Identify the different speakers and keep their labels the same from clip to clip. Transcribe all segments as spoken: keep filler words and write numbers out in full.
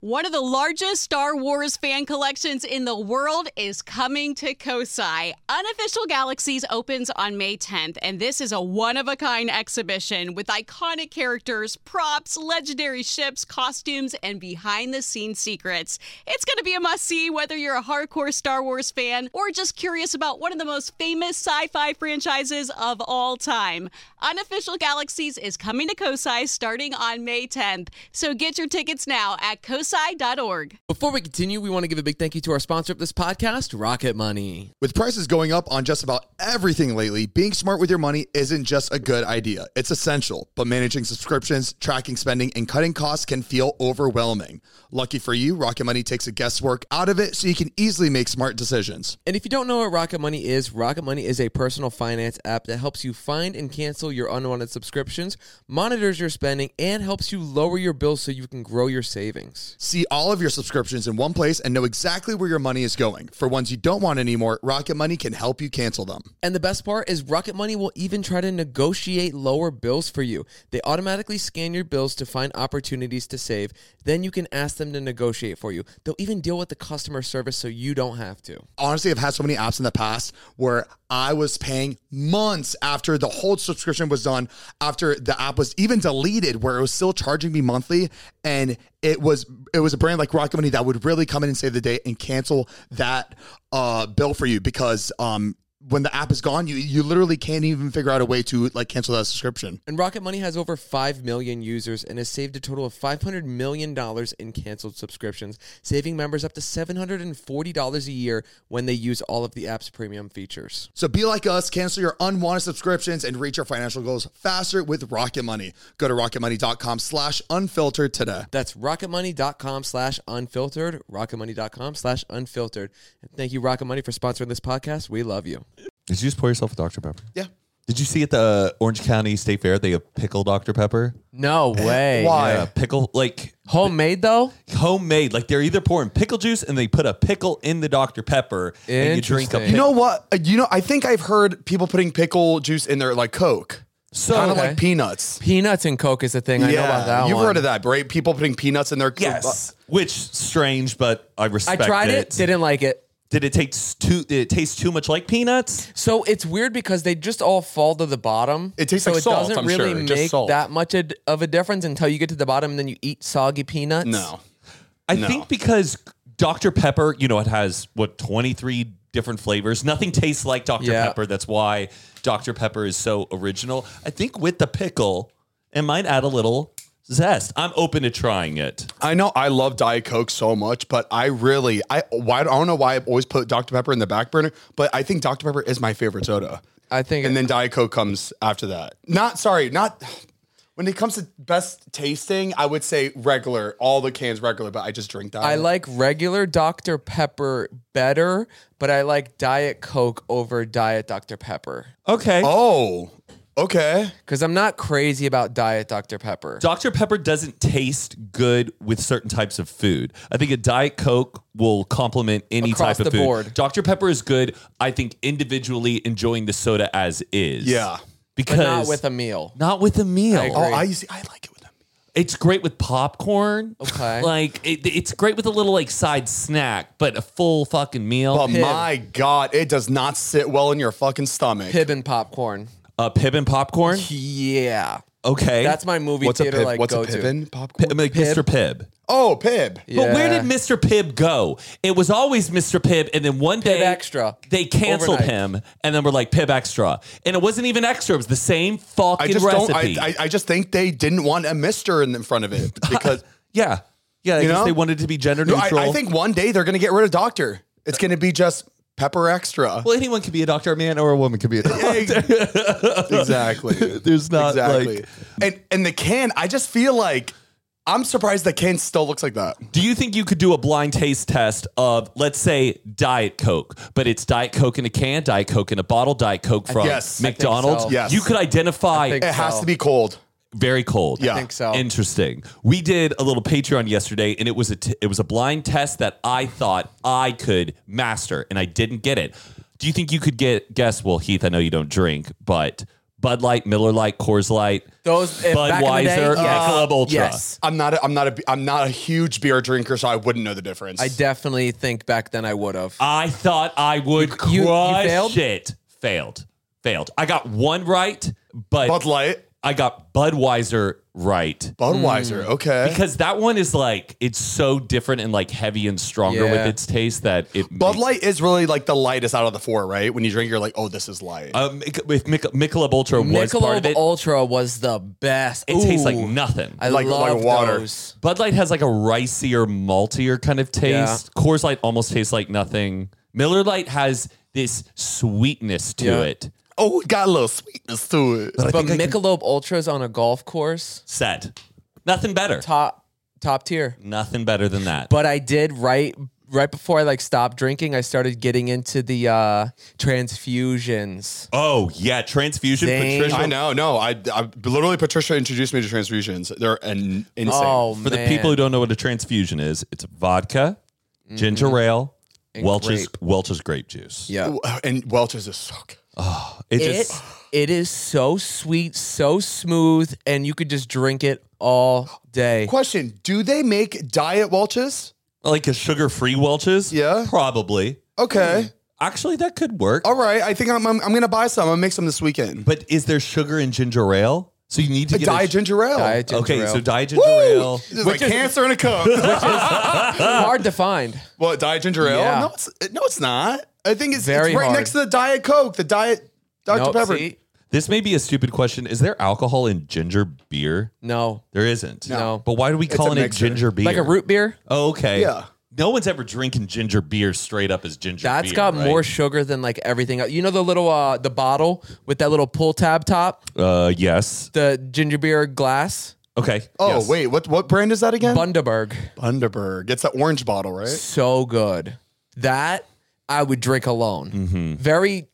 Speaker 1: One of the largest Star Wars fan collections in the world is coming to Kosai. Unofficial Galaxies opens on May tenth, and this is a one-of-a-kind exhibition with iconic characters, props, legendary ships, costumes, and behind-the-scenes secrets. It's going to be a must-see whether you're a hardcore Star Wars fan or just curious about one of the most famous sci-fi franchises of all time. Unofficial Galaxies is coming to Kosai starting on May tenth, so get your tickets now at kosai dot org.
Speaker 2: Before we continue, we want to give a big thank you to our sponsor of this podcast, Rocket Money.
Speaker 3: With prices going up on just about everything lately, being smart with your money isn't just a good idea. It's essential, but managing subscriptions, tracking spending, and cutting costs can feel overwhelming. Lucky for you, Rocket Money takes the guesswork out of it so you can easily make smart decisions.
Speaker 2: And if you don't know what Rocket Money is, Rocket Money is a personal finance app that helps you find and cancel your unwanted subscriptions, monitors your spending, and helps you lower your bills so you can grow your savings.
Speaker 3: See all of your subscriptions in one place and know exactly where your money is going. For ones you don't want anymore, Rocket Money can help you cancel them.
Speaker 2: And the best part is Rocket Money will even try to negotiate lower bills for you. They automatically scan your bills to find opportunities to save. Then you can ask them to negotiate for you. They'll even deal with the customer service so you don't have to.
Speaker 3: Honestly, I've had so many apps in the past where I was paying months after the whole subscription was done, after the app was even deleted, where it was still charging me monthly. And it was it was a brand like Rocket Money that would really come in and save the day and cancel that uh, bill for you, because um, when the app is gone, you you literally can't even figure out a way to like cancel that subscription.
Speaker 2: And Rocket Money has over five million users and has saved a total of five hundred million dollars in canceled subscriptions, saving members up to seven hundred forty dollars a year when they use all of the app's premium features.
Speaker 3: So be like us, cancel your unwanted subscriptions and reach your financial goals faster with Rocket Money. Go to rocketmoney.com slash unfiltered today.
Speaker 2: That's rocketmoney.com slash unfiltered, rocketmoney.com slash unfiltered. And thank you, Rocket Money, for sponsoring this podcast. We love you.
Speaker 4: Did you just pour yourself a Doctor Pepper?
Speaker 3: Yeah.
Speaker 4: Did you see at the Orange County State Fair, they have pickle Doctor Pepper?
Speaker 2: No way.
Speaker 3: Why?
Speaker 4: Yeah, pickle, like...
Speaker 2: Homemade, though?
Speaker 4: Homemade. Like, they're either pouring pickle juice and they put a pickle in the Doctor Pepper and you drink a
Speaker 2: Interesting.
Speaker 4: pickle.
Speaker 3: You know what? Uh, You know, I think I've heard people putting pickle juice in their like Coke.
Speaker 4: So,
Speaker 3: Kind of
Speaker 2: Okay.
Speaker 3: like peanuts.
Speaker 2: Peanuts and Coke is a thing. I know about that
Speaker 3: You've
Speaker 2: one.
Speaker 3: heard of that, right? People putting peanuts in their Coke.
Speaker 4: yes. Which, strange, but I
Speaker 2: I
Speaker 4: respect it.
Speaker 2: tried it, didn't like it.
Speaker 4: Did it taste too, did it taste too much like peanuts?
Speaker 2: So it's weird because they just all fall to the bottom.
Speaker 3: It tastes
Speaker 2: so
Speaker 3: like
Speaker 2: it
Speaker 3: salt,
Speaker 2: doesn't
Speaker 3: I'm
Speaker 2: really
Speaker 3: sure. Just
Speaker 2: make
Speaker 3: salt.
Speaker 2: that much of of a difference until you get to the bottom and then you eat soggy peanuts.
Speaker 3: No.
Speaker 4: I
Speaker 3: No.
Speaker 4: think because Doctor Pepper, you know, it has, what, twenty-three different flavors. Nothing tastes like Doctor
Speaker 2: Yeah.
Speaker 4: Pepper. That's why Doctor Pepper is so original. I think with the pickle, it might add a little zest. I'm open to trying it.
Speaker 3: I know I love Diet Coke so much, but I really, I why I don't know why I've always put Doctor Pepper in the back burner, but I think Doctor Pepper is my favorite soda.
Speaker 2: I think
Speaker 3: And
Speaker 2: it-
Speaker 3: then Diet Coke comes after that. Not, sorry, not, when it comes to best tasting, I would say regular, all the cans regular, but I just drink that.
Speaker 2: I like regular Doctor Pepper better, but I like Diet Coke over Diet Doctor Pepper
Speaker 4: Okay.
Speaker 3: Oh, okay.
Speaker 2: because I'm not crazy about Diet Doctor Pepper.
Speaker 4: Doctor Pepper doesn't taste good with certain types of food. I think a Diet Coke will complement any
Speaker 2: Across
Speaker 4: type of
Speaker 2: the
Speaker 4: food.
Speaker 2: board.
Speaker 4: Doctor Pepper is good, I think, individually enjoying the soda as is.
Speaker 3: Yeah.
Speaker 4: Because
Speaker 2: but not with a meal.
Speaker 4: not with a meal.
Speaker 2: I agree.
Speaker 3: Oh, I, used- I like it with them.
Speaker 4: It's great with popcorn.
Speaker 2: Okay.
Speaker 4: Like it, it's great with a little like side snack, but a full fucking meal.
Speaker 3: But
Speaker 2: Pib.
Speaker 3: my God, it does not sit well in your fucking stomach.
Speaker 2: Pib and popcorn.
Speaker 4: Uh, Pib and popcorn.
Speaker 2: Yeah.
Speaker 4: Okay.
Speaker 2: That's my movie
Speaker 3: What's a
Speaker 2: theater
Speaker 3: pib?
Speaker 2: like
Speaker 3: What's
Speaker 2: go
Speaker 3: a
Speaker 2: to.
Speaker 3: pippin popcorn?
Speaker 4: Pib, like Mister Pibb.
Speaker 3: Oh, Pib.
Speaker 2: Yeah.
Speaker 4: But where did Mister Pibb go? It was always Mister Pibb, and then one day
Speaker 2: Extra.
Speaker 4: they canceled
Speaker 2: Overnight.
Speaker 4: him, and then we're like Pibb Extra, and it wasn't even extra; it was the same fucking
Speaker 3: I just
Speaker 4: recipe.
Speaker 3: don't. I, I, I just think they didn't want a Mister in front of it because
Speaker 4: yeah, yeah. I
Speaker 3: You
Speaker 4: guess
Speaker 3: know?
Speaker 4: they wanted to be gender
Speaker 3: no, I,
Speaker 4: neutral.
Speaker 3: I think one day they're gonna get rid of Doctor. It's gonna be just Pepper Extra.
Speaker 4: well, anyone could be a doctor, a man, or a woman could be a doctor.
Speaker 3: Exactly.
Speaker 4: There's not
Speaker 3: exactly.
Speaker 4: like.
Speaker 3: and and the can, I just feel like I'm surprised the can still looks like that.
Speaker 4: Do you think you could do a blind taste test of, let's say, Diet Coke, but it's Diet Coke in a can, Diet Coke in a bottle, Diet Coke from
Speaker 3: Yes. I think
Speaker 4: McDonald's?
Speaker 2: so.
Speaker 3: Yes.
Speaker 4: You could identify
Speaker 2: I think
Speaker 3: It has
Speaker 2: So-
Speaker 3: to be cold.
Speaker 4: very cold.
Speaker 3: Yeah.
Speaker 2: I think so.
Speaker 4: Interesting. We did a little Patreon yesterday, and it was a t- it was a blind test that I thought I could master, and I didn't get it. Do you think you could get guess? Well, Heath, I know you don't drink, but Bud Light, Miller Lite, Coors Light,
Speaker 2: Those if back in the day,
Speaker 4: Budweiser,
Speaker 2: yes.
Speaker 4: Michelob Ultra.
Speaker 2: Yes.
Speaker 3: I'm not. A, I'm not. A, I'm not a huge beer drinker, so I wouldn't know the difference.
Speaker 2: I definitely think back then I would have.
Speaker 4: I thought I would
Speaker 2: You- you
Speaker 4: crush
Speaker 2: failed?
Speaker 4: it. Failed. Failed. I got one right, but
Speaker 3: Bud Light,
Speaker 4: I got Budweiser right.
Speaker 3: Budweiser. Okay.
Speaker 4: Because that one is like, it's so different and like heavy and stronger
Speaker 2: Yeah.
Speaker 4: with its taste that it
Speaker 3: Bud
Speaker 4: makes-
Speaker 3: Light is really like the lightest out of the four, right? When you drink, you're like, oh, this is light.
Speaker 4: Um, with Mich- Michelob Ultra was part of
Speaker 2: Michelob
Speaker 4: it.
Speaker 2: Ultra was the best.
Speaker 4: It tastes like
Speaker 2: Ooh.
Speaker 4: nothing.
Speaker 2: I
Speaker 3: Like- like
Speaker 2: love
Speaker 3: water.
Speaker 2: those.
Speaker 4: Bud Light has like a ricier, maltier kind of taste. Coors Light almost tastes like nothing. Miller Lite has this sweetness to
Speaker 2: Yeah.
Speaker 4: it.
Speaker 3: oh, it got a little sweetness to it.
Speaker 4: I
Speaker 2: But
Speaker 4: think I can-
Speaker 2: Michelob Ultras on a golf course,
Speaker 4: Set. Nothing better.
Speaker 2: top top tier.
Speaker 4: Nothing better than that.
Speaker 2: But I did right right before I like stopped drinking, I started getting into the uh transfusions.
Speaker 4: Oh yeah, transfusion.
Speaker 2: Dang.
Speaker 4: Patricia.
Speaker 3: I know. No, I, I literally Patricia introduced me to transfusions. They're an, insane.
Speaker 2: Oh
Speaker 4: For
Speaker 2: man.
Speaker 4: the people who don't know what a transfusion is, it's vodka, ginger ale,
Speaker 2: And
Speaker 4: Welch's
Speaker 2: grape.
Speaker 4: Welch's grape juice.
Speaker 2: yeah.
Speaker 3: And Welch's is so good.
Speaker 4: It
Speaker 2: It
Speaker 4: just
Speaker 2: it is so sweet, so smooth, and you could just drink it all day.
Speaker 3: Question: do they make diet Welch's?
Speaker 4: like a sugar-free Welch's.
Speaker 3: Yeah.
Speaker 4: probably.
Speaker 3: Okay.
Speaker 4: Actually, that could work.
Speaker 3: All right. I think I'm. I'm, I'm gonna buy some. I'm gonna make some this weekend.
Speaker 4: But is there sugar in ginger ale? So you need to
Speaker 3: a
Speaker 4: get
Speaker 3: diet
Speaker 4: a,
Speaker 3: ginger ale.
Speaker 2: Diet ginger
Speaker 4: Okay,
Speaker 2: ale.
Speaker 4: so diet ginger
Speaker 3: Woo!
Speaker 4: ale.
Speaker 3: This is like cancer in a cup.
Speaker 2: hard to find.
Speaker 3: What, diet ginger ale?
Speaker 2: Yeah.
Speaker 3: No, it's no, it's not. I think it's,
Speaker 2: Very
Speaker 3: it's right
Speaker 2: hard.
Speaker 3: next to the Diet Coke, the Diet Doctor
Speaker 2: Nope,
Speaker 3: Pepper.
Speaker 2: see?
Speaker 4: This may be a stupid question. Is there alcohol in ginger beer?
Speaker 2: No.
Speaker 4: There isn't.
Speaker 2: No.
Speaker 4: But why do we call
Speaker 3: a
Speaker 4: it
Speaker 3: mixer.
Speaker 4: ginger beer?
Speaker 2: Like a root beer?
Speaker 4: Oh, okay.
Speaker 3: Yeah.
Speaker 4: No one's ever drinking ginger beer straight up as ginger
Speaker 2: That's
Speaker 4: beer.
Speaker 2: got
Speaker 4: right?
Speaker 2: more sugar than like everything else. You know the little uh the bottle with that little pull tab top?
Speaker 4: Uh, yes.
Speaker 2: The ginger beer glass?
Speaker 4: Okay.
Speaker 3: Oh,
Speaker 4: yes.
Speaker 3: wait. What what brand is that again?
Speaker 2: Bundaberg.
Speaker 3: Bundaberg. It's that orange bottle, right?
Speaker 2: So good. That I would drink alone.
Speaker 4: Mm-hmm.
Speaker 2: Very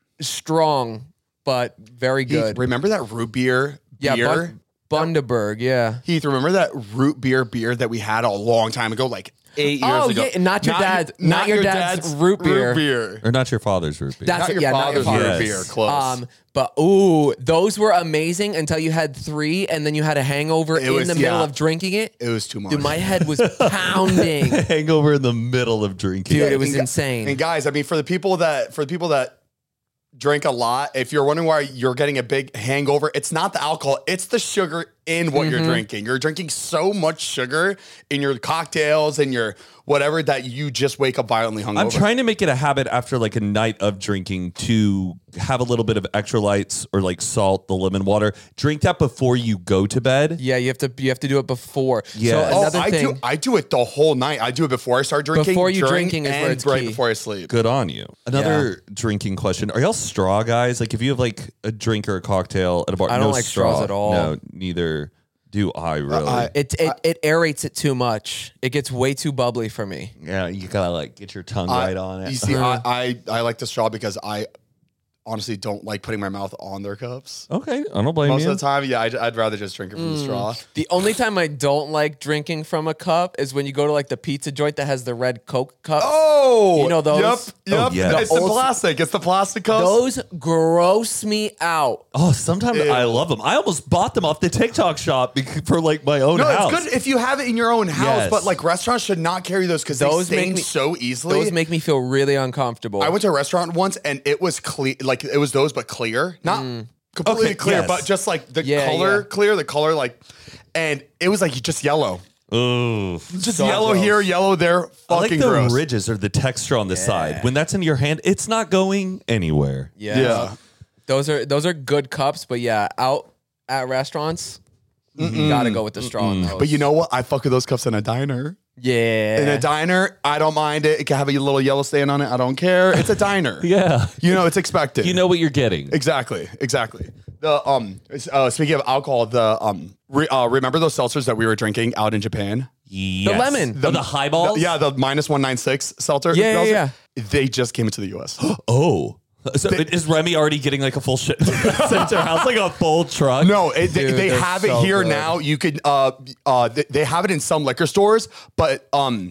Speaker 2: strong, but very good.
Speaker 3: Heath, remember that root beer
Speaker 2: yeah,
Speaker 3: beer?
Speaker 2: Bun- Bundaberg, yeah.
Speaker 3: Heath, remember that root beer beer that we had a long time ago, like eight years
Speaker 2: Oh,
Speaker 3: ago?
Speaker 2: yeah, not your dad's- not your dad's root beer.
Speaker 3: beer.
Speaker 4: Or not your father's root beer.
Speaker 2: That's
Speaker 3: Not
Speaker 2: it,
Speaker 3: your
Speaker 2: yeah, not your
Speaker 3: father's
Speaker 2: father's.
Speaker 3: root
Speaker 4: Yes.
Speaker 3: beer. Close.
Speaker 2: Um, but ooh, those were amazing until you had three, and then you had a hangover in
Speaker 3: was-
Speaker 2: the middle
Speaker 3: yeah.
Speaker 2: of drinking it.
Speaker 3: it was too much.
Speaker 2: Dude, my head was pounding.
Speaker 4: Hangover in the middle of drinking.
Speaker 2: Dude, it was
Speaker 3: And gu-
Speaker 2: insane.
Speaker 3: And guys, I mean, for the people that for the people that drink a lot, if you're wondering why you're getting a big hangover, it's not the alcohol, it's the sugar in what
Speaker 2: Mm-hmm.
Speaker 3: you're drinking. You're drinking so much sugar in your cocktails and your whatever that you just wake up violently hungover.
Speaker 4: I'm trying to make it a habit after like a night of drinking to have a little bit of electrolytes or like salt, the lemon water. Drink that before you go to bed.
Speaker 2: Yeah, you have to you have to do it before.
Speaker 4: Yeah.
Speaker 2: So
Speaker 3: Oh,
Speaker 2: another
Speaker 3: I
Speaker 2: thing.
Speaker 3: do. I do it the whole night. I do it before I start drinking.
Speaker 2: Before you
Speaker 3: during,
Speaker 2: drinking is
Speaker 3: and
Speaker 2: where it's
Speaker 3: right
Speaker 2: key.
Speaker 3: before I sleep.
Speaker 4: Good on you. Another drinking question. Are y'all straw guys? Like if you have like a drink or a cocktail at a bar,
Speaker 2: I don't
Speaker 4: no
Speaker 2: like
Speaker 4: straw
Speaker 2: straws at all.
Speaker 4: No, neither do I really.
Speaker 3: I-
Speaker 2: It it, it aerates it too much. It gets way too bubbly for me.
Speaker 4: yeah, you gotta like get your tongue
Speaker 3: I-
Speaker 4: right on it.
Speaker 3: You see, I, I I like the straw because I honestly don't like putting my mouth on their cups.
Speaker 4: Okay, I don't blame
Speaker 3: Most
Speaker 4: you.
Speaker 3: of the time, yeah, I'd, I'd rather just drink it from the straw.
Speaker 2: The only time I don't like drinking from a cup is when you go to like the pizza joint that has the red Coke cup.
Speaker 3: Oh,
Speaker 2: You know those?
Speaker 3: Yep, yep.
Speaker 4: Oh, yeah.
Speaker 3: It's
Speaker 2: The
Speaker 3: the,
Speaker 2: old-
Speaker 3: plastic. It's the plastic cups.
Speaker 2: Those gross me out.
Speaker 4: Oh, sometimes
Speaker 3: Ew.
Speaker 4: I love them. I almost bought them off the TikTok shop bec- for like my own
Speaker 3: no,
Speaker 4: house.
Speaker 3: it's good if you have it in your own house,
Speaker 4: Yes.
Speaker 3: but like restaurants should not carry those because they
Speaker 2: Those make
Speaker 3: stain
Speaker 2: me-
Speaker 3: so easily.
Speaker 2: Those make me feel really uncomfortable.
Speaker 3: I went to a restaurant once and it was clear, like it was those, but clear, not completely
Speaker 4: Okay,
Speaker 3: clear,
Speaker 4: yes.
Speaker 3: but just like the
Speaker 2: Yeah,
Speaker 3: color
Speaker 2: yeah.
Speaker 3: clear, the color like, and it was like just yellow,
Speaker 4: Ooh.
Speaker 3: just
Speaker 2: So
Speaker 3: yellow
Speaker 2: gross.
Speaker 3: here, yellow there.
Speaker 4: I like
Speaker 3: Fucking
Speaker 4: the
Speaker 3: gross.
Speaker 4: ridges or the texture on the side. When that's in your hand, it's not going anywhere.
Speaker 2: yeah.
Speaker 3: Yeah.
Speaker 2: Those are those are good cups, but yeah, out at restaurants, you gotta go with the straw in those.
Speaker 3: But you know what? I fuck with those cups in a diner.
Speaker 2: yeah.
Speaker 3: In a diner, I don't mind it. It can have a little yellow stain on it. I don't care. It's a diner.
Speaker 4: Yeah.
Speaker 3: You know, it's expected.
Speaker 4: You know what you're getting.
Speaker 3: Exactly, exactly. The um, uh, speaking of alcohol, the um, re, uh, remember those seltzers that we were drinking out in Japan?
Speaker 4: Yes.
Speaker 2: lemon.
Speaker 4: The, the highballs?
Speaker 3: The- yeah, the minus one nine six seltzer.
Speaker 2: Yeah, yeah,
Speaker 3: seltzer. They just came into the U S.
Speaker 4: Oh. So is Remy already getting like a full shit sent to her house, like a full truck?
Speaker 3: No, it, they,
Speaker 2: Dude,
Speaker 3: they
Speaker 2: they're
Speaker 3: have it
Speaker 2: so
Speaker 3: here
Speaker 2: good.
Speaker 3: now. You could uh, uh, they, they have it in some liquor stores, but um,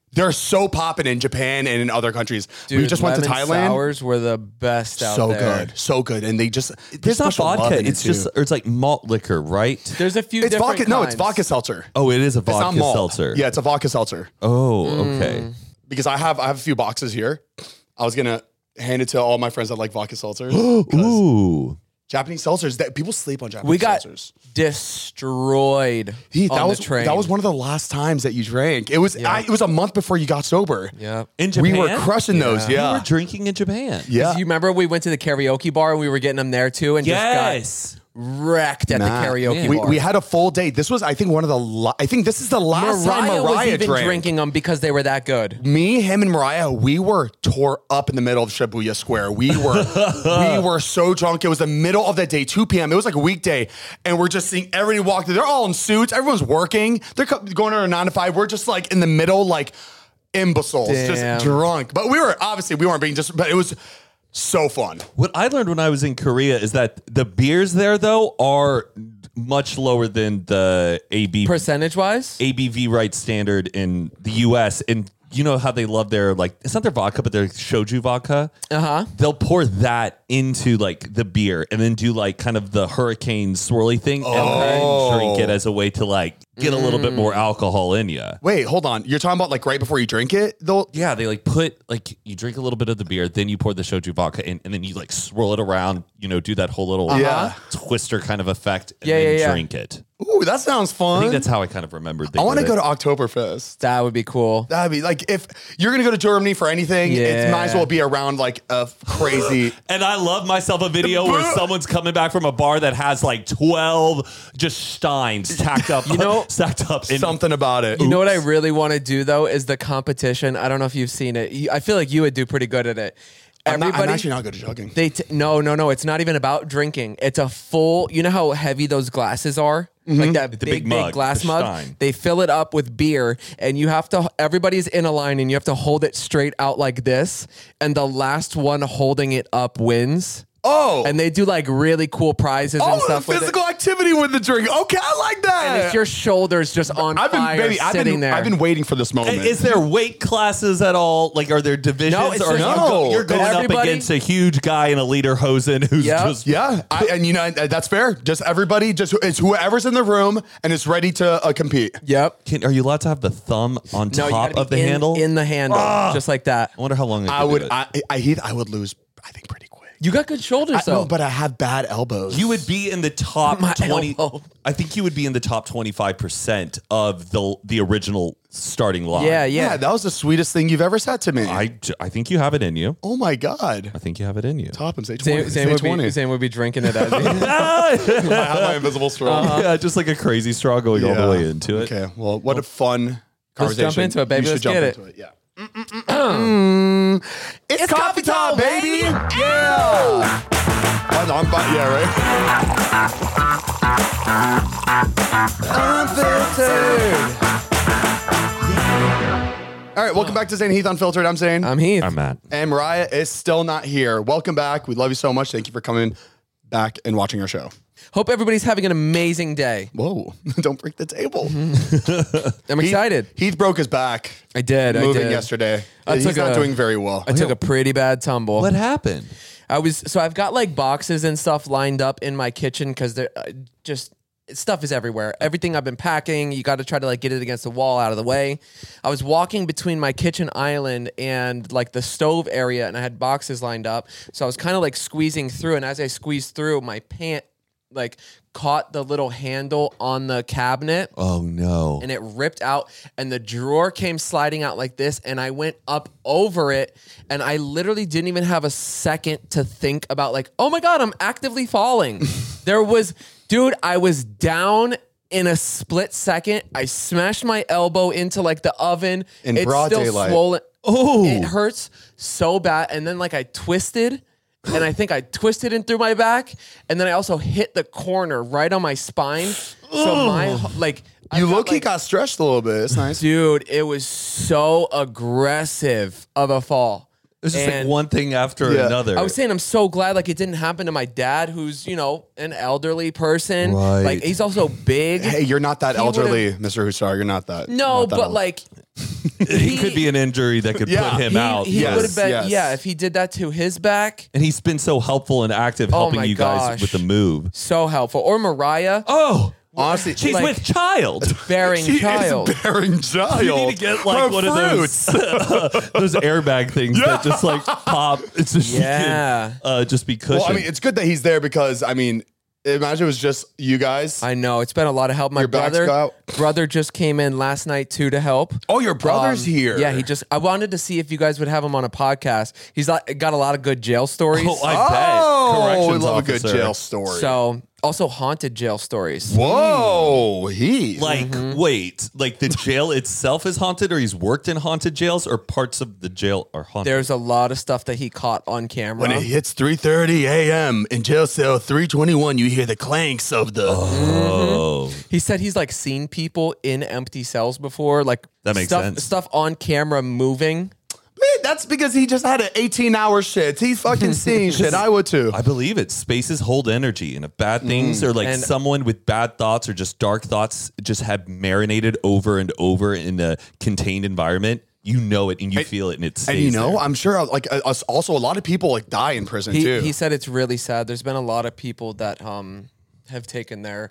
Speaker 3: They're so popping in Japan and in other countries.
Speaker 2: Dude,
Speaker 3: we just went to
Speaker 2: lemon
Speaker 3: Thailand.
Speaker 2: Sours were the best out
Speaker 3: So
Speaker 2: there.
Speaker 3: good, so good, and they just
Speaker 4: There's not vodka. It's
Speaker 3: too.
Speaker 4: just or it's like malt liquor, right?
Speaker 2: There's a few
Speaker 3: it's
Speaker 2: different
Speaker 3: vodka. No, it's
Speaker 2: kinds.
Speaker 3: vodka seltzer.
Speaker 4: Oh, it is a
Speaker 3: It's not
Speaker 4: vodka
Speaker 3: malt.
Speaker 4: seltzer.
Speaker 3: Yeah, it's a vodka seltzer.
Speaker 4: Oh, okay.
Speaker 2: Mm.
Speaker 3: Because I have I have a few boxes here. I was gonna hand it to all my friends that like vodka seltzers. 'cause
Speaker 4: Ooh.
Speaker 3: Japanese seltzers. That people sleep on Japanese
Speaker 2: We got
Speaker 3: seltzers.
Speaker 2: destroyed
Speaker 3: Heath, that
Speaker 2: on
Speaker 3: was
Speaker 2: the train.
Speaker 3: that was one of the last times that you drank. It was I, it was a month before you got sober.
Speaker 2: Yeah.
Speaker 4: In Japan,
Speaker 3: We were crushing those.
Speaker 4: You
Speaker 3: Yeah,
Speaker 4: were drinking in Japan.
Speaker 3: yeah.
Speaker 2: You remember we went to the karaoke bar and we were getting them there too, and
Speaker 4: Yes.
Speaker 2: just got wrecked at
Speaker 3: Nah.
Speaker 2: the karaoke
Speaker 3: we,
Speaker 2: bar.
Speaker 3: we had a full day. This was, I think, one of the. La- I think this is the last
Speaker 2: Mariah,
Speaker 3: time
Speaker 2: was
Speaker 3: Mariah
Speaker 2: even
Speaker 3: drank.
Speaker 2: drinking them because they were that good.
Speaker 3: Me, him, and Mariah, we were tore up in the middle of Shibuya Square. We were we were so drunk. It was the middle of the day, two p.m. It was like a weekday, and we're just seeing everybody walk through. They're all in suits. Everyone's working. They're co- going to a nine to five. We're just like in the middle, like imbeciles,
Speaker 2: Damn.
Speaker 3: just drunk. But we were obviously we weren't being just. But it was so fun.
Speaker 4: What I learned when I was in Korea is that the beers there though are much lower than the A B V
Speaker 2: Percentage wise,
Speaker 4: A B V right standard in the U S. And you know how they love their like it's not their vodka, but their shoju vodka.
Speaker 2: uh huh.
Speaker 4: They'll pour that into like the beer and then do like kind of the hurricane swirly thing and
Speaker 3: Oh.
Speaker 4: then drink it as a way to like get a little bit more alcohol in you.
Speaker 3: Wait, hold on. You're talking about like right before you drink it, though.
Speaker 4: Yeah, they like put like you drink a little bit of the beer, then you pour the shoju vodka in, and then you like swirl it around. You know, do that whole little
Speaker 3: Yeah.
Speaker 4: twister kind of effect, and
Speaker 2: Yeah,
Speaker 4: then
Speaker 2: yeah, yeah.
Speaker 4: drink it.
Speaker 3: Ooh, that sounds
Speaker 4: I
Speaker 3: fun.
Speaker 4: think that's how I kind of remembered.
Speaker 3: I want to
Speaker 4: did
Speaker 3: go
Speaker 4: it.
Speaker 3: to Oktoberfest.
Speaker 2: That would be cool.
Speaker 3: That'd be like if you're gonna go to Germany for anything, it
Speaker 2: Yeah.
Speaker 3: might as well be around like a crazy.
Speaker 4: And I love myself a video where someone's coming back from a bar that has like twelve just steins tacked up,
Speaker 2: You know,
Speaker 4: stacked up. In,
Speaker 3: Something about it.
Speaker 2: You know what I really want to do though is the competition. I don't know if you've seen it. You- I feel like you would do pretty good at it.
Speaker 3: I'm, not,
Speaker 2: Everybody,
Speaker 3: I'm actually not good at jogging.
Speaker 2: they t- no no no. It's not even about drinking. It's a full. You know how heavy those glasses are, like that
Speaker 4: The
Speaker 2: big
Speaker 4: big
Speaker 2: big,
Speaker 4: mug,
Speaker 2: glass
Speaker 4: the
Speaker 2: mug.
Speaker 4: Stein.
Speaker 2: They fill it up with beer, and you have to. Everybody's in a line, and you have to hold it straight out like this, and the last one holding it up wins.
Speaker 3: Oh,
Speaker 2: And they do like really cool prizes and
Speaker 3: oh,
Speaker 2: stuff with it.
Speaker 3: physical activity with the drink. Okay, I like that.
Speaker 2: And it's your shoulders just on
Speaker 3: I've been,
Speaker 2: fire,
Speaker 3: baby, I've
Speaker 2: sitting
Speaker 3: been,
Speaker 2: there.
Speaker 3: I've been waiting for this moment.
Speaker 4: Is there weight classes at all? Like, are there divisions?
Speaker 2: No, it's
Speaker 4: or
Speaker 2: just-
Speaker 4: you
Speaker 3: No.
Speaker 4: go- you're going up
Speaker 2: Everybody-
Speaker 4: against a huge guy in a lederhosen who's
Speaker 2: Yep.
Speaker 4: just
Speaker 3: yeah, I, and you know that's fair. Just everybody, just it's whoever's in the room and is ready to uh, compete.
Speaker 2: Yep.
Speaker 4: Can, are you allowed to have the thumb on
Speaker 2: No, you
Speaker 4: top
Speaker 2: gotta
Speaker 4: of
Speaker 2: be
Speaker 4: the
Speaker 2: in,
Speaker 4: handle?
Speaker 2: in the handle, just like that.
Speaker 4: I wonder how long they
Speaker 3: I
Speaker 4: could do
Speaker 3: would,
Speaker 4: it.
Speaker 3: I, I, Heath, I would lose. I think pretty quick.
Speaker 2: You got good shoulders
Speaker 3: I,
Speaker 2: though.
Speaker 3: no, but I have bad elbows.
Speaker 4: You would be in the top
Speaker 2: My
Speaker 4: twenty.
Speaker 2: elbow.
Speaker 4: I think you would be in the top twenty-five percent of the the original starting line.
Speaker 2: yeah,
Speaker 3: yeah.
Speaker 2: yeah.
Speaker 3: that was the sweetest thing you've ever said to me.
Speaker 4: I, I think you have it in you.
Speaker 3: oh my god,
Speaker 4: I think you have it in you.
Speaker 3: top him. Say twenty.
Speaker 2: Zane, Zane
Speaker 3: say
Speaker 2: would
Speaker 3: twenty.
Speaker 2: be, Zane would be drinking it as he,
Speaker 3: I have my invisible straw.
Speaker 4: Yeah, just like a crazy straw going all the
Speaker 3: Yeah.
Speaker 4: way into it.
Speaker 3: Okay, well, what a fun
Speaker 2: Let's
Speaker 3: conversation.
Speaker 2: jump into it, baby.
Speaker 3: You should
Speaker 2: Let's
Speaker 3: jump
Speaker 2: get it.
Speaker 3: into it. Yeah. Mm, it's,
Speaker 2: It's
Speaker 3: coffee
Speaker 2: coffee
Speaker 3: time,
Speaker 2: time,
Speaker 3: baby.
Speaker 2: baby.
Speaker 3: Yeah. I'm, I'm, bu- yeah, right. Unfiltered. All right, welcome back to Zane Heath Unfiltered. I'm Zane.
Speaker 2: I'm Heath.
Speaker 4: I'm Matt.
Speaker 3: and Mariah is still not here. Welcome back. We love you so much. Thank you for coming back and watching our show.
Speaker 2: Hope everybody's having an amazing day.
Speaker 3: Whoa, don't break the table.
Speaker 2: I'm
Speaker 3: Heath-
Speaker 2: excited.
Speaker 3: Heath broke his back
Speaker 2: I did. I
Speaker 3: moving
Speaker 2: did.
Speaker 3: yesterday.
Speaker 2: I
Speaker 3: He's
Speaker 2: took
Speaker 3: not
Speaker 2: a-
Speaker 3: doing very well.
Speaker 2: I took a pretty bad tumble.
Speaker 4: What happened?
Speaker 2: I was so I've got like boxes and stuff lined up in my kitchen because they're uh, just stuff is everywhere. Everything I've been packing, you got to try to like get it against the wall out of the way. I was walking between my kitchen island and like the stove area, and I had boxes lined up. So I was kind of like squeezing through, and as I squeezed through, my pant like caught the little handle on the cabinet.
Speaker 4: Oh no.
Speaker 2: And it ripped out, and the drawer came sliding out like this, and I went up over it, and I literally didn't even have a second to think about like, oh my God, I'm actively falling. There was, dude, I was down in a split second. I smashed my elbow into like the oven.
Speaker 3: In
Speaker 2: it's
Speaker 3: broad
Speaker 2: still
Speaker 3: daylight.
Speaker 2: swollen.
Speaker 4: Oh.
Speaker 2: It hurts so bad. And then like I twisted, and I think I twisted in through my back, and then I also hit the corner right on my spine. So my like
Speaker 3: You
Speaker 2: I've got,
Speaker 3: look, he
Speaker 2: like,
Speaker 3: got stretched a little bit. It's nice.
Speaker 2: dude, it was so aggressive of a fall.
Speaker 4: It's just
Speaker 2: And-
Speaker 4: like one thing after
Speaker 3: Yeah.
Speaker 4: another.
Speaker 2: I was saying I'm so glad like it didn't happen to my dad, who's you know an elderly person.
Speaker 4: Right.
Speaker 2: Like he's also big.
Speaker 3: Hey, you're not that
Speaker 2: He would've-
Speaker 3: elderly, Mister Hussar. You're not that.
Speaker 2: no,
Speaker 3: not that
Speaker 2: but
Speaker 3: old.
Speaker 2: like
Speaker 4: it could be an injury that could
Speaker 3: Yeah.
Speaker 4: put him
Speaker 2: he,
Speaker 4: out.
Speaker 2: he
Speaker 3: Yes,
Speaker 2: would have been
Speaker 3: yes.
Speaker 2: yeah if he did that to his back.
Speaker 4: And he's been so helpful and active
Speaker 2: Oh
Speaker 4: helping
Speaker 2: my
Speaker 4: you guys
Speaker 2: gosh.
Speaker 4: with the move.
Speaker 2: So helpful. Or Mariah
Speaker 4: Oh,
Speaker 3: honestly,
Speaker 4: she's
Speaker 2: like-
Speaker 4: with child.
Speaker 2: bearing
Speaker 3: she
Speaker 2: child.
Speaker 3: is bearing child.
Speaker 4: You need to get like
Speaker 3: Her
Speaker 4: one
Speaker 3: fruit.
Speaker 4: of those those airbag things that just like pop. It's just
Speaker 2: Yeah.
Speaker 4: uh, just be cushioned.
Speaker 3: Well, I mean, it's good that he's there because I mean, imagine it was just you guys.
Speaker 2: I know it's been a lot of help. My
Speaker 3: Your back's
Speaker 2: brother
Speaker 3: out.
Speaker 2: brother just came in last night too to help.
Speaker 3: Oh, your brother's
Speaker 2: Um,
Speaker 3: here.
Speaker 2: Yeah, he just. I wanted to see if you guys would have him on a podcast. He's like, got a lot of good jail stories.
Speaker 4: oh, I
Speaker 3: Oh,
Speaker 4: bet.
Speaker 3: we
Speaker 4: Corrections
Speaker 3: love a good
Speaker 4: officer.
Speaker 3: jail story.
Speaker 2: so also haunted jail stories.
Speaker 3: Whoa, he.
Speaker 4: Like, wait, like the jail itself is haunted, or he's worked in haunted jails, or parts of the jail are haunted?
Speaker 2: There's a lot of stuff that he caught on camera.
Speaker 3: When it hits three thirty a.m. in jail cell three twenty-one, you hear the clanks of the.
Speaker 4: oh,
Speaker 2: He said he's like seen people in empty cells before, like
Speaker 4: That makes
Speaker 2: stuff,
Speaker 4: sense.
Speaker 2: Stuff on camera moving.
Speaker 3: Man, that's because he just had an eighteen-hour shit. He's fucking seeing shit. I would too.
Speaker 4: I believe it. Spaces hold energy, and if bad things or like
Speaker 2: And-
Speaker 4: someone with bad thoughts or just dark thoughts just have marinated over and over in a contained environment, you know it and you feel it, and it stays
Speaker 3: And you know,
Speaker 4: there.
Speaker 3: I'm sure like uh, us- also a lot of people like die in prison
Speaker 2: He
Speaker 3: too.
Speaker 2: he said it's really sad. There's been a lot of people that um have taken their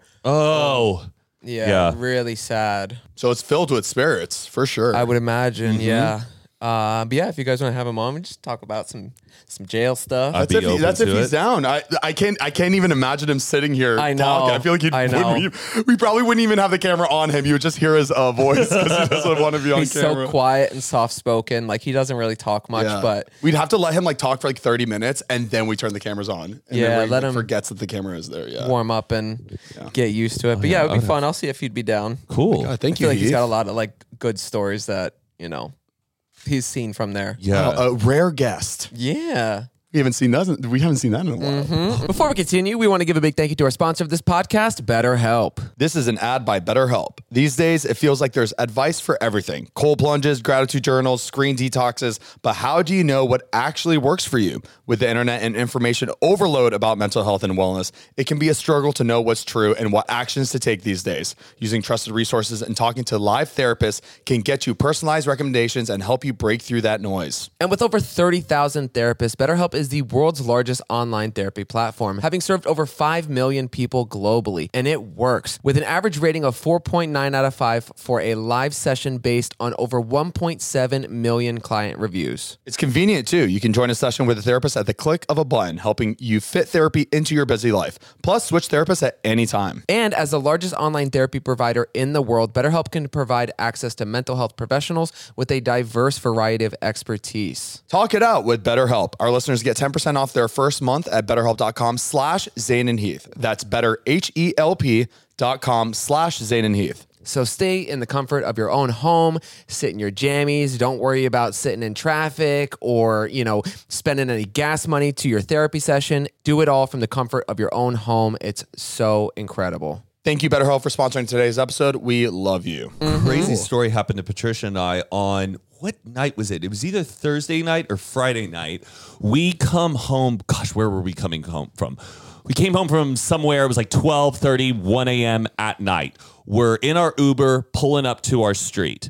Speaker 4: oh,
Speaker 2: yeah,
Speaker 4: Yeah.
Speaker 2: really sad.
Speaker 3: so it's filled with spirits for sure.
Speaker 2: I would imagine,
Speaker 3: Mm-hmm.
Speaker 2: yeah. Uh, but yeah, if you guys want to have him on, we just talk about some some jail stuff.
Speaker 4: I'd
Speaker 3: That's
Speaker 4: be
Speaker 3: if, he,
Speaker 4: open
Speaker 3: that's if
Speaker 4: to
Speaker 3: he's
Speaker 4: it.
Speaker 3: down. I I can't I can't even imagine him sitting here.
Speaker 2: I know.
Speaker 3: talking. I feel like he
Speaker 2: I know.
Speaker 3: wouldn't. even- We probably wouldn't even have the camera on him. You would just hear his uh, voice because he doesn't want to be on
Speaker 2: He's
Speaker 3: camera.
Speaker 2: so quiet and soft spoken. Like he doesn't really talk much,
Speaker 3: Yeah.
Speaker 2: but
Speaker 3: we'd have to let him like talk for like thirty minutes, and then we turn the cameras on. And
Speaker 2: Yeah,
Speaker 3: then we,
Speaker 2: let
Speaker 3: like,
Speaker 2: him
Speaker 3: forgets that the camera is there. Yeah.
Speaker 2: warm up and get used to it. But yeah, it would be fun. I'll see if he'd be down.
Speaker 4: cool.
Speaker 3: God,
Speaker 2: I
Speaker 3: thank
Speaker 2: feel
Speaker 3: you.
Speaker 2: like he's
Speaker 3: Heath.
Speaker 2: got a lot of like good stories that you know he's seen from there.
Speaker 4: Yeah.
Speaker 3: a rare guest.
Speaker 2: Yeah.
Speaker 3: We haven't seen that. We haven't seen that in a while.
Speaker 2: Mm-hmm. Before we continue, we want to give a big thank you to our sponsor of this podcast, BetterHelp.
Speaker 3: This is an ad by BetterHelp. These days, it feels like there's advice for everything. Cold plunges, gratitude journals, screen detoxes. But how do you know what actually works for you? With the internet and information overload about mental health and wellness, it can be a struggle to know what's true and what actions to take these days. Using trusted resources and talking to live therapists can get you personalized recommendations and help you break through that noise.
Speaker 2: And with over thirty thousand therapists, BetterHelp is the world's largest online therapy platform, having served over five million people globally. And it works. With an average rating of four point nine out of five for a live session based on over one point seven million client reviews.
Speaker 3: It's convenient too. You can join a session with a therapist at the click of a button, helping you fit therapy into your busy life. Plus, switch therapists at any time.
Speaker 2: And as the largest online therapy provider in the world, BetterHelp can provide access to mental health professionals with a diverse variety of expertise.
Speaker 3: Talk it out with BetterHelp. Our listeners get ten percent off their first month at betterhelp.com slash Zane and Heath. That's better, H-E-L-P dot com slash Zane and Heath.
Speaker 2: So stay in the comfort of your own home, sit in your jammies. Don't worry about sitting in traffic or, you know, spending any gas money to your therapy session. Do it all from the comfort of your own home. It's so incredible.
Speaker 3: Thank you, BetterHelp, for sponsoring today's episode. We love you.
Speaker 4: Crazy story happened to Patricia and I on what night was it? It was either Thursday night or Friday night. We come home. Gosh, where were we coming home from? We came home from somewhere. It was like twelve thirty, one a.m. at night. We're in our Uber pulling up to our street,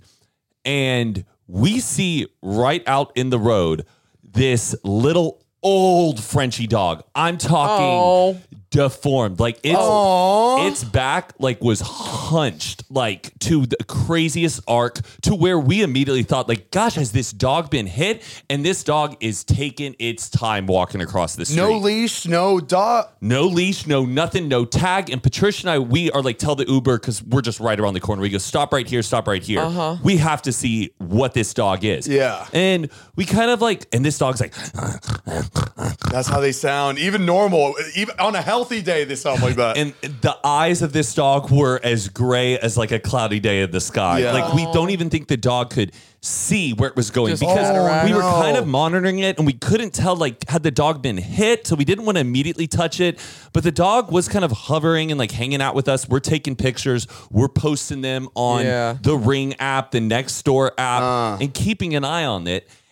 Speaker 4: and we see right out in the road this little old Frenchie dog. I'm talking
Speaker 2: Oh.
Speaker 4: deformed. Like its
Speaker 3: Aw.
Speaker 4: its back like was hunched like to the craziest arc to where we immediately thought like, gosh, has this dog been hit? And this dog is taking its time walking across the street.
Speaker 3: No leash, no dog.
Speaker 4: No leash, no nothing, no tag. And Patricia and I, we are like, tell the Uber because we're just right around the corner. We go, stop right here, stop right here.
Speaker 2: Uh-huh.
Speaker 4: We have to see what this dog is.
Speaker 3: Yeah.
Speaker 4: And we kind of like, and this dog's like,
Speaker 3: That's how they sound. Even normal, even on a healthy day, they sound like that.
Speaker 4: and the eyes of this dog were as gray as like a cloudy day in the sky.
Speaker 3: Yeah.
Speaker 4: Like we don't even think the dog could see where it was going
Speaker 2: Just
Speaker 4: because
Speaker 2: cataract.
Speaker 4: we were
Speaker 3: Oh, no.
Speaker 4: kind of monitoring it and we couldn't tell like had the dog been hit, so we didn't want to immediately touch it. But the dog was kind of hovering and like hanging out with us. We're taking pictures, we're posting them on
Speaker 2: Yeah.
Speaker 4: the Ring app, the Nextdoor app,
Speaker 3: Uh.
Speaker 4: and keeping an eye on it.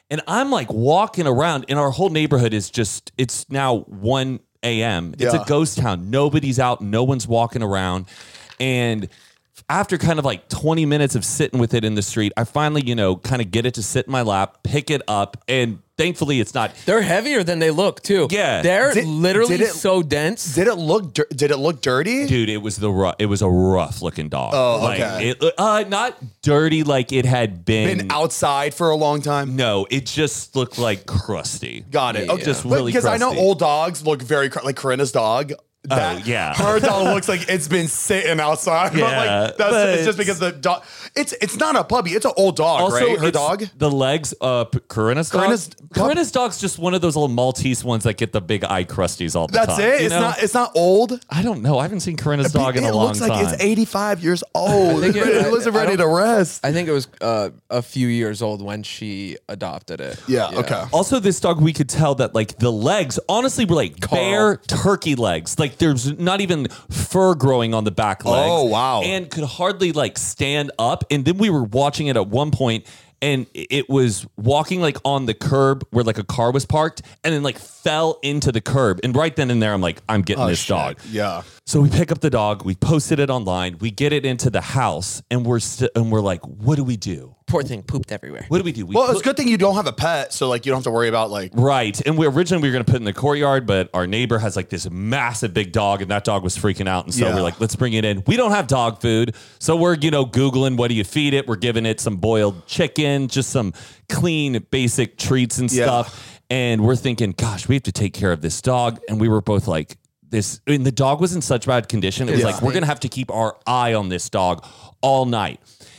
Speaker 4: And I'm like walking around, and our whole neighborhood is just, it's now one a.m. It's
Speaker 3: Yeah.
Speaker 4: a ghost town. Nobody's out. No one's walking around. And after kind of like twenty minutes of sitting with it in the street, I finally, you know, kind of get it to sit in my lap, pick it up, and thankfully it's not.
Speaker 2: They're heavier than they look too.
Speaker 4: Yeah.
Speaker 2: they're
Speaker 3: Did-
Speaker 2: literally
Speaker 3: did it-
Speaker 2: so dense.
Speaker 3: Did it look? Dir- did it look dirty?
Speaker 4: Dude, it was the rough, it was a rough looking dog.
Speaker 3: Oh,
Speaker 4: Like,
Speaker 3: okay.
Speaker 4: it, uh, not dirty like it had been.
Speaker 3: Been outside for a long time.
Speaker 4: No, it just looked like crusty.
Speaker 3: Got it.
Speaker 2: Yeah.
Speaker 3: Okay.
Speaker 4: Just
Speaker 3: But-
Speaker 4: really
Speaker 3: because I know
Speaker 4: crusty.
Speaker 3: old dogs look very cr- like Corinna's dog. That,
Speaker 4: yeah.
Speaker 3: her dog looks like it's been sitting outside. But
Speaker 4: Yeah,
Speaker 3: like that's
Speaker 4: but
Speaker 3: it's just because the dog. It's it's not a puppy. It's an old dog,
Speaker 4: Also,
Speaker 3: right? Her
Speaker 4: it's
Speaker 3: dog.
Speaker 4: the legs. Uh, P- Corinna's dog.
Speaker 3: Corinna's-
Speaker 4: Corinna's dog's just one of those little Maltese ones that get the big eye crusties all the
Speaker 3: That's
Speaker 4: time.
Speaker 3: it.
Speaker 4: you
Speaker 3: It's
Speaker 4: know?
Speaker 3: not. It's not old.
Speaker 4: I don't know. I haven't seen Corinna's dog in
Speaker 3: it
Speaker 4: a long
Speaker 3: looks
Speaker 4: time.
Speaker 3: like it's eighty-five years old.
Speaker 2: think
Speaker 3: It,
Speaker 2: it-
Speaker 3: wasn't
Speaker 2: I
Speaker 3: ready to
Speaker 2: don't-
Speaker 3: rest.
Speaker 2: I think it was uh, a few years old when she adopted it.
Speaker 3: Yeah. Okay.
Speaker 4: Also, this dog, we could tell that like the legs, honestly, were like
Speaker 2: Carl.
Speaker 4: bare turkey legs. Like there's not even fur growing on the back legs.
Speaker 3: Oh, wow.
Speaker 4: And could hardly like stand up. And then we were watching it at one point, and it was walking like on the curb where like a car was parked, and then like fell into the curb. And right then and there, I'm like, I'm getting this
Speaker 3: shit.
Speaker 4: dog.
Speaker 3: Yeah.
Speaker 4: So we pick up the dog, we posted it online, we get it into the house, and we're st- and we're like, what do we do?
Speaker 2: Poor thing pooped everywhere.
Speaker 4: What do we do? We
Speaker 3: Well, it's
Speaker 4: put-
Speaker 3: a good thing you don't have a pet, so like you don't have to worry about like.
Speaker 4: Right. And we originally we were going to put it in the courtyard, but our neighbor has like this massive big dog, and that dog was freaking out. And so
Speaker 3: Yeah.
Speaker 4: we're like, let's bring it in. We don't have dog food. So we're, you know, Googling what do you feed it? We're giving it some boiled chicken, just some clean, basic treats and
Speaker 3: Yeah.
Speaker 4: stuff. And we're thinking, gosh, we have to take care of this dog. And we were both like, this, and the dog was in such bad condition. It was
Speaker 3: Yeah.
Speaker 4: like, we're going to have to keep our eye on this dog all night.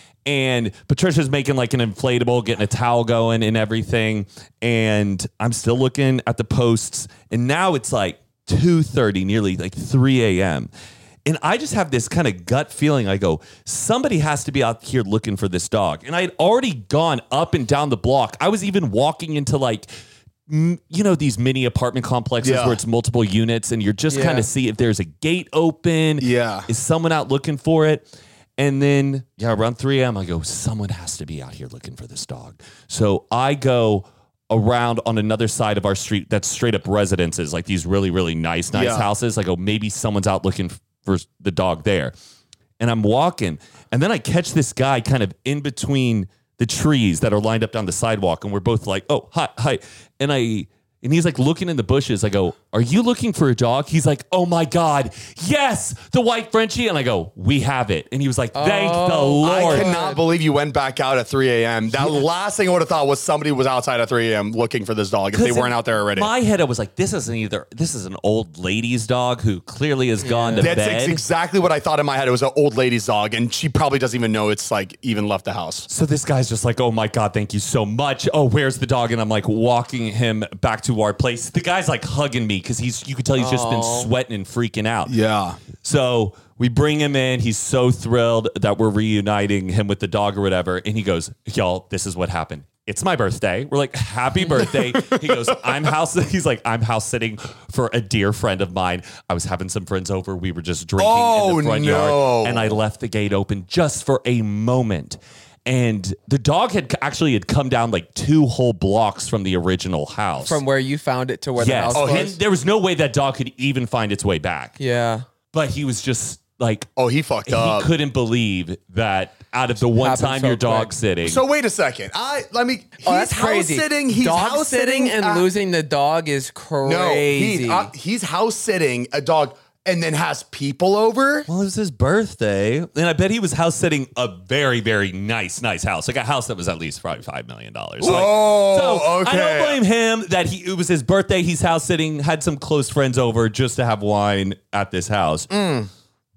Speaker 4: And Patricia's making like an inflatable, getting a towel going and everything. And I'm still looking at the posts. And now it's like two thirty, nearly like three a.m. And I just have this kind of gut feeling. I go, somebody has to be out here looking for this dog. And I had already gone up and down the block. I was even walking into like, m- you know, these mini apartment complexes
Speaker 3: Yeah.
Speaker 4: where it's multiple units and you're just
Speaker 2: Yeah.
Speaker 4: kind of see if there's a gate open.
Speaker 3: Yeah.
Speaker 4: Is someone out looking for it? And then, yeah, around three a.m., I go, someone has to be out here looking for this dog. So I go around on another side of our street that's straight up residences, like these really, really nice, nice
Speaker 3: Yeah.
Speaker 4: houses. I go, maybe someone's out looking for the dog there. And I'm walking, and then I catch this guy kind of in between the trees that are lined up down the sidewalk. And we're both like, oh, hi, hi. And I... And he's like looking in the bushes. I go, are you looking for a dog? He's like, oh my God, yes, the white Frenchie. And I go, we have it. And he was like, thank the
Speaker 2: Oh,
Speaker 3: I
Speaker 4: Lord.
Speaker 3: cannot believe you went back out at three a.m. That last thing I would have thought was somebody was outside at three a.m. looking for this dog if they
Speaker 4: 'Cause
Speaker 3: weren't
Speaker 4: in
Speaker 3: out there already.
Speaker 4: My head, I was like, this isn't either. This is an old lady's dog who clearly has gone to
Speaker 3: That's
Speaker 4: bed.
Speaker 3: ex- exactly what I thought in my head. It was an old lady's dog, and she probably doesn't even know it's like even left the house.
Speaker 4: So this guy's just like, oh my God, thank you so much. Oh, where's the dog? And I'm like walking him back to our place. The guy's like hugging me because he's, you could tell he's just been sweating and freaking out.
Speaker 3: Yeah.
Speaker 4: So we bring him in. He's so thrilled that we're reuniting him with the dog or whatever. And he goes, y'all, this is what happened. It's my birthday. We're like, happy birthday. He goes, I'm house. He's like, I'm house sitting for a dear friend of mine. I was having some friends over. We were just drinking
Speaker 3: Oh,
Speaker 4: in the front
Speaker 3: no.
Speaker 4: yard. And I left the gate open just for a moment. And the dog had actually had come down like two whole blocks from the original house.
Speaker 2: From where you found it to where
Speaker 4: yes.
Speaker 2: the house
Speaker 4: And
Speaker 2: was.
Speaker 4: there was no way that dog could even find its way back.
Speaker 2: Yeah.
Speaker 4: But he was just like,
Speaker 3: Oh, he fucked up.
Speaker 4: he couldn't believe that out of the one
Speaker 2: Happened
Speaker 4: time
Speaker 2: so
Speaker 4: your dog
Speaker 2: quick.
Speaker 4: sitting.
Speaker 3: So wait a second. I let me. He's
Speaker 2: Oh, that's
Speaker 3: house
Speaker 2: crazy.
Speaker 3: sitting. He's
Speaker 2: dog
Speaker 3: house
Speaker 2: sitting and
Speaker 3: uh,
Speaker 2: losing the dog is
Speaker 3: No,
Speaker 2: crazy.
Speaker 3: he, uh, he's house sitting a dog and then has people over.
Speaker 4: well, it was his birthday. And I bet he was house sitting a very, very nice, nice house. Like a house that was at least probably five million dollars. Like,
Speaker 3: Oh,
Speaker 4: so I don't
Speaker 3: okay.
Speaker 4: blame him that he it was his birthday. He's house sitting, had some close friends over just to have wine at this house.
Speaker 3: Mm.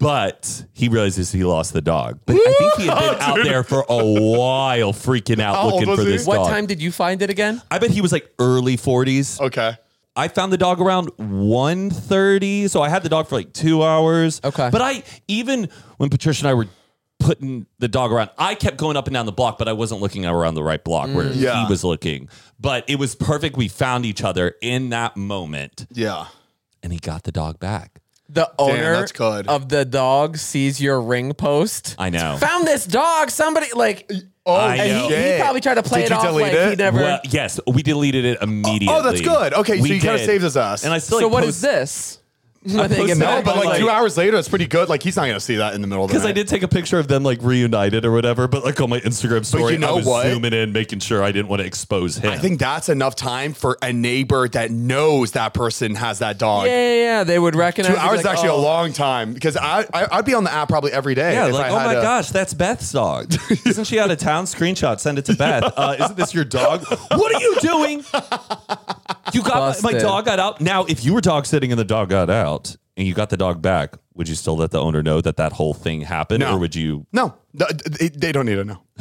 Speaker 4: But he realizes he lost the dog. But I think he had been out there for a while freaking out
Speaker 3: How old
Speaker 4: looking
Speaker 3: was
Speaker 4: for
Speaker 3: he?
Speaker 4: this
Speaker 2: what
Speaker 4: dog.
Speaker 2: time did you find it again?
Speaker 4: I bet he was like early forties.
Speaker 3: Okay.
Speaker 4: I found the dog around one thirty, so I had the dog for like two hours.
Speaker 2: Okay.
Speaker 4: But I, even when Patricia and I were putting the dog around, I kept going up and down the block, but I wasn't looking around the right block where
Speaker 3: Yeah.
Speaker 4: he was looking. But it was perfect. We found each other in that moment,
Speaker 3: Yeah.
Speaker 4: and he got the dog back.
Speaker 2: The owner
Speaker 3: that's good.
Speaker 2: of the dog sees your ring post.
Speaker 4: I know.
Speaker 2: Found this dog. Somebody like
Speaker 3: Oh,
Speaker 4: I
Speaker 2: And
Speaker 4: know.
Speaker 2: he, he
Speaker 3: shit.
Speaker 2: probably tried to play
Speaker 3: Did
Speaker 2: it
Speaker 3: you
Speaker 2: off
Speaker 3: delete
Speaker 2: like
Speaker 3: it?
Speaker 2: he never.
Speaker 4: Well, yes, we deleted it immediately.
Speaker 3: Oh, that's good. Okay, so
Speaker 4: We
Speaker 3: you kinda
Speaker 4: did.
Speaker 3: saved his ass.
Speaker 4: And I still
Speaker 2: so
Speaker 4: like,
Speaker 2: what
Speaker 4: post-
Speaker 2: is this? When they
Speaker 4: posted
Speaker 2: get
Speaker 4: it,
Speaker 2: mad,
Speaker 3: No, but like,
Speaker 4: like-
Speaker 3: two hours later, it's pretty good. Like he's not gonna see that in the middle of the
Speaker 4: Because
Speaker 3: night.
Speaker 4: I did take a picture of them like reunited or whatever, but like on my Instagram story,
Speaker 3: you know
Speaker 4: I was
Speaker 3: what?
Speaker 4: zooming in, making sure I didn't want to expose him.
Speaker 3: I think that's enough time for a neighbor that knows that person has that dog.
Speaker 2: Yeah, yeah, yeah. They would recognize.
Speaker 3: Two
Speaker 2: it'd be
Speaker 3: hours
Speaker 2: like,
Speaker 3: is actually
Speaker 2: oh.
Speaker 3: a long time because I, I I'd be on the app probably every day.
Speaker 4: yeah,
Speaker 3: if
Speaker 4: like,
Speaker 3: I
Speaker 4: oh
Speaker 3: had
Speaker 4: my
Speaker 3: a-
Speaker 4: gosh, that's Beth's dog. Isn't she out of town? Screenshot, send it to Beth. Uh, isn't this your dog? What are you doing? You got my, my
Speaker 2: Busted.
Speaker 4: dog got out. Now, if you were dog sitting and the dog got out and you got the dog back, would you still let the owner know that that whole thing happened,
Speaker 3: No.
Speaker 4: or would you?
Speaker 3: No, th- they, they don't need to know.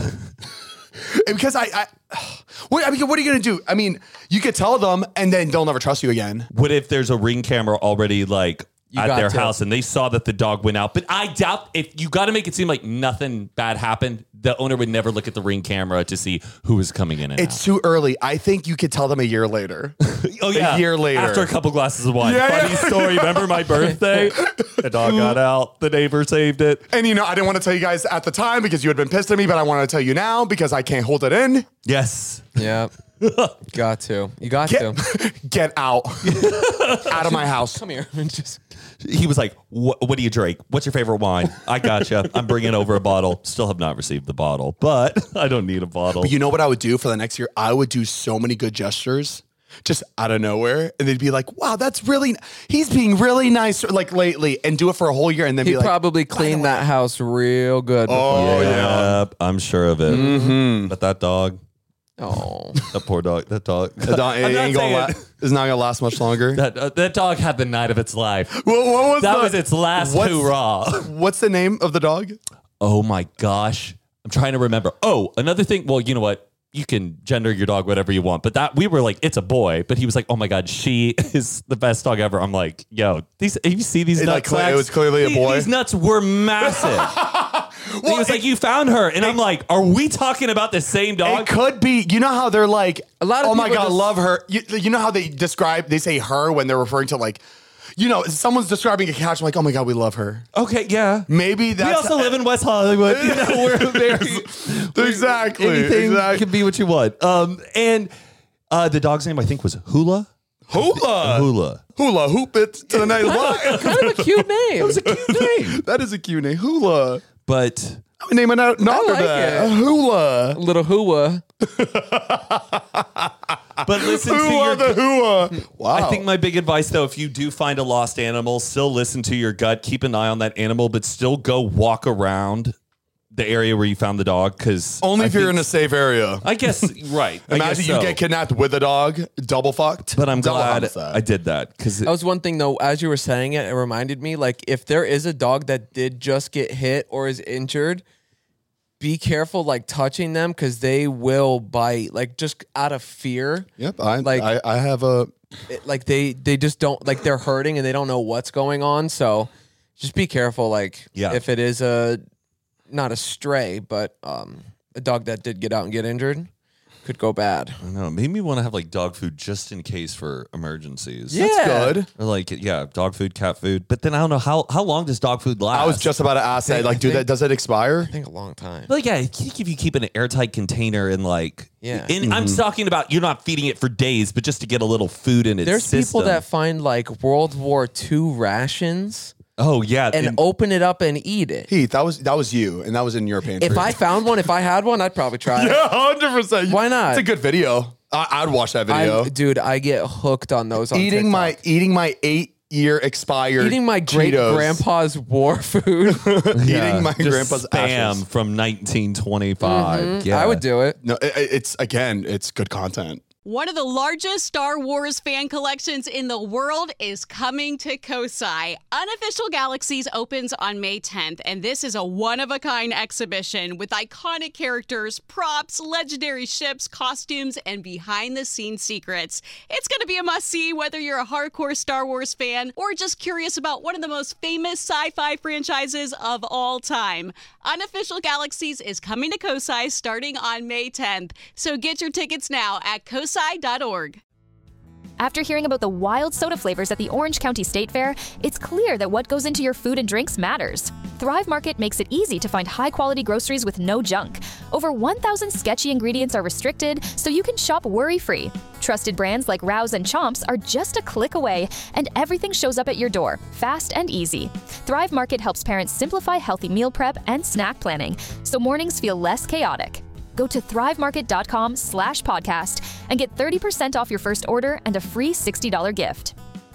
Speaker 3: Because I, I, what, I mean, what are you gonna do? I mean, you could tell them, and then they'll never trust you again.
Speaker 4: What if there's a Ring camera already like
Speaker 2: You
Speaker 4: at
Speaker 2: got
Speaker 4: their
Speaker 2: to.
Speaker 4: house and they saw that the dog went out? But I doubt if you got to make it seem like nothing bad happened. The owner would never look at the Ring camera to see who was coming in and
Speaker 3: It's too early. I think you could tell them a year later.
Speaker 4: out. Oh yeah,
Speaker 3: a year later.
Speaker 4: after a couple glasses of wine.
Speaker 3: Yeah,
Speaker 4: Funny
Speaker 3: yeah.
Speaker 4: story. Remember my birthday? The dog got out. The neighbor saved it.
Speaker 3: And you know, I didn't want to tell you guys at the time because you had been pissed at me, but I want to tell you now because I can't hold it in.
Speaker 4: Yes.
Speaker 2: Yeah. Got to. You got
Speaker 3: Get,
Speaker 2: to.
Speaker 3: get out. Out of my house.
Speaker 2: Come here. Just
Speaker 4: He was like, what, what do you drink? What's your favorite wine? I gotcha. I'm bringing over a bottle. Still have not received the bottle, but I don't need a bottle.
Speaker 3: But you know what I would do for the next year? I would do so many good gestures just out of nowhere. And they'd be like, wow, that's really, he's being really nice like lately, and do it for a whole year. And then
Speaker 2: he
Speaker 3: be like,
Speaker 2: probably cleaned that house real good. Before.
Speaker 3: oh, yeah.
Speaker 4: Yep, I'm sure of it.
Speaker 3: Mm-hmm.
Speaker 4: But that dog,
Speaker 2: Oh.
Speaker 4: that poor dog, that dog.
Speaker 3: The dog
Speaker 4: I'm
Speaker 3: it
Speaker 4: not
Speaker 3: ain't gonna
Speaker 4: saying-
Speaker 3: la- it's not gonna last much longer.
Speaker 4: That, uh, that dog had the night of its life.
Speaker 3: What, what was
Speaker 4: That
Speaker 3: the-
Speaker 4: was its last
Speaker 3: what's-
Speaker 4: hoorah.
Speaker 3: What's the name of the dog?
Speaker 4: Oh my gosh. I'm trying to remember. Oh, another thing. Well, you know what? You can gender your dog whatever you want, but that we were like, it's a boy. But he was like, oh my God, she is the best dog ever. I'm like, yo, these, have you see these
Speaker 3: It, like,
Speaker 4: nuts?
Speaker 3: cle- it was clearly a
Speaker 4: These-
Speaker 3: boy.
Speaker 4: These nuts were massive. And he was like, you found her. And I'm like, are we talking about the same dog?
Speaker 3: It could be. You know how they're like,
Speaker 2: A lot of
Speaker 3: oh my
Speaker 2: people
Speaker 3: God,
Speaker 2: just-
Speaker 3: love her. You, you know how they describe, they say her when they're referring to like, you know, someone's describing a couch. I'm like, oh my God, we love her.
Speaker 4: Okay, yeah.
Speaker 3: Maybe that's.
Speaker 4: We also live in West Hollywood. You know, we're very
Speaker 3: Exactly.
Speaker 4: anything
Speaker 3: exactly.
Speaker 4: can be what you want. Um, and uh, the dog's name I think was Hula.
Speaker 3: Hula.
Speaker 4: Hula.
Speaker 3: Hula hoop it to the night light.
Speaker 2: Kind of a cute name.
Speaker 4: It's a cute name.
Speaker 3: That is a cute name. Hula.
Speaker 4: But
Speaker 3: I'm naming out not
Speaker 2: like
Speaker 3: that.
Speaker 2: it.
Speaker 3: Hula.
Speaker 2: Little hua.
Speaker 4: but listen to
Speaker 3: Hula
Speaker 4: your
Speaker 3: the hua. Wow.
Speaker 4: I think my big advice, though, if you do find a lost animal, still listen to your gut. Keep an eye on that animal, but still go walk around the area where you found the dog. Because
Speaker 3: only if you're in a safe area.
Speaker 4: I guess right. I
Speaker 3: Imagine
Speaker 4: guess
Speaker 3: you
Speaker 4: so.
Speaker 3: get kidnapped with a dog, double fucked.
Speaker 4: But I'm
Speaker 3: Double
Speaker 4: glad
Speaker 3: homicide.
Speaker 4: I did that because
Speaker 2: That was one thing though. As you were saying it, it reminded me like if there is a dog that did just get hit or is injured, be careful like touching them because they will bite. Like just out of fear.
Speaker 3: Yep. I
Speaker 2: Like-
Speaker 3: I, I have a.
Speaker 2: It- like they they just don't like they're hurting and they don't know what's going on. So just be careful. Like
Speaker 4: Yeah.
Speaker 2: if it is a not a stray, but um a dog that did get out and get injured, could go bad.
Speaker 4: I don't know. Made me want to have like dog food just in case for emergencies.
Speaker 2: Yeah.
Speaker 3: That's good.
Speaker 4: Or like yeah, dog food, cat food. But then I don't know how how long does dog food last?
Speaker 3: I was just about to ask that.
Speaker 2: think-
Speaker 3: Like,
Speaker 2: I
Speaker 3: do
Speaker 2: think-
Speaker 3: that? Does it expire?
Speaker 2: I think a long time.
Speaker 4: Like yeah, I think if you keep in an airtight container and like
Speaker 2: Yeah.
Speaker 4: and I'm talking about you're not feeding it for days, but just to get a little food in its
Speaker 2: There's
Speaker 4: system.
Speaker 2: people that find like World War Two rations
Speaker 4: oh yeah,
Speaker 2: and
Speaker 4: and-
Speaker 2: open it up and eat it.
Speaker 3: Heath, that was that was you, and that was in your pantry.
Speaker 2: If I found one, if I had one, I'd probably try it.
Speaker 3: yeah, hundred percent.
Speaker 2: Why not?
Speaker 3: It's a good video. I, I'd watch that video.
Speaker 2: I, dude, I get hooked on those. On
Speaker 3: eating
Speaker 2: TikTok.
Speaker 3: my eating my eight year expired
Speaker 2: eating my great
Speaker 3: Cheetos.
Speaker 2: grandpa's war food.
Speaker 3: eating my
Speaker 4: just
Speaker 3: grandpa's
Speaker 4: spam
Speaker 3: ashes.
Speaker 4: from nineteen twenty-five. Yeah,
Speaker 2: I would do it.
Speaker 3: No, it, it's again, it's good content.
Speaker 1: One of the largest Star Wars fan collections in the world is coming to Kosai. Unofficial Galaxies opens on May tenth, and this is a one-of-a-kind exhibition with iconic characters, props, legendary ships, costumes, and behind-the-scenes secrets. It's going to be a must-see whether you're a hardcore Star Wars fan or just curious about one of the most famous sci-fi franchises of all time. Unofficial Galaxies is coming to Kosai starting on May tenth, so get your tickets now at kosai dot org.
Speaker 5: After hearing about the wild soda flavors at the Orange County State Fair, it's clear that what goes into your food and drinks matters. Thrive Market makes it easy to find high-quality groceries with no junk. Over one thousand sketchy ingredients are restricted, so you can shop worry-free. Trusted brands like Rouse and Chomps are just a click away, and everything shows up at your door, fast and easy. Thrive Market helps parents simplify healthy meal prep and snack planning, so mornings feel less chaotic. Go to thrivemarket.com slash podcast and get thirty percent off your first order and a free sixty dollars gift.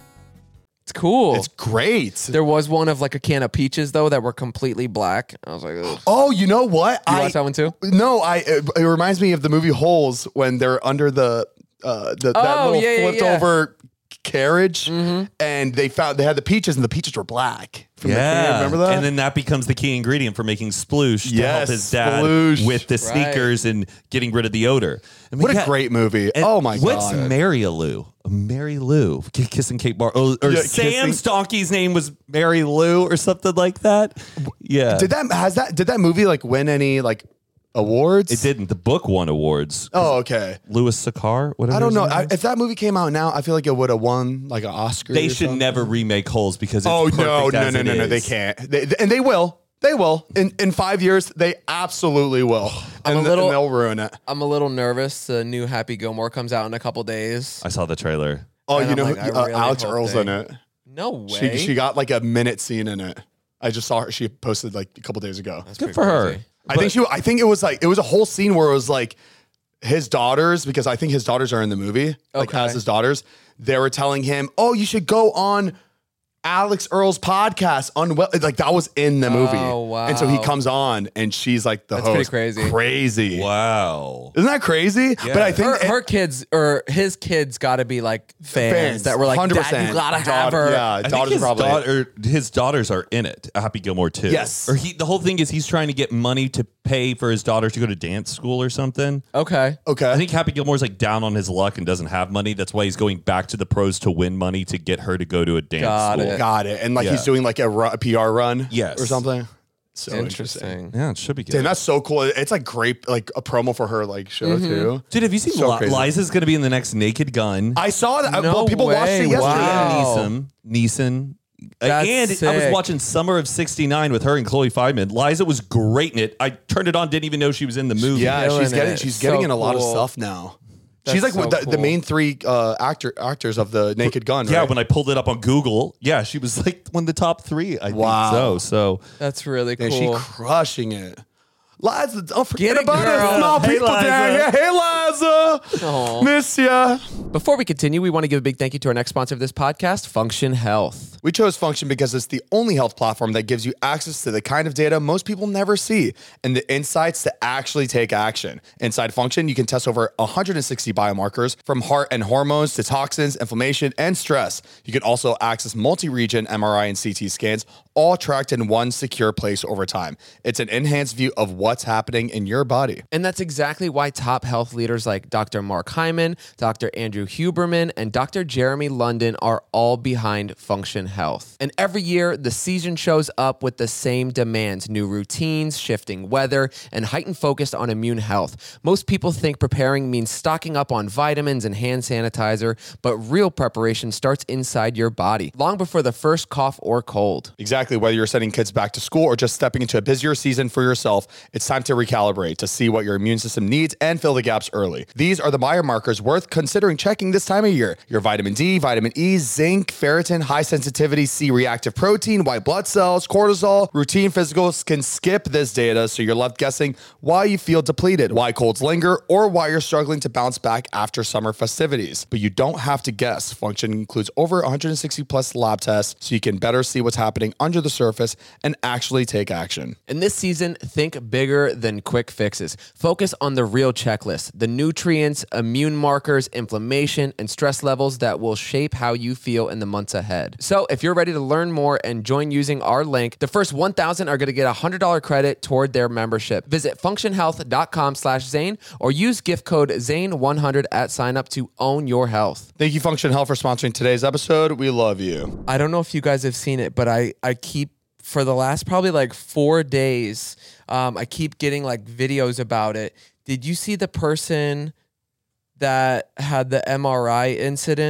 Speaker 2: It's cool.
Speaker 3: It's great.
Speaker 2: There was one of like a can of peaches though that were completely black. I was like, ugh.
Speaker 3: Oh, you know what?
Speaker 2: You
Speaker 3: I
Speaker 2: watched that one too?
Speaker 3: No, I. It, it reminds me of the movie Holes when they're under the uh, the that
Speaker 2: Oh,
Speaker 3: little
Speaker 2: yeah, yeah,
Speaker 3: flipped
Speaker 2: yeah.
Speaker 3: over carriage,
Speaker 2: Mm-hmm.
Speaker 3: and they found they had the peaches, and the peaches were black. From the can.
Speaker 4: Yeah,
Speaker 3: Remember that?
Speaker 4: And then that becomes the key ingredient for making sploosh to
Speaker 3: Yes,
Speaker 4: help his dad
Speaker 3: sploosh.
Speaker 4: with the sneakers and getting rid of the odor. I mean,
Speaker 3: what a
Speaker 4: yeah,
Speaker 3: great movie!
Speaker 4: and
Speaker 3: Oh my
Speaker 4: what's
Speaker 3: god!
Speaker 4: Mary Lou? Mary Lou, K- kissing Kate Bar, oh, or
Speaker 3: Yeah,
Speaker 4: Sam's
Speaker 3: kissing-
Speaker 4: donkey's name was Mary Lou or something like that. Yeah,
Speaker 3: Did that has that did that movie like win any like awards?
Speaker 4: it didn't. The book won awards.
Speaker 3: Oh, okay.
Speaker 4: Louis Sakar, whatever.
Speaker 3: I don't
Speaker 4: his
Speaker 3: know.
Speaker 4: name
Speaker 3: I,
Speaker 4: is.
Speaker 3: if that movie came out now, I feel like it would have won like an Oscar.
Speaker 4: They
Speaker 3: or
Speaker 4: should
Speaker 3: something.
Speaker 4: never remake Holes because it's
Speaker 3: Oh
Speaker 4: perfect
Speaker 3: no, no,
Speaker 4: as
Speaker 3: no,
Speaker 4: it
Speaker 3: no, no! They
Speaker 4: is.
Speaker 3: can't. They, and they will. They will. In in five years, they absolutely will.
Speaker 2: I'm
Speaker 3: and,
Speaker 2: a little-
Speaker 3: and they'll ruin it.
Speaker 2: I'm a little nervous. The new Happy Gilmore comes out in a couple days.
Speaker 4: I saw the trailer.
Speaker 3: Oh,
Speaker 2: And
Speaker 3: you
Speaker 2: I'm
Speaker 3: know,
Speaker 2: like, I
Speaker 3: who- uh,
Speaker 2: really
Speaker 3: Alex
Speaker 2: hope
Speaker 3: Earl's
Speaker 2: they-
Speaker 3: in it.
Speaker 2: No way.
Speaker 3: She she got like a minute scene in it. I just saw her. She posted like a couple days ago.
Speaker 2: That's
Speaker 4: Good
Speaker 2: pretty
Speaker 4: for her.
Speaker 2: crazy.
Speaker 3: I think she. I think it was like it was a whole scene where it was like his daughters, because I think his daughters are in the movie. Like
Speaker 2: Okay.
Speaker 3: as his daughters, they were telling him, "Oh, you should go on Alex Earl's podcast." Unwell, like that was in the movie.
Speaker 2: Oh, wow.
Speaker 3: And so he comes on, and she's like the
Speaker 2: That's pretty
Speaker 3: host.
Speaker 2: crazy.
Speaker 3: Crazy.
Speaker 4: Wow.
Speaker 3: Isn't that crazy? But I think
Speaker 2: Her, her kids or his kids got to be like fans,
Speaker 3: Fans,
Speaker 2: that were like,
Speaker 3: one hundred
Speaker 2: Dad,
Speaker 3: percent.
Speaker 2: you gotta have
Speaker 3: Daughter-
Speaker 2: her.
Speaker 3: yeah.
Speaker 4: I think
Speaker 3: Daughters
Speaker 4: his,
Speaker 3: probably-
Speaker 4: daughter, his daughters are in it. Happy Gilmore too.
Speaker 3: Yes.
Speaker 4: Or he. The whole thing is he's trying to get money to pay for his daughters to go to dance school or something.
Speaker 2: Okay.
Speaker 3: okay.
Speaker 4: I think Happy Gilmore's like down on his luck and doesn't have money. That's why he's going back to the pros to win money to get her to go to a dance
Speaker 2: Got
Speaker 4: school.
Speaker 2: it.
Speaker 3: got it. And like
Speaker 4: Yeah.
Speaker 3: he's doing like a, ru- a P R run,
Speaker 4: Yes.
Speaker 3: or something. So interesting.
Speaker 2: Interesting.
Speaker 4: Yeah, it should be good.
Speaker 3: Damn, that's so cool. It's like great, like a promo for her like show too.
Speaker 4: Dude, have you seen
Speaker 3: So
Speaker 4: Li-
Speaker 3: crazy.
Speaker 4: Liza's going to be in the next Naked Gun?
Speaker 3: I saw that.
Speaker 2: No
Speaker 3: well, people watched
Speaker 2: way.
Speaker 3: it yesterday.
Speaker 2: Wow.
Speaker 4: Liam Neeson. Neeson. Uh,
Speaker 2: That's
Speaker 4: and I was
Speaker 2: sick.
Speaker 4: watching Summer of sixty-nine with her and Chloe Fineman. Liza was great in it. I turned it on, didn't even know she was in the movie.
Speaker 3: Yeah,
Speaker 2: Killing
Speaker 3: she's getting
Speaker 2: it.
Speaker 3: she's
Speaker 2: So
Speaker 3: getting in a lot of
Speaker 2: cool.
Speaker 3: stuff now.
Speaker 2: That's
Speaker 3: she's like
Speaker 2: so
Speaker 3: the, the
Speaker 2: cool.
Speaker 3: main three uh, actor actors of the Naked Gun.
Speaker 4: Yeah,
Speaker 3: right?
Speaker 4: when I pulled it up on Google, yeah, she was like one of the top three. I
Speaker 3: Wow.
Speaker 4: think so. So
Speaker 2: That's really cool.
Speaker 3: and she crushing it. Liza, don't forget
Speaker 2: Get it,
Speaker 3: about
Speaker 2: girl.
Speaker 3: it. Small
Speaker 4: Hey,
Speaker 3: people
Speaker 4: Liza.
Speaker 3: down here. Hey, Liza.
Speaker 2: Aw.
Speaker 3: Miss ya.
Speaker 2: Before we continue, we want to give a big thank you to our next sponsor of this podcast, Function Health.
Speaker 3: We chose Function because it's the only health platform that gives you access to the kind of data most people never see and the insights to actually take action. Inside Function, you can test over one hundred sixty biomarkers from heart and hormones to toxins, inflammation, and stress. You can also access multi-region M R I and C T scans, all tracked in one secure place over time. It's an enhanced view of what's happening in your body.
Speaker 2: And that's exactly why top health leaders like Doctor Mark Hyman, Doctor Andrew Huberman, and Doctor Jeremy London are all behind Function Health. And every year, the season shows up with the same demands: new routines, shifting weather, and heightened focus on immune health. Most people think preparing means stocking up on vitamins and hand sanitizer, but real preparation starts inside your body, long before the first cough or cold.
Speaker 3: Exactly. Whether you're sending kids back to school or just stepping into a busier season for yourself, it's time to recalibrate to see what your immune system needs and fill the gaps early. These are the biomarkers worth considering checking this time of year. Your vitamin D, vitamin E, zinc, ferritin, high sensitivity C reactive protein, white blood cells, cortisol. Routine physicals can skip this data, so you're left guessing why you feel depleted, why colds linger, or why you're struggling to bounce back after summer festivities. But you don't have to guess. Function includes over one hundred sixty plus lab tests, so you can better see what's happening under the surface and actually take action.
Speaker 2: And this season, think bigger than quick fixes. Focus on the real checklist: the nutrients, immune markers, inflammation, and stress levels that will shape how you feel in the months ahead. So if you're ready to learn more and join using our link, the first one thousand are going to get a one hundred dollars credit toward their membership. Visit functionhealth.com slash Zane or use gift code Zane one hundred at sign up to own your health.
Speaker 3: Thank you, Function Health, for sponsoring today's episode. We love you.
Speaker 2: I don't know if you guys have seen it, but I, I keep, for the last probably like four days, um, I keep getting like videos about it. Did you see the person that had the M R I incident?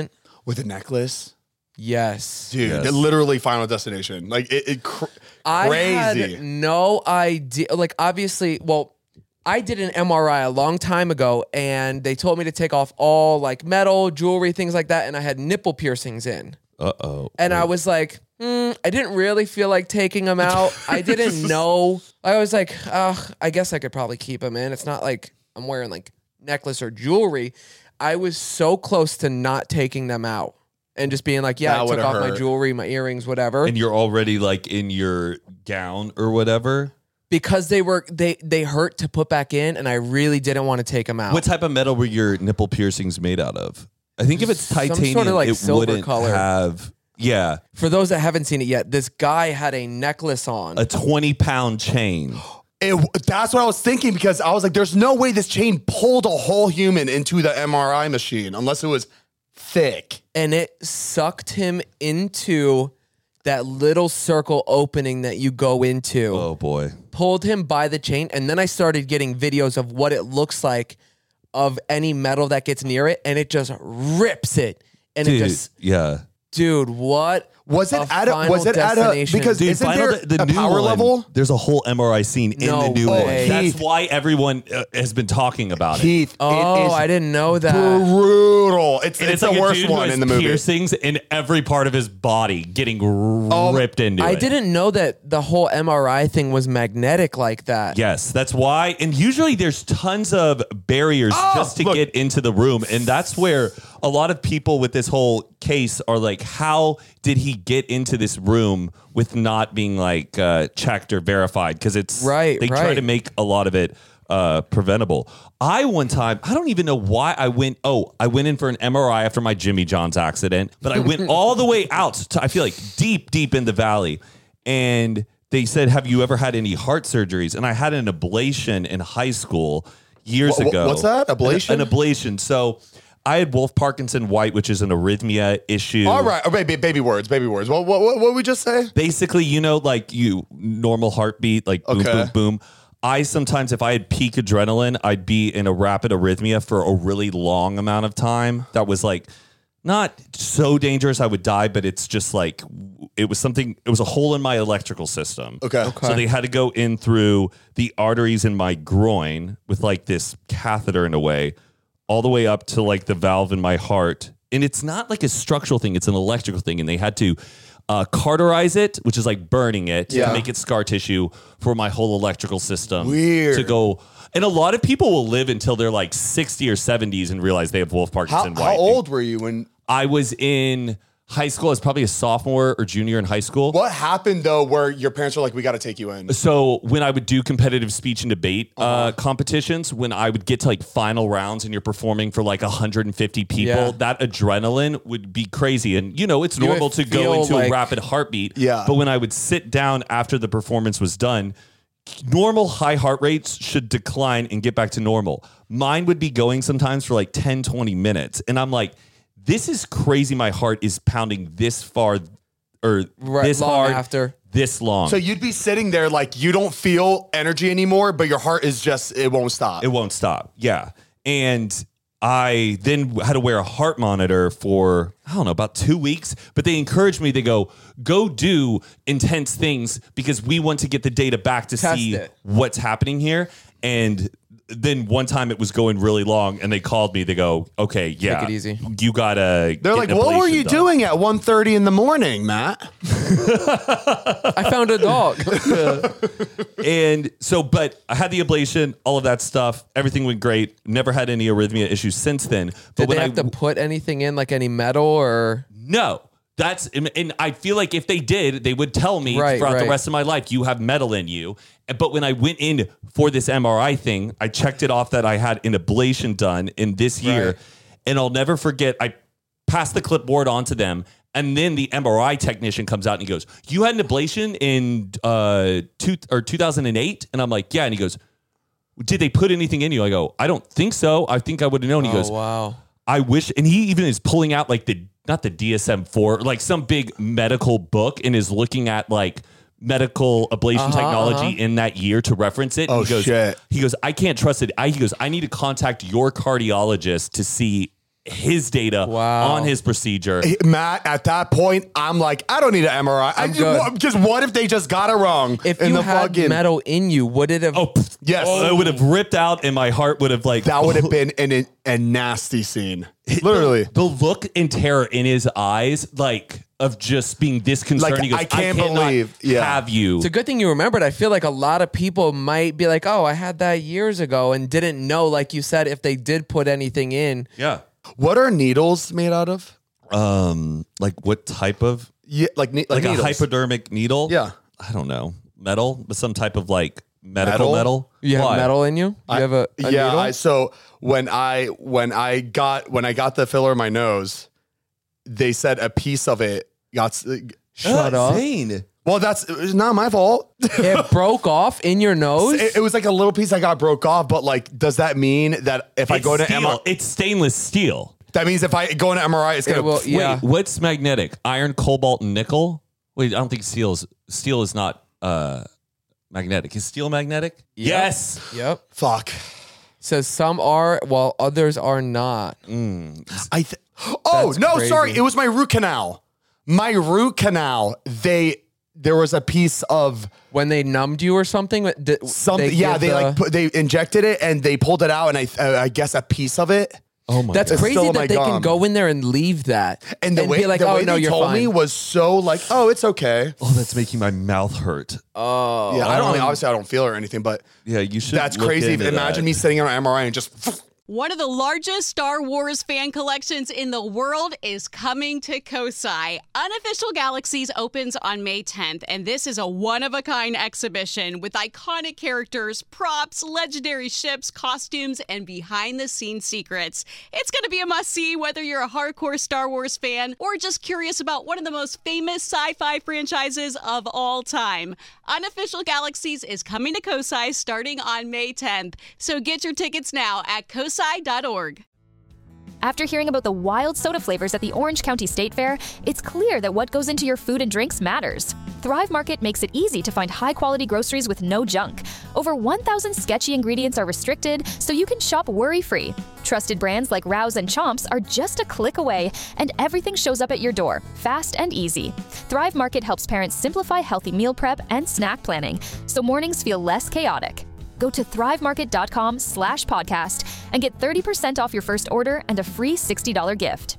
Speaker 3: With a necklace?
Speaker 2: Yes.
Speaker 3: Dude,
Speaker 4: Yes.
Speaker 3: it literally Final Destination. Like, it, it cr-
Speaker 2: I
Speaker 3: crazy.
Speaker 2: had no idea. Like, obviously, well, I did an M R I a long time ago, and they told me to take off all like metal, jewelry, things like that, and I had nipple piercings in.
Speaker 4: Uh-oh.
Speaker 2: And I was like, hmm, I didn't really feel like taking them out. I didn't know. I was like, oh, I guess I could probably keep them in. It's not like I'm wearing like necklace or jewelry. I was so close to not taking them out and just being like, yeah,
Speaker 3: That
Speaker 2: I took
Speaker 3: would've
Speaker 2: off my
Speaker 3: hurt.
Speaker 2: jewelry, my earrings, whatever.
Speaker 4: And you're already like in your gown or whatever.
Speaker 2: Because they were they they hurt to put back in, and I really didn't want to take them out.
Speaker 4: What type of metal were your nipple piercings made out of? I think if it's
Speaker 2: Some sort of,
Speaker 4: titanium,
Speaker 2: like,
Speaker 4: it
Speaker 2: silver
Speaker 4: wouldn't
Speaker 2: color.
Speaker 4: have. Yeah,
Speaker 2: For those that haven't seen it yet, this guy had a necklace on.
Speaker 4: a twenty pound chain.
Speaker 3: It, that's what I was thinking because I was like, there's no way this chain pulled a whole human into the M R I machine unless it was thick.
Speaker 2: And it sucked him into that little circle opening that you go into.
Speaker 4: Oh boy.
Speaker 2: Pulled him by the chain, and then I started getting videos of what it looks like of any metal that gets near it, and it just rips it. And
Speaker 4: Dude,
Speaker 2: it just,
Speaker 4: yeah.
Speaker 2: dude, what?
Speaker 3: Was it
Speaker 2: a
Speaker 3: at a, was
Speaker 2: Final
Speaker 3: it at a,
Speaker 2: destination.
Speaker 3: because
Speaker 4: Dude,
Speaker 3: isn't
Speaker 4: Final
Speaker 3: there
Speaker 4: the, the
Speaker 3: a
Speaker 4: new
Speaker 3: power
Speaker 4: one,
Speaker 3: level?
Speaker 4: There's a whole M R I scene in
Speaker 2: No
Speaker 4: the new
Speaker 2: way.
Speaker 4: one. That's
Speaker 3: Keith.
Speaker 4: why everyone uh, has been talking about it.
Speaker 3: Keith,
Speaker 2: Oh,
Speaker 3: it is
Speaker 2: I didn't know that.
Speaker 3: brutal. It's,
Speaker 4: And
Speaker 3: it's,
Speaker 4: like
Speaker 3: the
Speaker 4: a
Speaker 3: worst
Speaker 4: dude who
Speaker 3: one
Speaker 4: has
Speaker 3: in the movie.
Speaker 4: piercings in every part of his body getting ripped into
Speaker 2: I
Speaker 4: it.
Speaker 2: didn't know that the whole M R I thing was magnetic like that.
Speaker 4: Yes, that's why. And usually there's tons of barriers just to
Speaker 3: look.
Speaker 4: get into the room. And that's where a lot of people with this whole case are like, how did he get into this room with not being like uh, checked or verified? Because it's
Speaker 2: Right,
Speaker 4: They try
Speaker 2: right.
Speaker 4: to make a lot of it uh, preventable. I one time, I don't even know why I went. Oh, I went in for an M R I after my Jimmy John's accident, but I went all the way out to, I feel like deep, deep in the valley. And they said, have you ever had any heart surgeries? And I had an ablation in high school years
Speaker 3: Wha- wha-
Speaker 4: ago.
Speaker 3: what's that? Ablation?
Speaker 4: An, an ablation. So I had Wolf Parkinson White, which is an arrhythmia issue.
Speaker 3: All right, oh, baby, baby words, baby words. What, what, what, what did we just say?
Speaker 4: Basically, you know, like you normal heartbeat, like boom,
Speaker 3: Okay.
Speaker 4: boom, boom. I sometimes, if I had peak adrenaline, I'd be in a rapid arrhythmia for a really long amount of time. That was like not so dangerous I would die, but it's just like it was something. It was a hole in my electrical system.
Speaker 3: Okay. Okay.
Speaker 4: So they had to go in through the arteries in my groin with like this catheter in a way, all the way up to like the valve in my heart. And it's not like a structural thing; it's an electrical thing. And they had to uh, cauterize it, which is like burning it
Speaker 3: Yeah.
Speaker 4: to make it scar tissue for my whole electrical system.
Speaker 3: Weird.
Speaker 4: To go. And a lot of people will live until they're like sixty or seventies and realize they have Wolf
Speaker 3: How,
Speaker 4: Parkinson
Speaker 3: how
Speaker 4: White.
Speaker 3: old were you when?
Speaker 4: I was in high school. I was probably a sophomore or junior in high school.
Speaker 3: What happened though, where your parents were like, "We got to take you in"?
Speaker 4: So when I would do competitive speech and debate uh,
Speaker 3: Uh-huh.
Speaker 4: competitions, when I would get to like final rounds and you're performing for like one hundred fifty people,
Speaker 2: Yeah.
Speaker 4: that adrenaline would be crazy. And you know, it's
Speaker 2: You
Speaker 4: normal
Speaker 2: would
Speaker 4: to go
Speaker 2: feel
Speaker 4: into
Speaker 2: like-
Speaker 4: a rapid heartbeat.
Speaker 3: Yeah.
Speaker 4: But when I would sit down after the performance was done, normal high heart rates should decline and get back to normal. Mine would be going sometimes for like ten, twenty minutes. And I'm like, this is crazy. My heart is pounding this far or
Speaker 2: Right,
Speaker 4: this
Speaker 2: long
Speaker 4: hard
Speaker 2: after.
Speaker 4: this long.
Speaker 3: So you'd be sitting there like you don't feel energy anymore, but your heart is just it won't stop.
Speaker 4: It won't stop. Yeah. And I then had to wear a heart monitor for, I don't know, about two weeks. But they encouraged me, they go, go do intense things because we want to get the data back to
Speaker 2: Test
Speaker 4: see
Speaker 2: it.
Speaker 4: what's happening here. And then one time it was going really long and they called me. They go, okay, yeah.
Speaker 2: it easy.
Speaker 4: You got to.
Speaker 3: They're like, "What were you doing at one thirty in the morning, Matt?"
Speaker 2: I found a dog.
Speaker 4: And so, but I had the ablation, all of that stuff. Everything went great. Never had any arrhythmia issues since then. But
Speaker 2: Did
Speaker 4: when
Speaker 2: they
Speaker 4: I
Speaker 2: have to put anything in, like any metal or?
Speaker 4: No. That's and and I feel like if they did, they would tell me
Speaker 2: Right,
Speaker 4: throughout the
Speaker 2: right.
Speaker 4: rest of my life, you have metal in you. But when I went in for this M R I thing, I checked it off that I had an ablation done in this year.
Speaker 2: Right.
Speaker 4: And I'll never forget, I passed the clipboard on to them. And then the M R I technician comes out and he goes, "You had an ablation in uh two or two thousand eight?" And I'm like, "Yeah." And he goes, "Did they put anything in you?" I go, "I don't think so. I think I would have known." He
Speaker 2: Oh
Speaker 4: goes,
Speaker 2: wow.
Speaker 4: I wish, and he even is pulling out like the, not the D S M four, like some big medical book and is looking at like medical ablation
Speaker 2: Uh-huh,
Speaker 4: technology
Speaker 2: uh-huh.
Speaker 4: in that year to reference it.
Speaker 3: Oh,
Speaker 4: he goes,
Speaker 3: shit.
Speaker 4: He goes, I can't trust it. I, he goes, I need to contact your cardiologist to see his data
Speaker 2: Wow.
Speaker 4: on his procedure.
Speaker 3: Matt, at that point, I'm like, I don't need an M R I. I
Speaker 2: I'm
Speaker 3: just,
Speaker 2: good.
Speaker 3: what, because what if they just got it wrong?
Speaker 2: If
Speaker 3: in
Speaker 2: you
Speaker 3: the
Speaker 2: had
Speaker 3: fucking,
Speaker 2: metal in you, would it have?
Speaker 4: Oh, pff,
Speaker 3: Yes.
Speaker 4: oh, it would have ripped out, and my heart would have like
Speaker 3: that would have been an, a nasty scene. Literally.
Speaker 4: The, the look and terror in his eyes, like of just being disconcerting.
Speaker 3: Like,
Speaker 4: He goes,
Speaker 3: I can't
Speaker 4: cannot
Speaker 3: believe- yeah.
Speaker 4: have you.
Speaker 2: It's a good thing you remembered. I feel like a lot of people might be like, "Oh, I had that years ago," and didn't know, like you said, if they did put anything in.
Speaker 4: Yeah.
Speaker 3: What are needles made out of?
Speaker 4: Um, like what type of
Speaker 3: Yeah, like ne-
Speaker 4: like,
Speaker 3: like,
Speaker 4: a
Speaker 3: needles.
Speaker 4: hypodermic needle?
Speaker 3: Yeah.
Speaker 4: I don't know. Metal, but some type of like medical
Speaker 3: Metal?
Speaker 4: metal.
Speaker 2: You have
Speaker 4: Why?
Speaker 2: metal in you. You
Speaker 3: I-
Speaker 2: have a, a
Speaker 3: yeah.
Speaker 2: needle?
Speaker 3: I, so when I when I got when I got the filler in my nose, they said a piece of it got. s-
Speaker 2: Shut
Speaker 4: Uh,
Speaker 2: up.
Speaker 4: Zane.
Speaker 3: Well, that's it's not my fault.
Speaker 2: It broke off in your nose.
Speaker 3: It, it was like a little piece that got broke off, but like, does that mean that if I
Speaker 4: It's
Speaker 3: go to
Speaker 4: steel.
Speaker 3: M R I,
Speaker 4: It's stainless steel.
Speaker 3: that means if I go into M R I, it's gonna.
Speaker 2: It will- yeah.
Speaker 4: Wait, what's magnetic? Iron, cobalt, and nickel? Wait, I don't think steel is steel is not uh magnetic. Is steel magnetic? Yes.
Speaker 2: Yep.
Speaker 3: Fuck.
Speaker 2: Says some are, while others are not.
Speaker 3: I. Th- oh
Speaker 2: That's
Speaker 3: no,
Speaker 2: crazy.
Speaker 3: sorry, it was my root canal. My root canal. They there was a piece of
Speaker 2: When they numbed you or something. Did,
Speaker 3: something.
Speaker 2: they
Speaker 3: yeah,
Speaker 2: give
Speaker 3: they
Speaker 2: the-
Speaker 3: like put, they injected it and they pulled it out, and I uh, I guess a piece of it.
Speaker 4: Oh my
Speaker 2: That's
Speaker 3: It's
Speaker 2: crazy
Speaker 3: still in
Speaker 2: that
Speaker 3: my
Speaker 2: they can
Speaker 3: gum.
Speaker 2: go in there and leave that
Speaker 3: And the way
Speaker 2: be like,
Speaker 3: the
Speaker 2: "Oh
Speaker 3: way
Speaker 2: no,
Speaker 3: they
Speaker 2: you're
Speaker 3: told
Speaker 2: fine."
Speaker 3: me was so like, oh, it's okay.
Speaker 4: Oh, that's making my mouth hurt.
Speaker 2: oh,
Speaker 3: Yeah, I don't. I mean,
Speaker 4: um,
Speaker 3: obviously, I don't feel it or anything, but
Speaker 4: Yeah, you should.
Speaker 3: that's
Speaker 4: look
Speaker 3: crazy.
Speaker 4: into
Speaker 3: Imagine
Speaker 4: that.
Speaker 3: me sitting on an M R I and just.
Speaker 1: One of the largest Star Wars fan collections in the world is coming to Kosai. Unofficial Galaxies opens on May tenth, and this is a one-of-a-kind exhibition with iconic characters, props, legendary ships, costumes, and behind-the-scenes secrets. It's going to be a must-see whether you're a hardcore Star Wars fan or just curious about one of the most famous sci-fi franchises of all time. Unofficial Galaxies is coming to Kosai starting on May tenth, so get your tickets now at kosai dot org.
Speaker 5: After hearing about the wild soda flavors at the Orange County State Fair, it's clear that what goes into your food and drinks matters. Thrive Market makes it easy to find high-quality groceries with no junk. Over one thousand sketchy ingredients are restricted, so you can shop worry-free. Trusted brands like Rouse and Chomps are just a click away, and everything shows up at your door, fast and easy. Thrive Market helps parents simplify healthy meal prep and snack planning, so mornings feel less chaotic. Go to thrivemarket.com slash podcast and get thirty percent off your first order and a free sixty dollars gift.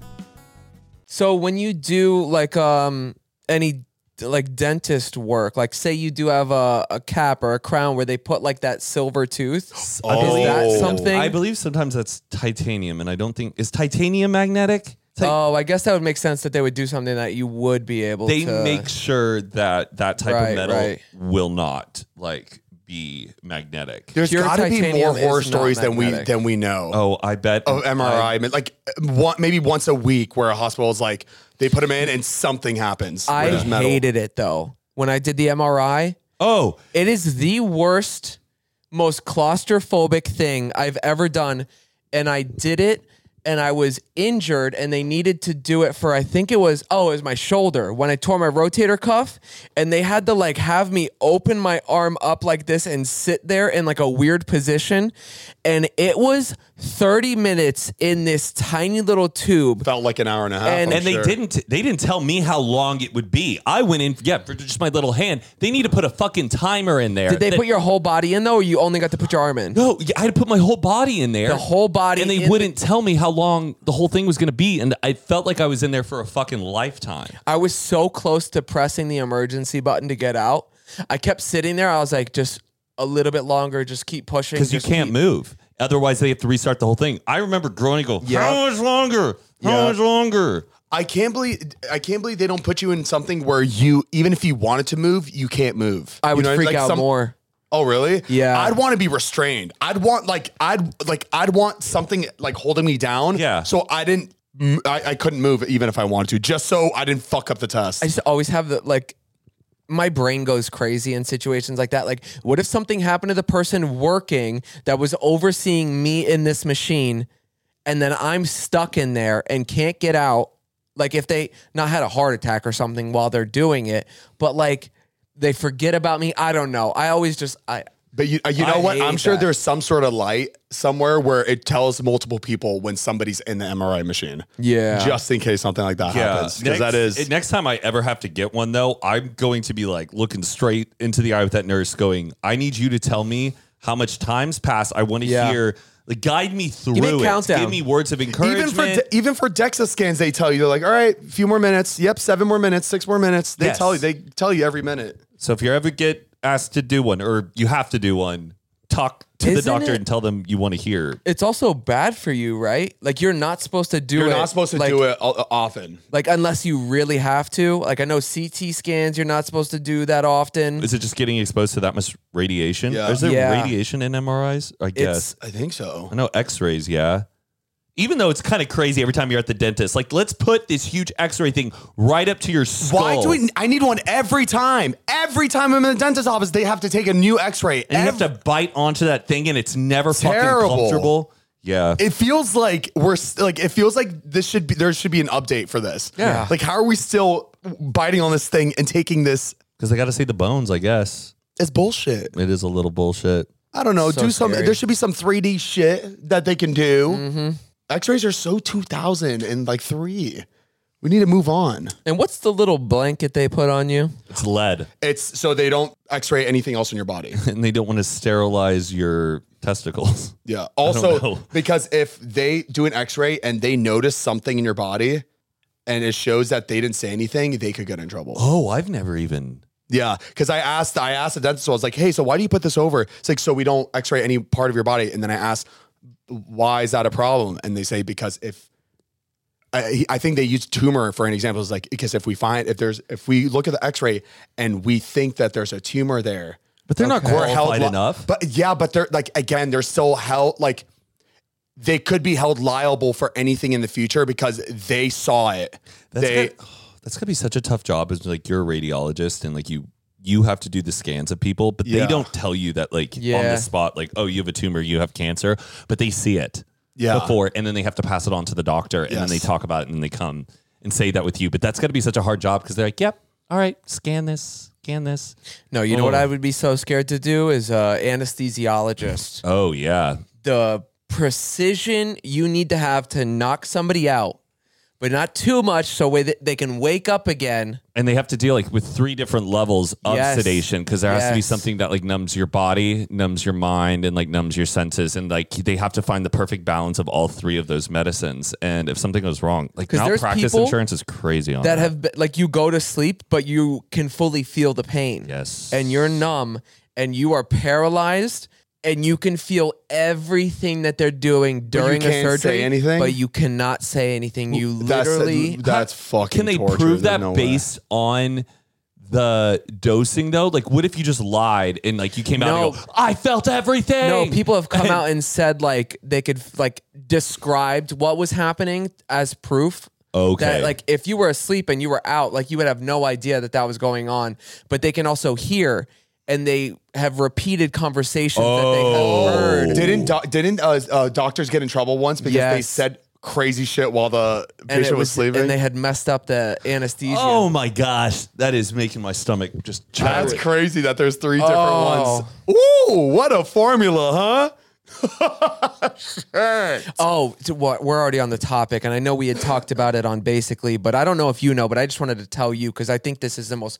Speaker 2: So when you do like um any like dentist work, like say you do have a, a cap or a crown where they put like that silver tooth,
Speaker 4: I
Speaker 2: is
Speaker 4: believe-
Speaker 2: that something?
Speaker 4: I believe sometimes that's titanium, and I don't think is titanium magnetic. Ti-
Speaker 2: Oh, I guess that would make sense that they would do something that you would be able
Speaker 4: they
Speaker 2: to.
Speaker 4: make sure that that type
Speaker 2: Right,
Speaker 4: of metal
Speaker 2: right.
Speaker 4: will not like be magnetic.
Speaker 3: There's
Speaker 2: Pure
Speaker 3: got to be more
Speaker 2: titanium
Speaker 3: horror
Speaker 2: is not
Speaker 3: stories than we
Speaker 2: magnetic.
Speaker 3: than we know.
Speaker 4: Oh, I bet
Speaker 3: Of M R I, I mean, like one, maybe once a week, where a hospital is like they put them in and something happens. where
Speaker 2: I
Speaker 3: there's metal.
Speaker 2: hated it though. When I did the M R I,
Speaker 4: Oh,
Speaker 2: it is the worst, most claustrophobic thing I've ever done. And I did it and I was injured and they needed to do it for, I think it was, oh, it was my shoulder when I tore my rotator cuff, and they had to like have me open my arm up like this and sit there in like a weird position. And it was thirty minutes in this tiny little tube.
Speaker 3: Felt like an hour and a half.
Speaker 2: And-
Speaker 3: I'm
Speaker 4: and they
Speaker 3: sure.
Speaker 4: didn't they didn't tell me how long it would be. I went in, yeah, for just my little hand. They need to put a fucking timer in there.
Speaker 2: Did they
Speaker 4: that-
Speaker 2: put your whole body in though, or you only got to put your arm in?
Speaker 4: No, yeah, I had to put my whole body in there.
Speaker 2: The whole body
Speaker 4: And they
Speaker 2: in
Speaker 4: wouldn't tell me how long the whole thing was going to be. And I felt like I was in there for a fucking lifetime.
Speaker 2: I was so close to pressing the emergency button to get out. I kept sitting there. I was like, just a little bit longer. Just keep pushing.
Speaker 4: Because you
Speaker 2: just
Speaker 4: can't
Speaker 2: keep-
Speaker 4: move. Otherwise, they have to restart the whole thing. I remember groaning, go,
Speaker 2: Yeah.
Speaker 4: how much longer? How
Speaker 3: Yeah.
Speaker 4: much longer?
Speaker 3: I can't believe I can't believe they don't put you in something where you, even if you wanted to move, you can't move.
Speaker 2: I
Speaker 3: You
Speaker 2: would
Speaker 3: know,
Speaker 2: freak
Speaker 3: like
Speaker 2: out
Speaker 3: some-
Speaker 2: more.
Speaker 3: Oh, really?
Speaker 2: Yeah.
Speaker 3: I'd want to be restrained. I'd want like I'd like I'd want something like holding me down.
Speaker 4: Yeah.
Speaker 3: So I didn't. m- I, I couldn't move even if I wanted to, just so I didn't fuck up the test.
Speaker 2: I just always have the like. My brain goes crazy in situations like that. Like, what if something happened to the person working that was overseeing me in this machine, and then I'm stuck in there and can't get out? Like, if they not had a heart attack or something while they're doing it, but like they forget about me. I don't know. I always just I
Speaker 3: But you, uh, you know
Speaker 2: I
Speaker 3: what?
Speaker 2: hate
Speaker 3: I'm sure
Speaker 2: that.
Speaker 3: there's some sort of light somewhere where it tells multiple people when somebody's in the M R I machine.
Speaker 2: Yeah.
Speaker 3: Just in case something like that happens. Because
Speaker 4: Next,
Speaker 3: that is.
Speaker 4: next time I ever have to get one, though, I'm going to be like looking straight into the eye with that nurse, going, "I need you to tell me how much time's passed. I want to
Speaker 2: Yeah.
Speaker 4: hear." Like, guide me through
Speaker 2: Give me a
Speaker 4: it.
Speaker 2: countdown.
Speaker 4: Give me words of encouragement.
Speaker 3: Even for de- even for DEXA scans, they tell you they're like, all right, a few more minutes. Yep, seven more minutes, six more minutes. They
Speaker 4: Yes.
Speaker 3: tell you they tell you every minute.
Speaker 4: So if you ever get asked to do one, or you have to do one, talk to the
Speaker 2: Isn't
Speaker 4: doctor
Speaker 2: it-
Speaker 4: and tell them you want to hear.
Speaker 2: It's also bad for you, right? Like you're not supposed to do
Speaker 3: You're
Speaker 2: it.
Speaker 3: not supposed to
Speaker 2: like,
Speaker 3: do it o- often.
Speaker 2: like unless you really have to. Like I know C T scans, you're not supposed to do that often.
Speaker 4: Is it just getting exposed to that much radiation?
Speaker 3: Yeah.
Speaker 4: Is there
Speaker 2: Yeah.
Speaker 4: radiation in M R Is? I guess.
Speaker 2: It's
Speaker 3: I think so.
Speaker 4: I know X-rays, yeah. Even though it's kind of crazy every time you're at the dentist, like let's put this huge X-ray thing right up to your skull.
Speaker 3: Why do we? I need one every time. Every time I'm in the dentist's office, they have to take a new X-ray.
Speaker 4: And you have
Speaker 3: Ev-
Speaker 4: to bite onto that thing, and it's never
Speaker 3: Terrible.
Speaker 4: fucking comfortable. Yeah.
Speaker 3: It feels like we're s- like it feels like this should be there should be an update for this.
Speaker 2: Yeah.
Speaker 3: Like how are we still biting on this thing and taking this?
Speaker 4: Because they got to see the bones, I guess.
Speaker 3: It's bullshit.
Speaker 4: It is a little bullshit.
Speaker 3: I don't know.
Speaker 2: So
Speaker 3: do some.
Speaker 2: scary.
Speaker 3: There should be some three D shit that they can do. X-rays are so two thousand and like three. We need to move on.
Speaker 2: and what's the little blanket they put on you?
Speaker 4: It's lead.
Speaker 3: It's so they don't X-ray anything else in your body.
Speaker 4: And they don't want to sterilize your testicles.
Speaker 3: Yeah.
Speaker 4: know.
Speaker 3: Also, because if they do an X-ray and they notice something in your body, and it shows that they didn't say anything, they could get in trouble.
Speaker 4: Oh, I've never even.
Speaker 3: Yeah, because I asked, I asked the dentist, so I was like, "Hey, so why do you put this over?" It's like, so we don't X-ray any part of your body. And then I asked, "Why is that a problem?" And they say because if I, I think they use tumor for an example. It's like because if we find if there's if we look at the X-ray and we think that there's a tumor there,
Speaker 4: But they're not
Speaker 3: we're held
Speaker 4: qualified
Speaker 3: li-
Speaker 4: enough.
Speaker 3: But yeah, but they're like again, they're still held like they could be held liable for anything in the future because they saw it.
Speaker 4: That's
Speaker 3: they
Speaker 4: got, that's gotta be such a tough job. As like you're a radiologist and like you you have to do the scans of people, but
Speaker 3: Yeah.
Speaker 4: they don't tell you that like on
Speaker 2: Yeah.
Speaker 4: the spot, like, oh, you have a tumor, you have cancer, but they see it
Speaker 3: Yeah.
Speaker 4: before, and then they have to pass it on to the doctor, and then
Speaker 3: Yes.
Speaker 4: they talk about it, and then they come and say that with you. But that's got to be such a hard job because they're like, yep, all right, scan this, scan this.
Speaker 2: No, you know what
Speaker 4: Oh.
Speaker 2: I would be so scared to do is uh, anesthesiologist.
Speaker 4: Oh yeah,
Speaker 2: The precision you need to have to knock somebody out, but not too much so way that they can wake up again.
Speaker 4: and they have to deal like with three different levels of
Speaker 2: Yes.
Speaker 4: sedation because there has to be
Speaker 2: Yes.
Speaker 4: something that like numbs your body, numbs your mind, and like numbs your senses, and like they have to find the perfect balance of all three of those medicines. And if something goes wrong, like
Speaker 2: 'Cause there's
Speaker 4: malpractice
Speaker 2: people
Speaker 4: insurance is crazy on
Speaker 2: That
Speaker 4: that.
Speaker 2: have been, like you go to sleep, but you can fully feel the pain.
Speaker 4: Yes.
Speaker 2: And you're numb and you are paralyzed and you can feel everything that they're doing
Speaker 3: you
Speaker 2: during a
Speaker 3: can't
Speaker 2: surgery.
Speaker 3: say anything?
Speaker 2: But you cannot say anything. You
Speaker 3: that's
Speaker 2: literally
Speaker 3: that's fucking.
Speaker 4: Can they
Speaker 3: torture.
Speaker 4: prove
Speaker 3: There's
Speaker 4: that
Speaker 3: no way.
Speaker 4: based on the dosing though? Like, what if you just lied and like you came out
Speaker 2: No.
Speaker 4: and go, I felt everything?
Speaker 2: No, people have come out and said like they could like described what was happening as proof.
Speaker 4: Okay.
Speaker 2: That like if you were asleep and you were out, like you would have no idea that that was going on. But they can also hear, and they have repeated conversations that they
Speaker 4: Oh.
Speaker 2: have heard.
Speaker 3: Didn't do- didn't uh, uh, doctors get in trouble once because they
Speaker 2: Yes.
Speaker 3: said crazy shit while the
Speaker 2: and
Speaker 3: patient
Speaker 2: it
Speaker 3: was, sleeping?
Speaker 2: and they had messed up the anesthesia.
Speaker 4: Oh my gosh, that is making my stomach just
Speaker 3: That's
Speaker 4: chatter.
Speaker 3: crazy that there's three different
Speaker 2: Oh.
Speaker 3: ones. Ooh, what a formula, huh? Shit.
Speaker 2: Oh, to what we're already on the topic, and I know we had talked about it on Basically, but I don't know if you know, but I just wanted to tell you because I think this is the most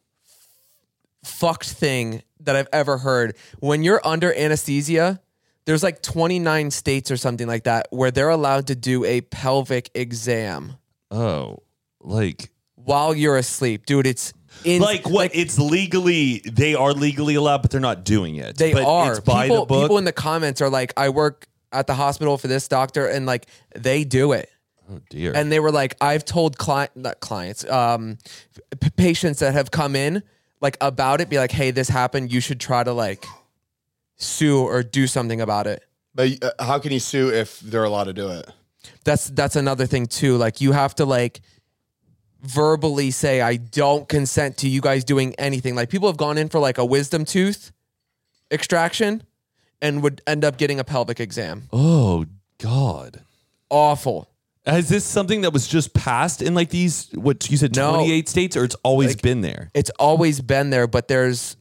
Speaker 2: fucked thing that I've ever heard. When you're under anesthesia, there's like twenty-nine states or something like that where they're allowed to do a pelvic exam
Speaker 4: Oh, like
Speaker 2: while you're asleep, dude. It's in,
Speaker 4: like what? It's legally they are legally allowed, but they're not doing it.
Speaker 2: They
Speaker 4: but
Speaker 2: are.
Speaker 4: It's by
Speaker 2: people,
Speaker 4: the book.
Speaker 2: people in the comments are like, I work at the hospital for this doctor, and like they do it.
Speaker 4: oh dear.
Speaker 2: And they were like, I've told client, not clients, um, p- patients that have come in like about it, be like, hey, this happened. You should try to like sue or do something about it.
Speaker 3: But uh, how can you sue if they're allowed to do it?
Speaker 2: That's that's another thing too. Like you have to like verbally say, I don't consent to you guys doing anything. Like people have gone in for like a wisdom tooth extraction and would end up getting a pelvic exam.
Speaker 4: oh God.
Speaker 2: Awful.
Speaker 4: Is this something that was just passed in like these what you said
Speaker 2: No.
Speaker 4: twenty-eight states, or it's always
Speaker 2: Like-
Speaker 4: been there?
Speaker 2: It's always been there, but there's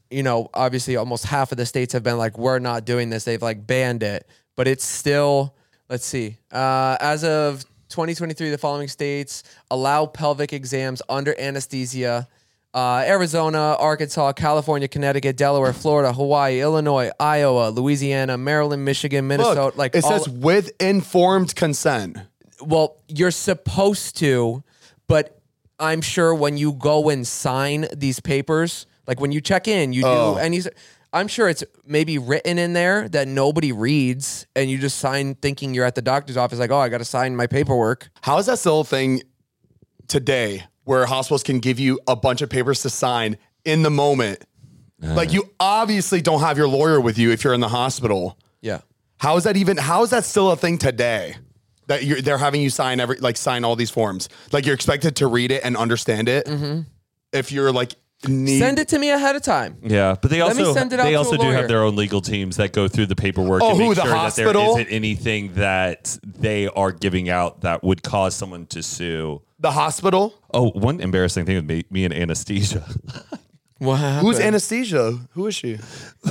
Speaker 2: you know, obviously almost half of the states have been like, we're not doing this. They've like banned it, but it's still, let's see, uh, as of twenty twenty-three, the following states allow pelvic exams under anesthesia. Uh, Arizona, Arkansas, California, Connecticut, Delaware, Florida, Hawaii, Illinois, Iowa, Louisiana, Maryland, Michigan, Minnesota.
Speaker 3: Look,
Speaker 2: like
Speaker 3: it
Speaker 2: all,
Speaker 3: says with informed consent.
Speaker 2: well, you're supposed to, but I'm sure when you go and sign these papers, like when you check in, you
Speaker 3: Oh.
Speaker 2: do any. I'm sure it's maybe written in there that nobody reads, and you just sign thinking you're at the doctor's office, like, oh, I got to sign my paperwork.
Speaker 3: How is that still a thing today where hospitals can give you a bunch of papers to sign in the moment?
Speaker 4: Uh,
Speaker 3: Like you obviously don't have your lawyer with you if you're in the hospital.
Speaker 2: Yeah.
Speaker 3: How is that even, how is that still a thing today? That you're, they're having you sign every, like sign all these forms. Like you're expected to read it and understand it.
Speaker 2: Mm-hmm.
Speaker 3: If you're like, need,
Speaker 2: Send it to me ahead of time.
Speaker 4: Yeah, but they
Speaker 2: Let me
Speaker 4: also
Speaker 2: send it out
Speaker 4: they
Speaker 2: to
Speaker 4: also
Speaker 2: a
Speaker 4: do
Speaker 2: lawyer.
Speaker 4: have their own legal teams that go through the paperwork
Speaker 3: Oh,
Speaker 4: and make
Speaker 3: who, the
Speaker 4: sure that
Speaker 3: hospital?
Speaker 4: there isn't anything that they are giving out that would cause someone to sue.
Speaker 3: the hospital.
Speaker 4: Oh, one embarrassing thing with me, me and anesthesia.
Speaker 2: What happened?
Speaker 3: Who's anesthesia? Who is she?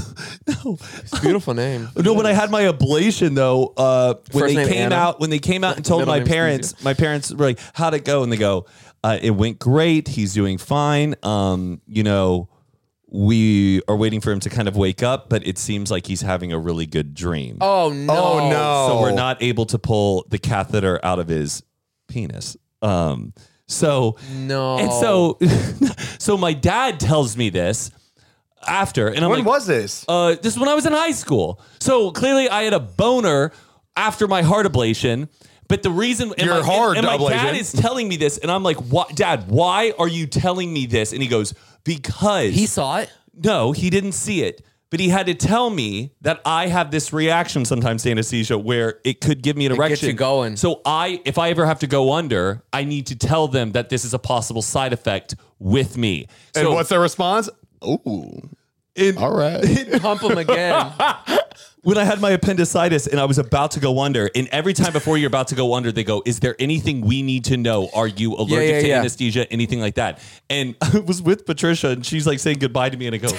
Speaker 2: Beautiful name.
Speaker 4: No, when I had my ablation though, uh, when
Speaker 2: First
Speaker 4: they
Speaker 2: name
Speaker 4: came
Speaker 2: Anna?
Speaker 4: out, when they came out and told
Speaker 2: Middle
Speaker 4: my
Speaker 2: name's
Speaker 4: parents,
Speaker 2: Stacey.
Speaker 4: my parents were like, "How'd it go?" And they go, uh, "It went great. He's doing fine. Um, you know, we are waiting for him to kind of wake up, but it seems like he's having a really good dream.
Speaker 2: Oh no!
Speaker 3: Oh, no.
Speaker 4: So we're not able to pull the catheter out of his penis. Um, so
Speaker 2: No.
Speaker 4: and so, so my dad tells me this after, and I'm
Speaker 3: When
Speaker 4: like,
Speaker 3: was this?
Speaker 4: Uh, this is when I was in high school. So clearly, I had a boner after my heart ablation. But the reason and
Speaker 3: Your
Speaker 4: my,
Speaker 3: heart
Speaker 4: and, and my dad
Speaker 3: ablation?
Speaker 4: is telling me this, and I'm like, "What, Dad? Why are you telling me this?" And he goes, "Because
Speaker 2: He saw it.
Speaker 4: no, he didn't see it, but he had to tell me that I have this reaction sometimes to anesthesia where it could give me an
Speaker 2: It gets
Speaker 4: erection.
Speaker 2: you going.
Speaker 4: So I, if I ever have to go under, I need to tell them that this is a possible side effect with me.
Speaker 3: And
Speaker 4: So
Speaker 3: what's their response? Ooh.
Speaker 4: in,
Speaker 3: All right.
Speaker 2: Pump him again.
Speaker 4: when I had my appendicitis and I was about to go under, and every time before you're about to go under, they go, "Is there anything we need to know? Are you allergic
Speaker 2: yeah,
Speaker 4: to
Speaker 2: yeah.
Speaker 4: anesthesia? Anything like that?" And I was with Patricia, and she's like saying goodbye to me, and I go,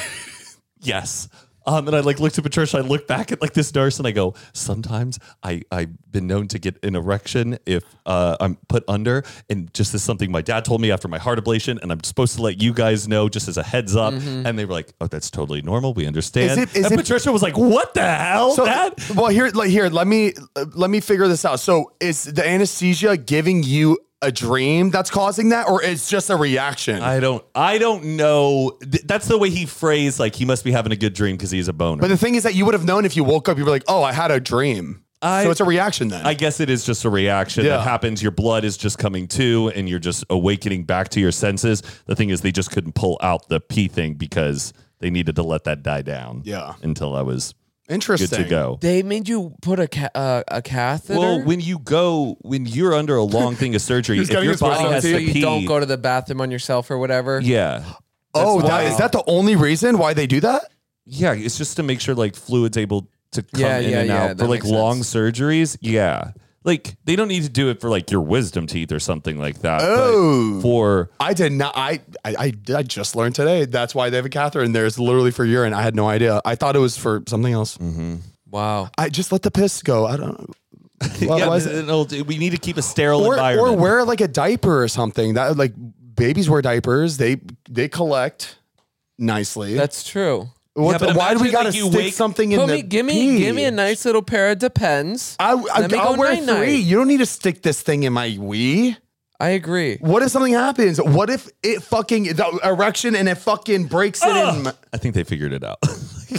Speaker 4: "Yes." Um, and I like looked at Patricia, I look back at like this nurse and I go, sometimes I, I've been known to get an erection if uh, I'm put under. And just as something my dad told me after my heart ablation, and I'm supposed to let you guys know just as a heads up.
Speaker 2: Mm-hmm.
Speaker 4: And they were like, "Oh, that's totally normal. We understand."
Speaker 3: Is it- is
Speaker 4: and
Speaker 3: it-
Speaker 4: Patricia was like, "What the hell,
Speaker 3: So,
Speaker 4: Dad?"
Speaker 3: well, here, like, here, let me uh, let me figure this out. So, is the anesthesia giving you a dream that's causing that, or it's just a reaction?
Speaker 4: I don't I don't know. Th- That's the way he phrased, like he must be having a good dream because he's a boner.
Speaker 3: but the thing is that you would have known if you woke up. You'd be like, "Oh, I had a dream."
Speaker 4: I-
Speaker 3: so it's a reaction then.
Speaker 4: I guess it is just a reaction
Speaker 3: Yeah.
Speaker 4: that happens. Your blood is just coming to and you're just awakening back to your senses. The thing is they just couldn't pull out the pee thing because they needed to let that die down.
Speaker 3: Yeah.
Speaker 4: Until I was
Speaker 3: Interesting.
Speaker 4: good to go.
Speaker 2: They made you put a ca- uh, a catheter.
Speaker 4: Well, when you go, when you're under a long thing of surgery,
Speaker 3: He's
Speaker 4: if
Speaker 3: getting
Speaker 4: your
Speaker 3: his
Speaker 4: body
Speaker 3: wisdom
Speaker 4: has
Speaker 2: so
Speaker 4: to
Speaker 2: you
Speaker 4: pee,
Speaker 2: don't go to the bathroom on yourself or whatever.
Speaker 4: yeah,
Speaker 3: Oh,
Speaker 4: That's
Speaker 3: that,
Speaker 4: why-
Speaker 3: is that the only reason why they do that?
Speaker 4: yeah, it's just to make sure like fluid's able to come
Speaker 2: Yeah,
Speaker 4: in
Speaker 2: yeah,
Speaker 4: and
Speaker 2: yeah,
Speaker 4: out
Speaker 2: that
Speaker 4: for like
Speaker 2: makes
Speaker 4: long
Speaker 2: sense.
Speaker 4: surgeries. Yeah, like they don't need to do it for like your wisdom teeth or something like that.
Speaker 3: Oh.
Speaker 4: but for
Speaker 3: I did not. I, I I I just learned today. That's why they have a catheter in there. It's literally for urine. I had no idea. I thought it was for something else.
Speaker 2: Wow.
Speaker 3: I just let the piss go. I don't know. Why-
Speaker 4: yeah,
Speaker 3: why is it-
Speaker 4: it'll- we need to keep a sterile
Speaker 3: or, or
Speaker 4: environment.
Speaker 3: wear like a diaper or something. That like babies wear diapers. They they collect nicely.
Speaker 2: That's true.
Speaker 3: What
Speaker 4: Yeah,
Speaker 3: the-
Speaker 4: but
Speaker 3: why do we
Speaker 4: imagine,
Speaker 3: got to
Speaker 4: like, you
Speaker 3: stick
Speaker 4: wake-
Speaker 3: something in
Speaker 2: Put
Speaker 3: the
Speaker 2: me, give me,
Speaker 3: pee?
Speaker 2: give me a nice little pair of Depends.
Speaker 3: I, I,
Speaker 2: Let me
Speaker 3: I'll
Speaker 2: go
Speaker 3: wear
Speaker 2: night-night.
Speaker 3: three. You don't need to stick this thing in my wee.
Speaker 2: I agree.
Speaker 3: What if something happens? What if it fucking the erection and it fucking breaks it in? my-
Speaker 4: I think they figured it out.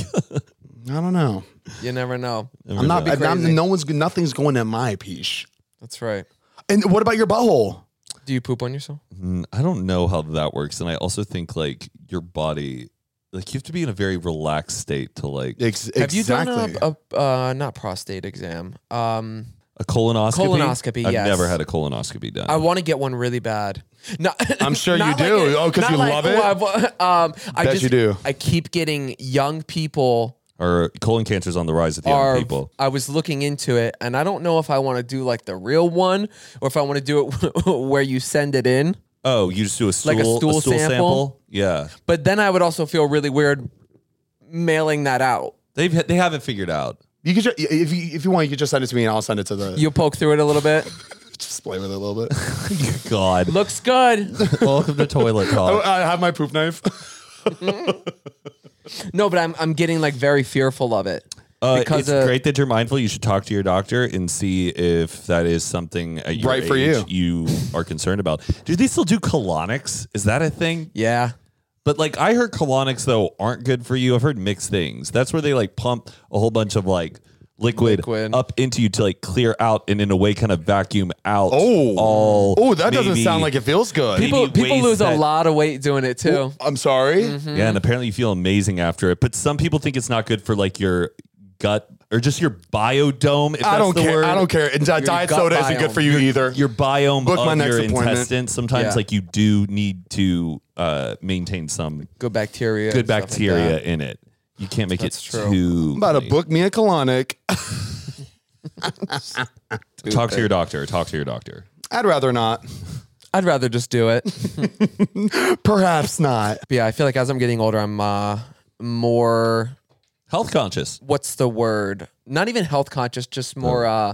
Speaker 3: I don't know.
Speaker 2: You never know.
Speaker 3: I'm not.
Speaker 2: That'd be
Speaker 3: I'm,
Speaker 2: crazy.
Speaker 3: no one's. Nothing's going in my piece.
Speaker 2: That's right.
Speaker 3: And what about your butthole?
Speaker 2: Do you poop on yourself?
Speaker 4: Mm, I don't know how that works, and I also think like your body, like you have to be in a very relaxed state to like
Speaker 3: Ex-
Speaker 2: Have you
Speaker 3: exactly.
Speaker 2: done a, a uh, not prostate exam? Um,
Speaker 4: a colonoscopy.
Speaker 2: Colonoscopy,
Speaker 4: I've
Speaker 2: yes.
Speaker 4: never had a colonoscopy done.
Speaker 2: I want to get one really bad. No,
Speaker 3: I'm sure you
Speaker 2: not
Speaker 3: do.
Speaker 2: like
Speaker 3: Oh, 'cause
Speaker 2: not
Speaker 3: you
Speaker 2: like,
Speaker 3: love
Speaker 2: oh,
Speaker 3: it?
Speaker 2: I've- um, I
Speaker 3: Bet
Speaker 2: just,
Speaker 3: you do.
Speaker 2: I keep getting young people.
Speaker 4: or colon cancer's on the rise with young
Speaker 2: Are,
Speaker 4: people.
Speaker 2: I was looking into it, and I don't know if I want to do like the real one or if I want to do it where you send it in.
Speaker 4: Oh, you just do a stool,
Speaker 2: Like a stool sample?
Speaker 4: Yeah.
Speaker 2: But then I would also feel really weird mailing that out.
Speaker 4: They've they haven't figured out.
Speaker 3: You could, ju- if you if you want, you could just send it to me, and I'll send it to the.
Speaker 2: You'll poke through it a little bit.
Speaker 3: Just play with it a little bit.
Speaker 4: God,
Speaker 2: Looks good.
Speaker 4: welcome to toilet talk.
Speaker 3: I have my poop knife.
Speaker 2: No, but I'm I'm getting like very fearful of it.
Speaker 4: Uh,
Speaker 2: because
Speaker 4: it's
Speaker 2: uh,
Speaker 4: great that you're mindful. You should talk to your doctor and see if that is something at your
Speaker 3: Right for
Speaker 4: age you are concerned about. Do they still do colonics? Is that a thing?
Speaker 2: Yeah.
Speaker 4: But like I heard colonics though aren't good for you. I've heard mixed things. That's where they like pump a whole bunch of like liquid,
Speaker 2: Liquid.
Speaker 4: up into you to like clear out and in a way kind of vacuum out
Speaker 3: Oh.
Speaker 4: all.
Speaker 3: Oh, that doesn't
Speaker 4: maybe-
Speaker 3: sound like it feels good.
Speaker 2: People
Speaker 4: Maybe
Speaker 2: people
Speaker 4: ways
Speaker 2: lose a
Speaker 4: that-
Speaker 2: lot of weight doing it too.
Speaker 3: I'm sorry.
Speaker 4: Yeah, and apparently you feel amazing after it. But some people think it's not good for like your gut or just your biodome. If
Speaker 3: I
Speaker 4: that's
Speaker 3: don't
Speaker 4: the
Speaker 3: care.
Speaker 4: word.
Speaker 3: I don't care. And di- diet
Speaker 2: gut
Speaker 3: soda isn't good
Speaker 2: biome.
Speaker 3: for you either.
Speaker 4: Your biome
Speaker 3: Book
Speaker 4: of
Speaker 3: my next
Speaker 4: your
Speaker 3: appointment.
Speaker 4: intestines. Sometimes
Speaker 2: Yeah.
Speaker 4: like you do need to uh, maintain some
Speaker 2: Good bacteria.
Speaker 4: good
Speaker 2: and stuff like
Speaker 4: bacteria
Speaker 2: that.
Speaker 4: in it. You can't make
Speaker 2: That's
Speaker 4: it
Speaker 2: true.
Speaker 4: too.
Speaker 3: I'm about to
Speaker 4: clean.
Speaker 3: book me a colonic.
Speaker 4: Talk to your doctor. Talk to your doctor.
Speaker 3: I'd rather not.
Speaker 2: I'd rather just do it.
Speaker 3: Perhaps not.
Speaker 2: But yeah, I feel like as I'm getting older, I'm uh, more.
Speaker 4: Health conscious.
Speaker 2: What's the word? Not even health conscious, just more uh,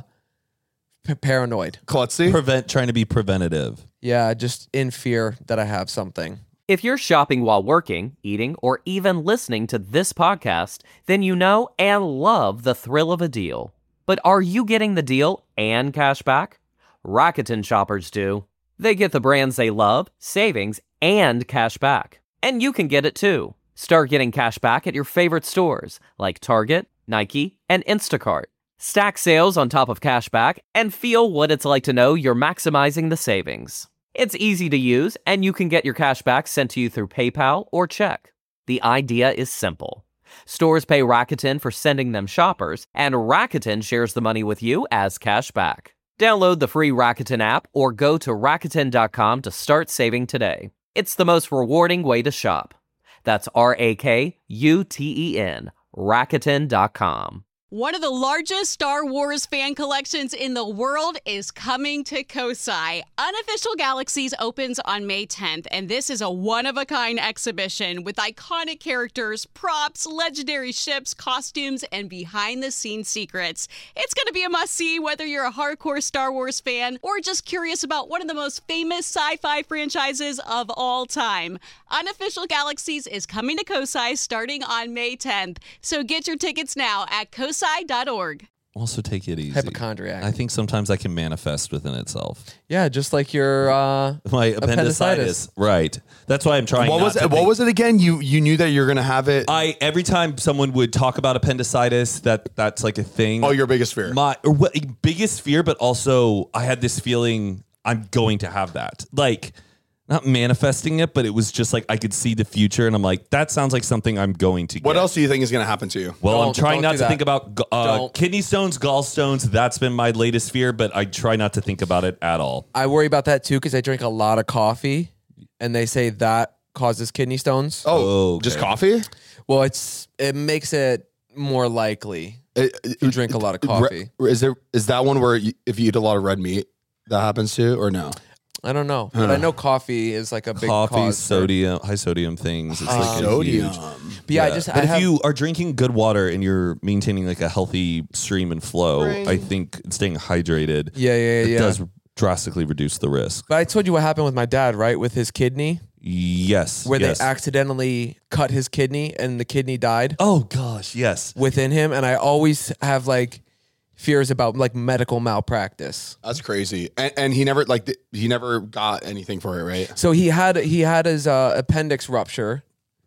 Speaker 2: p- paranoid.
Speaker 3: Klutzy.
Speaker 4: Prevent trying to be preventative.
Speaker 2: Yeah, just in fear that I have something.
Speaker 6: If you're shopping while working, eating, or even listening to this podcast, then you know and love the thrill of a deal. But are you getting the deal and cash back? Rakuten shoppers do. They get the brands they love, savings, and cash back. And you can get it too. Start getting cash back at your favorite stores like Target, Nike, and Instacart. Stack sales on top of cash back and feel what it's like to know you're maximizing the savings. It's easy to use, and you can get your cash back sent to you through PayPal or check. The idea is simple. Stores pay Rakuten for sending them shoppers, and Rakuten shares the money with you as cash back. Download the free Rakuten app or go to Rakuten dot com to start saving today. It's the most rewarding way to shop. That's R A K U T E N, Rakuten dot com.
Speaker 1: One of the largest Star Wars fan collections in the world is coming to Kosai. Unofficial Galaxies opens on May tenth, and this is a one-of-a-kind exhibition with iconic characters, props, legendary ships, costumes, and behind-the-scenes secrets. It's going to be a must-see whether you're a hardcore Star Wars fan or just curious about one of the most famous sci-fi franchises of all time. Unofficial Galaxies is coming to Kosai starting on May tenth, so get your tickets now at kosai dot org.
Speaker 4: Also take it easy.
Speaker 2: Hypochondriac.
Speaker 4: I think sometimes that can manifest within itself.
Speaker 2: Yeah, just like your uh,
Speaker 4: My appendicitis.
Speaker 2: Appendicitis.
Speaker 4: Right. That's why I'm trying
Speaker 3: What
Speaker 4: not
Speaker 3: was
Speaker 4: to
Speaker 3: it? What
Speaker 4: think-
Speaker 3: was it again? You you knew that you're gonna have it.
Speaker 4: I every time someone would talk about appendicitis, that that's like a thing.
Speaker 3: Oh, your biggest fear.
Speaker 4: My or what, biggest fear, but also I had this feeling I'm going to have that. Like not manifesting it, but it was just like I could see the future, and I'm like, that sounds like something I'm going to get.
Speaker 3: What else do you think is gonna happen to you?
Speaker 4: Well, I'm
Speaker 2: Don't-
Speaker 4: trying
Speaker 2: don't
Speaker 4: not
Speaker 2: do
Speaker 4: to
Speaker 2: that.
Speaker 4: think about uh,
Speaker 2: Don't.
Speaker 4: kidney stones, gallstones. That's been my latest fear, but I try not to think about it at all.
Speaker 2: I worry about that too because I drink a lot of coffee, and they say that causes kidney stones.
Speaker 3: Oh,
Speaker 4: Okay.
Speaker 3: just coffee?
Speaker 2: Well, it's it makes it more likely
Speaker 3: It-
Speaker 2: if you drink a lot of coffee.
Speaker 3: Re- Is there is that one where you, if you eat a lot of red meat that happens to or no?
Speaker 2: I don't know, but I know coffee is like a big
Speaker 4: Coffee,
Speaker 2: cause for-
Speaker 4: sodium, high sodium things. It's like a
Speaker 3: Sodium.
Speaker 4: huge.
Speaker 2: But yeah, I just
Speaker 4: but
Speaker 2: I
Speaker 4: if
Speaker 2: have,
Speaker 4: you are drinking good water and you're maintaining like a healthy stream and flow, I think staying hydrated,
Speaker 2: yeah, yeah,
Speaker 4: it
Speaker 2: yeah.
Speaker 4: does drastically reduce the risk.
Speaker 2: But I told you what happened with my dad, right? With his kidney,
Speaker 4: Yes,
Speaker 2: where
Speaker 4: yes.
Speaker 2: they accidentally cut his kidney and the kidney died
Speaker 4: Oh gosh, yes.
Speaker 2: within him, and I always have like fears about like medical malpractice.
Speaker 3: That's crazy. And, and he never like th- he never got anything for it, right?
Speaker 2: So he had he had his uh, appendix rupture.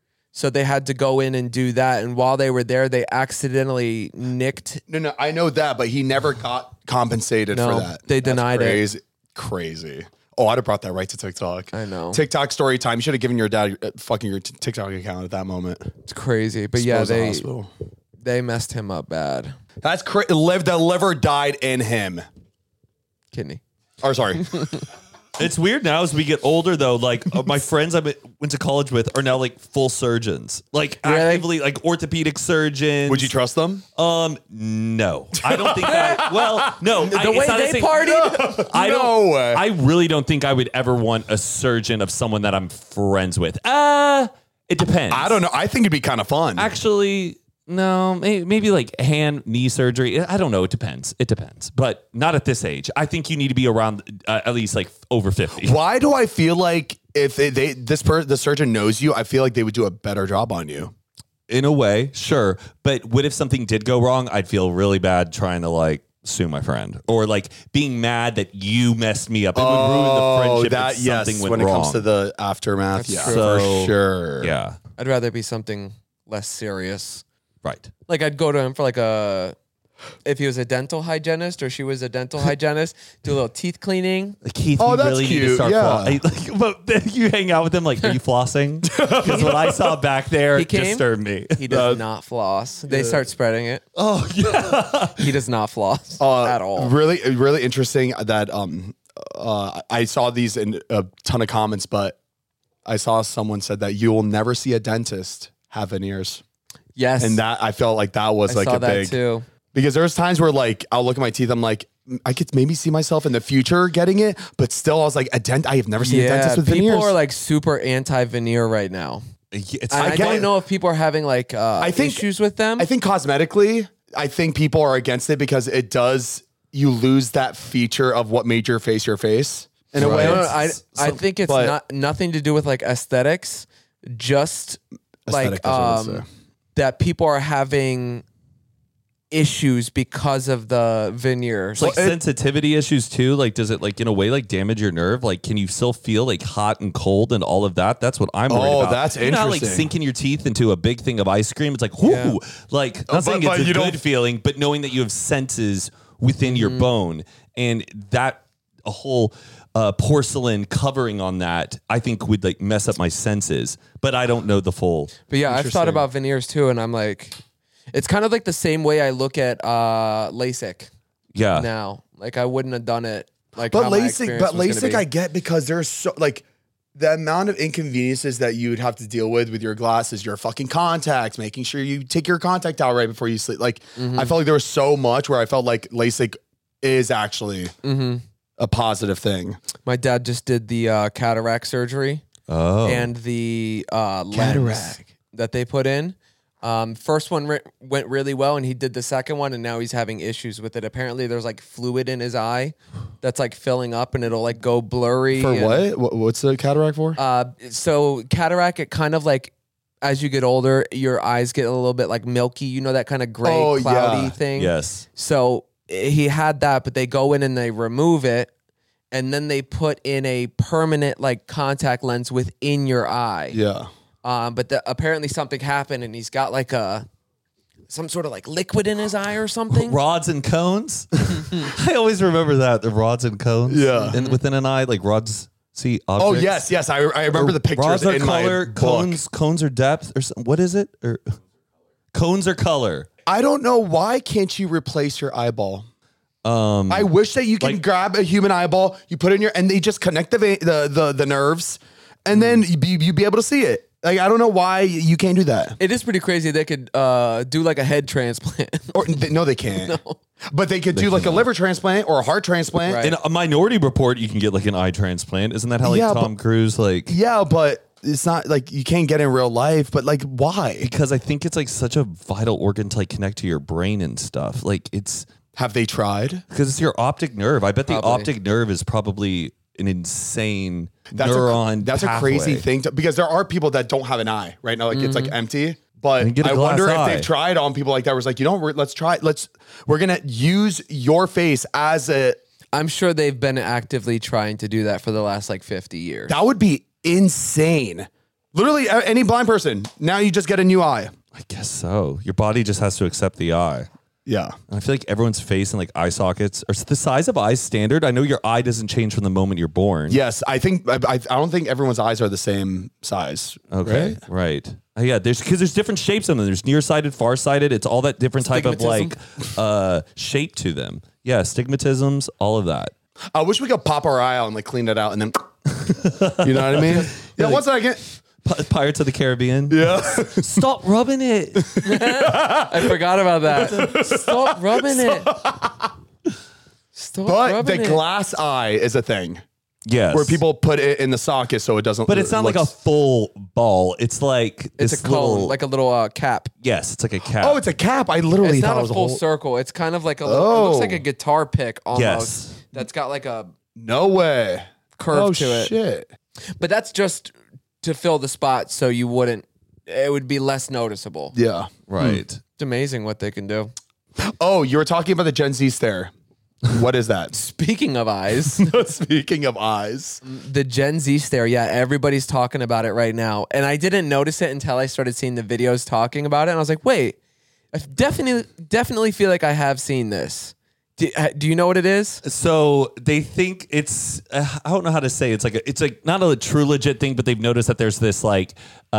Speaker 2: So they had to go in and do that, and while they were there, they accidentally nicked.
Speaker 3: No, no, I know that, but he never got compensated
Speaker 2: No,
Speaker 3: for that.
Speaker 2: they
Speaker 3: That's
Speaker 2: denied it.
Speaker 3: crazy. Crazy. Oh, I'd have brought that right to TikTok.
Speaker 2: I know.
Speaker 3: TikTok story time. You should have given your dad uh, fucking your t- TikTok account at that moment.
Speaker 2: It's crazy, but yeah,
Speaker 3: Expose the
Speaker 2: they
Speaker 3: hospital.
Speaker 2: they messed him up bad.
Speaker 3: That's crazy. Live the liver died in him.
Speaker 2: Kidney.
Speaker 3: Or sorry.
Speaker 4: It's weird now as we get older, though. Like uh, my friends I went to college with are now like full surgeons, like
Speaker 2: Really?
Speaker 4: actively like orthopedic surgeons.
Speaker 3: Would you trust them?
Speaker 4: Um, no, I don't think that. Well, no,
Speaker 2: The
Speaker 4: I,
Speaker 2: way
Speaker 4: it's not
Speaker 2: they
Speaker 4: a thing-
Speaker 2: partied.
Speaker 4: I
Speaker 3: No
Speaker 4: don't.
Speaker 3: way.
Speaker 4: I really don't think I would ever want a surgeon of someone that I'm friends with. Uh It depends.
Speaker 3: I don't know. I think it'd be kind of fun.
Speaker 4: Actually, no, maybe, maybe like hand, knee surgery. I don't know. It depends. It depends. But not at this age. I think you need to be around uh, at least like over fifty.
Speaker 3: Why do I feel like if they, they this per, the surgeon knows you, I feel like they would do a better job on you?
Speaker 4: In a way, sure. But what if something did go wrong? I'd feel really bad trying to like sue my friend or like being mad that you messed me up. It would ruin the friendship
Speaker 3: that,
Speaker 4: if something
Speaker 3: yes,
Speaker 4: went
Speaker 3: when
Speaker 4: wrong.
Speaker 3: it comes to the aftermath.
Speaker 2: That's
Speaker 3: yeah,
Speaker 2: true.
Speaker 3: for
Speaker 4: So,
Speaker 3: sure.
Speaker 4: Yeah.
Speaker 2: I'd rather it be something less serious.
Speaker 4: Right.
Speaker 2: Like I'd go to him for like a, if he was a dental hygienist or she was a dental hygienist, do a little teeth cleaning.
Speaker 4: Keith,
Speaker 3: Oh,
Speaker 4: we
Speaker 3: that's
Speaker 4: really need to
Speaker 3: cute,
Speaker 4: start
Speaker 3: yeah.
Speaker 4: flossing. Like, but then you hang out with him like, are you flossing? Because what I saw back there
Speaker 2: He came?
Speaker 4: disturbed me.
Speaker 2: He does not floss. They start spreading it.
Speaker 4: Oh, yeah.
Speaker 2: He does not floss
Speaker 3: Uh,
Speaker 2: at all.
Speaker 3: Really, really interesting that um, uh, I saw these in a ton of comments, but I saw someone said that you will never see a dentist have veneers,
Speaker 2: Yes.
Speaker 3: and that I felt like that was
Speaker 2: I
Speaker 3: like
Speaker 2: saw
Speaker 3: a
Speaker 2: that
Speaker 3: big
Speaker 2: too.
Speaker 3: because there's times where like I'll look at my teeth, I'm like I could maybe see myself in the future getting it, but still I was like a dent. I have never seen a
Speaker 2: Yeah,
Speaker 3: dentist with
Speaker 2: people
Speaker 3: veneers.
Speaker 2: are like super anti-veneer right now.
Speaker 4: It's,
Speaker 2: And I,
Speaker 3: I get
Speaker 2: don't
Speaker 3: it.
Speaker 2: know if people are having like uh,
Speaker 3: I think-
Speaker 2: issues with them.
Speaker 3: I think cosmetically, I think people are against it because it does you lose that feature of what made your face your face in a
Speaker 2: I,
Speaker 3: way.
Speaker 2: don't know, I,
Speaker 3: It's-
Speaker 2: I
Speaker 3: so-
Speaker 2: think it's
Speaker 3: but-
Speaker 2: not nothing to do with like aesthetics, just
Speaker 3: Aesthetic,
Speaker 2: like
Speaker 3: that's what I would
Speaker 2: um,
Speaker 3: say.
Speaker 2: that people are having issues because of the veneer.
Speaker 4: It's like
Speaker 3: Well, it-
Speaker 4: sensitivity issues too. Like, does it like in a way like damage your nerve? Like, can you still feel like hot and cold and all of that? That's what I'm worried
Speaker 3: Oh,
Speaker 4: about.
Speaker 3: that's
Speaker 4: you know how, like
Speaker 3: interesting.
Speaker 4: sinking your teeth into a big thing of ice cream. It's like, whoo,
Speaker 2: Yeah.
Speaker 4: like not
Speaker 3: but-
Speaker 4: saying
Speaker 3: but
Speaker 4: it's a
Speaker 3: you
Speaker 4: good
Speaker 3: don't-
Speaker 4: feeling, but knowing that you have senses within your
Speaker 2: Mm-hmm.
Speaker 4: bone and that a whole uh, porcelain covering on that, I think would like mess up my senses. But I don't know the full.
Speaker 2: But yeah, I've thought
Speaker 3: Interesting.
Speaker 2: about veneers too, and I'm like, it's kind of like the same way I look at uh, LASIK
Speaker 4: Yeah.
Speaker 2: now. Like I wouldn't have done it. Like,
Speaker 3: But
Speaker 2: how my
Speaker 3: LASIK,
Speaker 2: experience
Speaker 3: but
Speaker 2: was gonna
Speaker 3: LASIK,
Speaker 2: be.
Speaker 3: I get because there's so like the amount of inconveniences that you would have to deal with with your glasses, your fucking contacts, making sure you take your contact out right before you sleep. Like
Speaker 2: Mm-hmm.
Speaker 3: I felt like there was so much where I felt like LASIK is actually
Speaker 2: Mm-hmm.
Speaker 3: a positive thing.
Speaker 2: My dad just did the uh, cataract surgery
Speaker 4: Oh.
Speaker 2: and the uh, lens
Speaker 3: Cataract.
Speaker 2: that they put in. Um, first one re- went really well, and he did the second one, and now he's having issues with it. Apparently, there's like fluid in his eye that's like filling up, and it'll like go blurry.
Speaker 3: For
Speaker 2: and-
Speaker 3: what? What- What's the cataract for?
Speaker 2: Uh, so cataract, it kind of like as you get older, your eyes get a little bit like milky. You know that kind of gray,
Speaker 3: Oh,
Speaker 2: cloudy
Speaker 3: yeah.
Speaker 2: thing.
Speaker 4: Yes.
Speaker 2: So eh, he had that, but they go in and they remove it, and then they put in a permanent like contact lens within your eye.
Speaker 3: yeah.
Speaker 2: Um, but the, apparently something happened, and he's got like a some sort of like liquid in his eye or something.
Speaker 4: Rods and cones. I always remember that the rods and cones.
Speaker 3: Yeah.
Speaker 4: in, within an eye, like rods. See.
Speaker 3: Oh
Speaker 4: objects.
Speaker 3: yes, yes. I, I remember the pictures
Speaker 4: Rods are
Speaker 3: in
Speaker 4: color.
Speaker 3: my book.
Speaker 4: Cones. Cones are depth or something. What is it? Or cones are color.
Speaker 3: I don't know why can't you replace your eyeball?
Speaker 4: Um,
Speaker 3: I wish that you can
Speaker 4: Like-
Speaker 3: grab a human eyeball, you put it in your, and they just connect the vein, the, the the nerves, and then you be you be able to see it. Like I don't know why you can't do that.
Speaker 2: It is pretty crazy. They could uh, do like a head transplant.
Speaker 3: Or th- no, they can't. But they could do like a liver transplant or a heart transplant.
Speaker 2: Right.
Speaker 4: in a Minority Report, you can get like an eye transplant. Isn't that how like
Speaker 3: Yeah,
Speaker 4: Tom Cruise like?
Speaker 3: Yeah, but it's not like you can't get in real life. But like, why
Speaker 4: Because I think it's like such a vital organ to like connect to your brain and stuff. Like it's
Speaker 3: have they tried?
Speaker 4: because it's your optic nerve. I bet the
Speaker 2: Probably.
Speaker 4: optic nerve is probably an insane
Speaker 3: That's
Speaker 4: neuron.
Speaker 3: a, that's a crazy
Speaker 4: pathway.
Speaker 3: thing to, because there are people that don't have an eye right now. Like it's like empty. But
Speaker 4: And get a
Speaker 3: I
Speaker 4: glass
Speaker 3: wonder if
Speaker 4: eye.
Speaker 3: they've tried on people like that. Was like, you know, we're, let's try. Let's we're gonna use your face as a.
Speaker 2: I'm sure they've been actively trying to do that for the last like fifty years.
Speaker 3: That would be insane. Literally, a- any blind person now you just get a new eye.
Speaker 4: I guess so. Your body just has to accept the eye.
Speaker 3: Yeah.
Speaker 4: And I feel like everyone's face and like eye sockets are the size of eyes standard. I know your eye doesn't change from the moment you're born.
Speaker 3: Yes, I think I, I I don't think everyone's eyes are the same size.
Speaker 4: Okay. Right. Uh, yeah. There's because there's different shapes on them. There's nearsighted, farsighted. It's all that different type of like uh, shape to them. Yeah. Stigmatisms. All of that.
Speaker 3: I wish we could pop our eye out and like clean it out and then. You know what I mean? Yeah. One second.
Speaker 4: P- Pirates of the Caribbean.
Speaker 3: Yeah.
Speaker 4: Stop rubbing it.
Speaker 2: I forgot about that. Stop rubbing it. Stop
Speaker 3: But
Speaker 2: rubbing
Speaker 3: the
Speaker 2: it.
Speaker 3: glass eye is a thing.
Speaker 4: Yes.
Speaker 3: Where people put it in the socket so it doesn't.
Speaker 4: But it's not like a full ball. It's like
Speaker 2: It's
Speaker 4: this
Speaker 2: a cone,
Speaker 4: little,
Speaker 2: like a little uh, cap.
Speaker 4: yes, it's like a cap.
Speaker 3: Oh, it's a cap. I literally
Speaker 2: It's
Speaker 3: thought
Speaker 2: not
Speaker 3: it
Speaker 2: a
Speaker 3: was
Speaker 2: full
Speaker 3: a whole.
Speaker 2: circle. It's kind of like a little, it looks
Speaker 3: Oh.
Speaker 2: like a guitar pick almost.
Speaker 4: Yes.
Speaker 2: That's got like a
Speaker 3: No way.
Speaker 2: curve
Speaker 3: Oh
Speaker 2: to it.
Speaker 3: shit.
Speaker 2: But that's just to fill the spot so you wouldn't, it would be less noticeable.
Speaker 3: Yeah.
Speaker 4: right.
Speaker 2: It's amazing what they can do.
Speaker 3: Oh, you were talking about the Gen Z stare. What is that?
Speaker 2: Speaking of eyes,
Speaker 3: Speaking of eyes.
Speaker 2: the Gen Z stare, yeah, everybody's talking about it right now. And I didn't notice it until I started seeing the videos talking about it. And I was like, wait, I definitely, definitely feel like I have seen this. Do, uh, do you know what it is?
Speaker 4: So they think it's uh, I don't know how to say it. It's like a, it's like not a true legit thing, but they've noticed that there's this like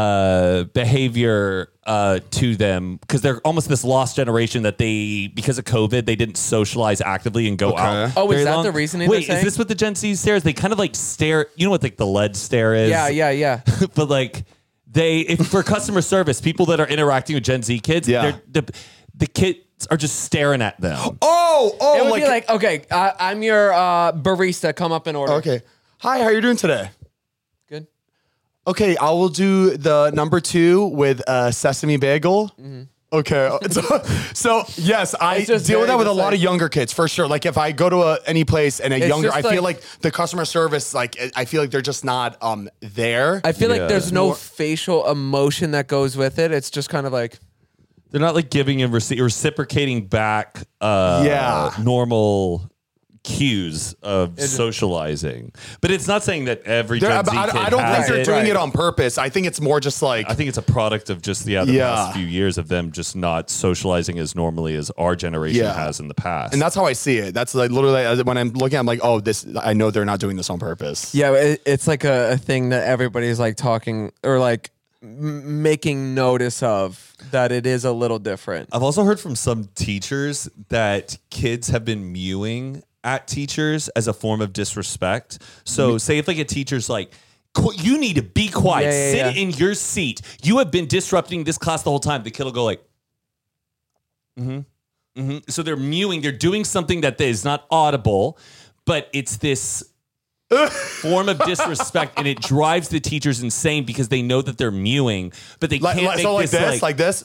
Speaker 4: uh, behavior uh, to them because they're almost this lost generation that they because of COVID they didn't socialize actively and go
Speaker 3: Okay.
Speaker 4: out.
Speaker 2: Oh, is
Speaker 4: very
Speaker 2: that
Speaker 4: long.
Speaker 2: the reasoning
Speaker 4: Wait,
Speaker 2: they're
Speaker 4: is
Speaker 2: saying?
Speaker 4: this what the Gen Z stares? They kind of like stare. You know what like the lead stare is?
Speaker 2: Yeah, yeah, yeah.
Speaker 4: but like they if for customer service, people that are interacting with Gen Z kids,
Speaker 3: Yeah.
Speaker 4: they're- the the kids are just staring at them.
Speaker 3: Oh, oh,
Speaker 2: It would
Speaker 3: like,
Speaker 2: be like, okay, I, I'm your uh, barista. Come up and order.
Speaker 3: okay. Hi, how are you doing today?
Speaker 2: Good.
Speaker 3: Okay, I will do the number two with a sesame bagel. Okay, so, so yes, I
Speaker 2: It's just
Speaker 3: deal with that
Speaker 2: very
Speaker 3: with a
Speaker 2: just
Speaker 3: lot
Speaker 2: like-
Speaker 3: of younger kids for sure. Like if I go to a, any place and a
Speaker 2: It's
Speaker 3: younger,
Speaker 2: just
Speaker 3: I feel
Speaker 2: like-
Speaker 3: like the customer service, like I feel like they're just not um there.
Speaker 2: I feel
Speaker 4: Yeah.
Speaker 2: like there's no facial emotion that goes with it. It's just kind of like,
Speaker 4: They're not like giving and reci- reciprocating back uh,
Speaker 3: Yeah.
Speaker 4: normal cues of socializing. But it's not saying that every
Speaker 3: They're-
Speaker 4: Gen
Speaker 3: but
Speaker 4: Z
Speaker 3: I,
Speaker 4: kid
Speaker 3: I don't think
Speaker 4: has
Speaker 3: they're
Speaker 4: it.
Speaker 3: doing
Speaker 2: Right.
Speaker 3: it on purpose. I think it's more just like
Speaker 4: I think it's a product of just the other
Speaker 3: Yeah.
Speaker 4: past few years of them just not socializing as normally as our generation
Speaker 3: Yeah.
Speaker 4: has in the past.
Speaker 3: and that's how I see it. That's like literally when I'm looking, I'm like, oh, this. I know they're not doing this on purpose.
Speaker 2: yeah, it, it's like a, a thing that everybody's like talking or like m- making notice of that it is a little different.
Speaker 4: I've also heard from some teachers that kids have been mewing at teachers as a form of disrespect. So say if like a teacher's like, "Qu- you need to be quiet,
Speaker 2: Yeah, yeah,
Speaker 4: sit
Speaker 2: yeah.
Speaker 4: in your seat. You have been disrupting this class the whole time." The kid will go like, mm-hmm, mm-hmm. So they're mewing. They're doing something that is not audible, but it's this form of disrespect, and it drives the teachers insane because they know that they're mewing, but they
Speaker 3: Like,
Speaker 4: can't
Speaker 3: like-
Speaker 4: make
Speaker 3: so like
Speaker 4: this,
Speaker 3: this, like, this.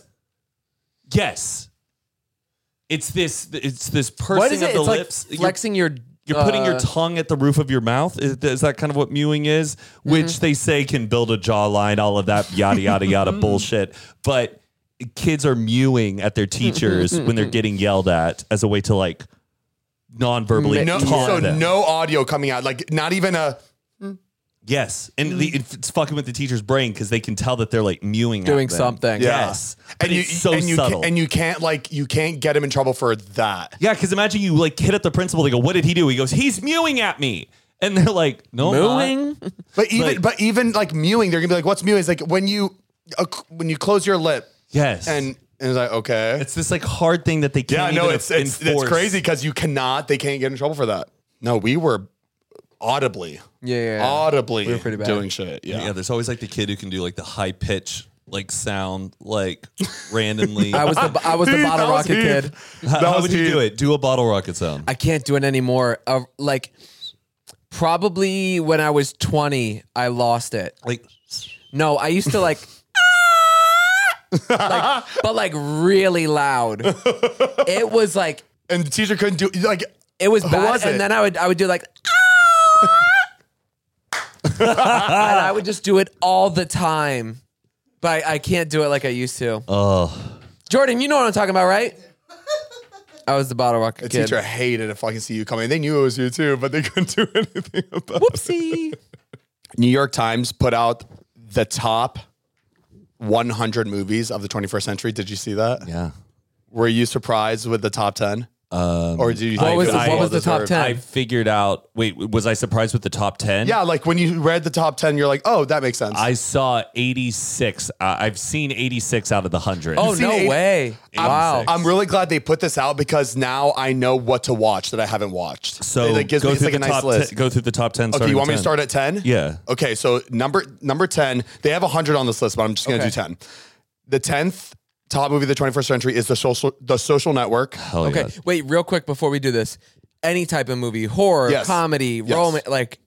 Speaker 4: yes. It's this. It's this pursing
Speaker 2: What is
Speaker 4: of
Speaker 2: it?
Speaker 4: the
Speaker 2: It's like
Speaker 4: lips. You're-
Speaker 2: flexing your.
Speaker 4: You're putting your
Speaker 2: uh,
Speaker 4: tongue at the roof of your mouth. Is, is that kind of what mewing is?
Speaker 2: Mm-hmm.
Speaker 4: Which they say can build a jawline, all of that yada, yada, yada bullshit. But kids are mewing at their teachers when they're getting yelled at as a way to like non-verbally
Speaker 3: No,
Speaker 4: taunt
Speaker 3: so
Speaker 4: them.
Speaker 3: no audio coming out. Like not even a.
Speaker 4: Yes. And the, it's fucking with the teacher's brain because they can tell that they're like mewing at
Speaker 2: Doing
Speaker 4: them.
Speaker 2: something.
Speaker 4: Yes. But
Speaker 3: And you,
Speaker 4: it's so
Speaker 3: and you
Speaker 4: subtle.
Speaker 3: Can, and you can't like you can't get him in trouble for that.
Speaker 4: yeah, because imagine you like hit at the principal. They go, "What did he do?" He goes, "He's mewing at me." And they're like, "No, I'm not."
Speaker 2: Mooing?
Speaker 3: But even
Speaker 4: Like-
Speaker 3: but even like mewing, they're gonna be like, "What's mewing?" It's like when you uh, when you close your lip
Speaker 4: Yes.
Speaker 3: and, and it's like okay,
Speaker 4: it's this like hard thing that they
Speaker 3: yeah,
Speaker 4: can't
Speaker 3: no,
Speaker 4: even
Speaker 3: it's it's, it's
Speaker 4: enforce.
Speaker 3: crazy because you cannot, they can't get in trouble for that. No, we were audibly,
Speaker 2: Yeah, yeah, yeah.
Speaker 3: audibly
Speaker 2: We were pretty bad.
Speaker 3: doing shit. Yeah,
Speaker 4: Yeah, there's always like the kid who can do like the high pitch like sound like randomly.
Speaker 2: I was the I was the
Speaker 3: Heath,
Speaker 2: bottle
Speaker 3: that was
Speaker 2: rocket
Speaker 3: Heath.
Speaker 2: kid.
Speaker 4: How,
Speaker 3: that
Speaker 4: how
Speaker 3: was
Speaker 4: would you
Speaker 3: Heath.
Speaker 4: do it? Do a bottle rocket sound.
Speaker 2: I can't do it anymore. Uh, like probably when I was twenty, I lost it.
Speaker 4: Like
Speaker 2: No, I used to like, like but like really loud. It was like
Speaker 3: and the teacher couldn't do like.
Speaker 2: it was
Speaker 3: Who
Speaker 2: bad,
Speaker 3: was it?
Speaker 2: and then I would I would do like, and I would just do it all the time, but I, I can't do it like I used to.
Speaker 4: oh,
Speaker 2: Jordan, you know what I'm talking about, right? I was the bottle rocket
Speaker 3: The
Speaker 2: kid.
Speaker 3: teacher hated to fucking see you coming. They knew it was you too, but they couldn't do anything about it.
Speaker 2: Whoopsie.
Speaker 3: New York Times put out the top one hundred movies of the twenty-first century. Did you see that?
Speaker 4: yeah.
Speaker 3: Were you surprised with the top ten?
Speaker 4: Um,
Speaker 3: Or did you
Speaker 2: What
Speaker 3: think
Speaker 2: was
Speaker 3: it
Speaker 2: the-
Speaker 3: was
Speaker 2: what
Speaker 3: well
Speaker 2: was the top
Speaker 3: deserved?
Speaker 2: ten?
Speaker 4: I figured out. Wait, was I surprised with the top ten?
Speaker 3: Yeah, like when you read the top ten, you're like, oh, that makes sense.
Speaker 4: I saw eighty-six. Uh, I've seen eighty-six out of the hundred.
Speaker 2: Oh,
Speaker 3: seen
Speaker 2: no
Speaker 3: eight-
Speaker 2: way. Wow.
Speaker 3: I'm really glad they put this out because now I know what to watch that I haven't watched.
Speaker 4: So
Speaker 3: it like, gives
Speaker 4: go
Speaker 3: me it's
Speaker 4: through
Speaker 3: like a
Speaker 4: the
Speaker 3: nice
Speaker 4: top.
Speaker 3: list.
Speaker 4: ten, go through the top ten.
Speaker 3: Okay, you want me to start at ten?
Speaker 4: Yeah.
Speaker 3: Okay, so number number ten, they have one hundred on this list, but I'm just going to
Speaker 2: Okay.
Speaker 3: do ten. The tenth top movie of the twenty-first century is The Social The Social Network.
Speaker 4: Hell
Speaker 2: Okay,
Speaker 4: yeah.
Speaker 2: wait, real quick before we do this. Any type of movie, horror,
Speaker 3: Yes.
Speaker 2: comedy,
Speaker 3: Yes.
Speaker 2: romance, like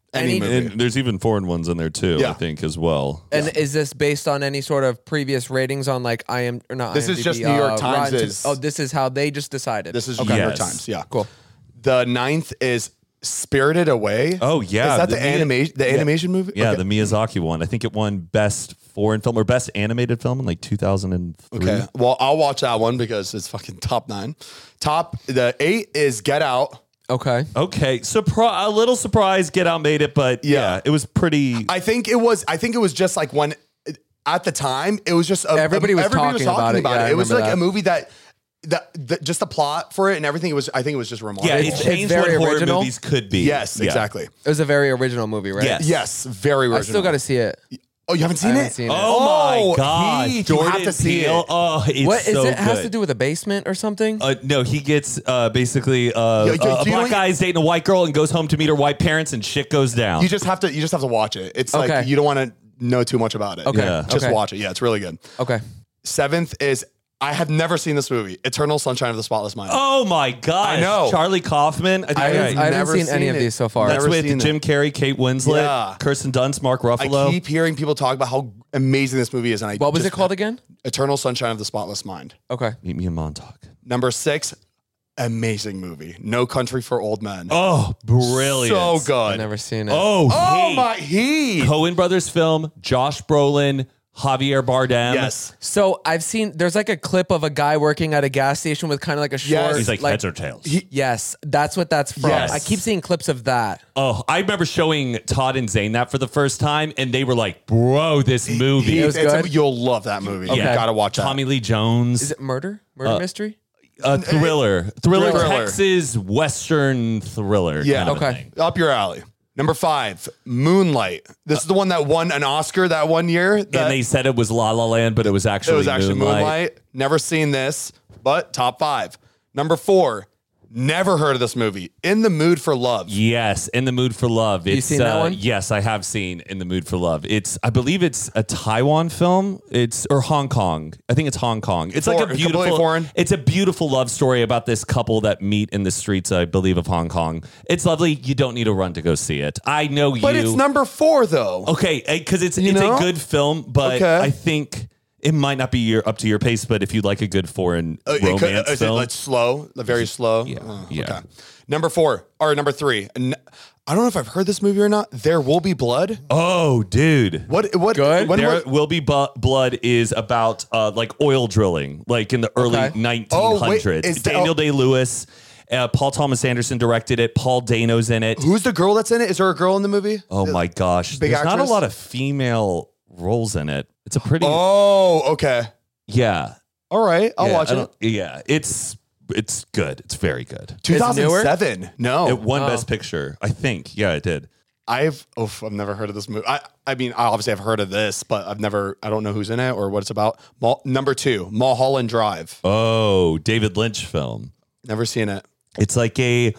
Speaker 3: Any,
Speaker 2: Any-
Speaker 3: movie.
Speaker 4: And there's even foreign ones in there too,
Speaker 3: Yeah.
Speaker 4: I think, as well.
Speaker 2: And is this based on any sort of previous ratings on like I am or not?
Speaker 3: This is
Speaker 2: IMDb,
Speaker 3: just New York
Speaker 2: uh,
Speaker 3: Times
Speaker 2: Rotten
Speaker 3: is-
Speaker 2: Tom- oh, this is how they just decided.
Speaker 3: This is
Speaker 2: okay.
Speaker 3: New York
Speaker 4: Yes.
Speaker 3: Times. Yeah.
Speaker 2: Cool.
Speaker 3: The ninth is Spirited Away.
Speaker 4: Oh, yeah.
Speaker 3: Is that the,
Speaker 4: The Mia-
Speaker 3: animation? The animation movie?
Speaker 4: Yeah,
Speaker 3: Okay.
Speaker 4: the Miyazaki one. I think it won best foreign film or best animated film in like two thousand three.
Speaker 3: Okay. Well, I'll watch that one because it's fucking top nine. Top the eight is Get Out.
Speaker 2: Okay.
Speaker 4: Okay, Surpri- a little surprised Get Out made it, but yeah,
Speaker 3: Yeah.
Speaker 4: it was pretty.
Speaker 3: I think it was. I think it was just like when at the time it was just a,
Speaker 2: Everybody was
Speaker 3: everybody
Speaker 2: talking about it. Yeah, I
Speaker 3: it was
Speaker 2: remember
Speaker 3: like
Speaker 2: that.
Speaker 3: a movie that. That, that just the plot for it and everything. It was. I think it was just remarkable.
Speaker 4: yeah, it
Speaker 2: It's-
Speaker 4: changed
Speaker 2: it's very
Speaker 4: what horror
Speaker 2: original.
Speaker 4: movies could be.
Speaker 3: Yes,
Speaker 4: Yeah.
Speaker 3: exactly.
Speaker 2: It was a very original movie, right?
Speaker 4: Yes.
Speaker 3: Yes, very original.
Speaker 2: I still got to see it.
Speaker 3: Oh, you haven't seen
Speaker 2: I
Speaker 3: it?
Speaker 2: haven't seen it.
Speaker 4: Oh,
Speaker 3: Oh,
Speaker 4: my god,
Speaker 3: Heath, you
Speaker 4: Jordan
Speaker 3: have to see
Speaker 4: Peele.
Speaker 3: it.
Speaker 4: Oh, it's
Speaker 2: What is
Speaker 4: so
Speaker 2: it? Has
Speaker 4: good.
Speaker 2: to do with a basement or something?
Speaker 4: Uh, no, he gets uh, basically uh,
Speaker 3: Yo, yo,
Speaker 4: a, a
Speaker 3: do you
Speaker 4: black
Speaker 3: know-
Speaker 4: guy is dating a white girl and goes home to meet her white parents, and shit goes down.
Speaker 3: You just have to. You just have to watch it. It's
Speaker 2: Okay.
Speaker 3: like you don't want to know too much about it.
Speaker 2: Okay.
Speaker 4: Yeah.
Speaker 3: Just
Speaker 2: Okay.
Speaker 3: watch it. Yeah, it's really good.
Speaker 2: okay.
Speaker 3: Seventh is I have never seen this movie. Eternal Sunshine of the Spotless Mind.
Speaker 4: oh my gosh,
Speaker 3: I know.
Speaker 4: Charlie Kaufman. I think
Speaker 2: I
Speaker 3: I've
Speaker 2: haven't, I haven't
Speaker 3: never
Speaker 2: seen any
Speaker 3: seen
Speaker 2: of
Speaker 3: it.
Speaker 2: these so far.
Speaker 4: that's
Speaker 3: never
Speaker 4: with
Speaker 3: seen
Speaker 4: Jim
Speaker 3: it.
Speaker 4: Carrey, Kate Winslet,
Speaker 3: Yeah.
Speaker 4: Kirsten Dunst, Mark
Speaker 3: I
Speaker 4: Ruffalo.
Speaker 3: keep hearing people talk about how amazing this movie is, and I
Speaker 2: What was
Speaker 3: just-
Speaker 2: it called again?
Speaker 3: Eternal Sunshine of the Spotless Mind.
Speaker 2: Okay.
Speaker 4: Meet me in Montauk.
Speaker 3: Number six, amazing movie. No Country for Old Men.
Speaker 4: Oh, brilliant!
Speaker 3: so good.
Speaker 2: I've never seen it.
Speaker 4: Oh,
Speaker 3: Oh
Speaker 4: hey.
Speaker 3: my he.
Speaker 4: Coen Brothers film. Josh Brolin, Javier Bardem.
Speaker 3: Yes.
Speaker 2: So I've seen there's like a clip of a guy working at a gas station with kind of like a short.
Speaker 3: Yes.
Speaker 4: He's like, heads or tails.
Speaker 2: Yes, that's what that's from.
Speaker 3: Yes.
Speaker 2: I keep seeing clips of that.
Speaker 4: Oh, I remember showing Todd and Zane that for the first time, and they were like, "Bro, this movie."
Speaker 3: He-
Speaker 2: It was
Speaker 3: it's a-
Speaker 2: good?
Speaker 3: you'll love that movie. You
Speaker 2: Okay.
Speaker 3: gotta watch that.
Speaker 4: Tommy Lee Jones.
Speaker 2: Is it murder? Murder mystery?
Speaker 4: a thriller, thriller,
Speaker 3: Thriller.
Speaker 4: Texas Western thriller.
Speaker 3: Yeah.
Speaker 4: kind of a
Speaker 2: Okay.
Speaker 4: thing.
Speaker 3: Up your alley. Number five, Moonlight. This is the one that won an Oscar that one year. That
Speaker 4: And they said it was La La Land, but it was actually
Speaker 3: it was actually
Speaker 4: Moonlight.
Speaker 3: Moonlight. Never seen this, but top five. Number four, never heard of this movie. In the Mood for Love.
Speaker 4: Yes, In the Mood for Love. It's,
Speaker 2: seen that
Speaker 4: uh,
Speaker 2: one?
Speaker 4: Yes, I have seen In the Mood for Love. It's, I believe it's a Taiwan film. It's or Hong Kong. I think it's Hong Kong. It's like
Speaker 3: Foreign-
Speaker 4: a beautiful,
Speaker 3: completely foreign?
Speaker 4: It's a beautiful love story about this couple that meet in the streets, I believe, of Hong Kong. It's lovely. You don't need to run to go see it. I know
Speaker 3: But
Speaker 4: you.
Speaker 3: it's number four, though.
Speaker 4: Okay, because it's
Speaker 3: You
Speaker 4: it's
Speaker 3: know?
Speaker 4: a good film, but
Speaker 3: Okay.
Speaker 4: I think it might not be your up to your pace. But if you like a good foreign
Speaker 3: Uh, it could-
Speaker 4: romance
Speaker 3: is it
Speaker 4: film,
Speaker 3: like slow, very slow?
Speaker 4: Yeah,
Speaker 3: Oh,
Speaker 4: yeah.
Speaker 3: Okay. Number four, or number three. N- I don't know if I've heard this movie or not. There Will Be Blood.
Speaker 4: oh, dude,
Speaker 3: What? What?
Speaker 2: Good.
Speaker 3: When
Speaker 4: There
Speaker 3: was-
Speaker 4: Will Be Bu- Blood is about uh, like oil drilling, like in the early
Speaker 2: Okay.
Speaker 4: nineteen hundreds.
Speaker 3: Oh, wait, is that-
Speaker 4: Daniel Day Lewis, uh, Paul Thomas Anderson directed it. Paul Dano's in it.
Speaker 3: Who's the girl that's in it? Is there a girl in the movie?
Speaker 4: Oh my gosh,
Speaker 3: Big
Speaker 4: there's not a
Speaker 3: actress?
Speaker 4: lot of female roles in it. It's a pretty
Speaker 3: Oh, okay.
Speaker 4: yeah.
Speaker 3: All right, I'll
Speaker 4: yeah,
Speaker 3: watch
Speaker 4: I
Speaker 3: it.
Speaker 4: don't- Yeah, it's it's good. It's very good.
Speaker 3: two thousand seven. No,
Speaker 4: It won
Speaker 2: Oh.
Speaker 4: Best Picture, I think. Yeah, it did.
Speaker 3: I've oh, I've never heard of this movie. I, I mean, I obviously I've heard of this, but I've never. I don't know who's in it or what it's about. Mul- number two, Mulholland Drive.
Speaker 4: Oh, David Lynch film.
Speaker 3: Never seen it.
Speaker 4: It's like a,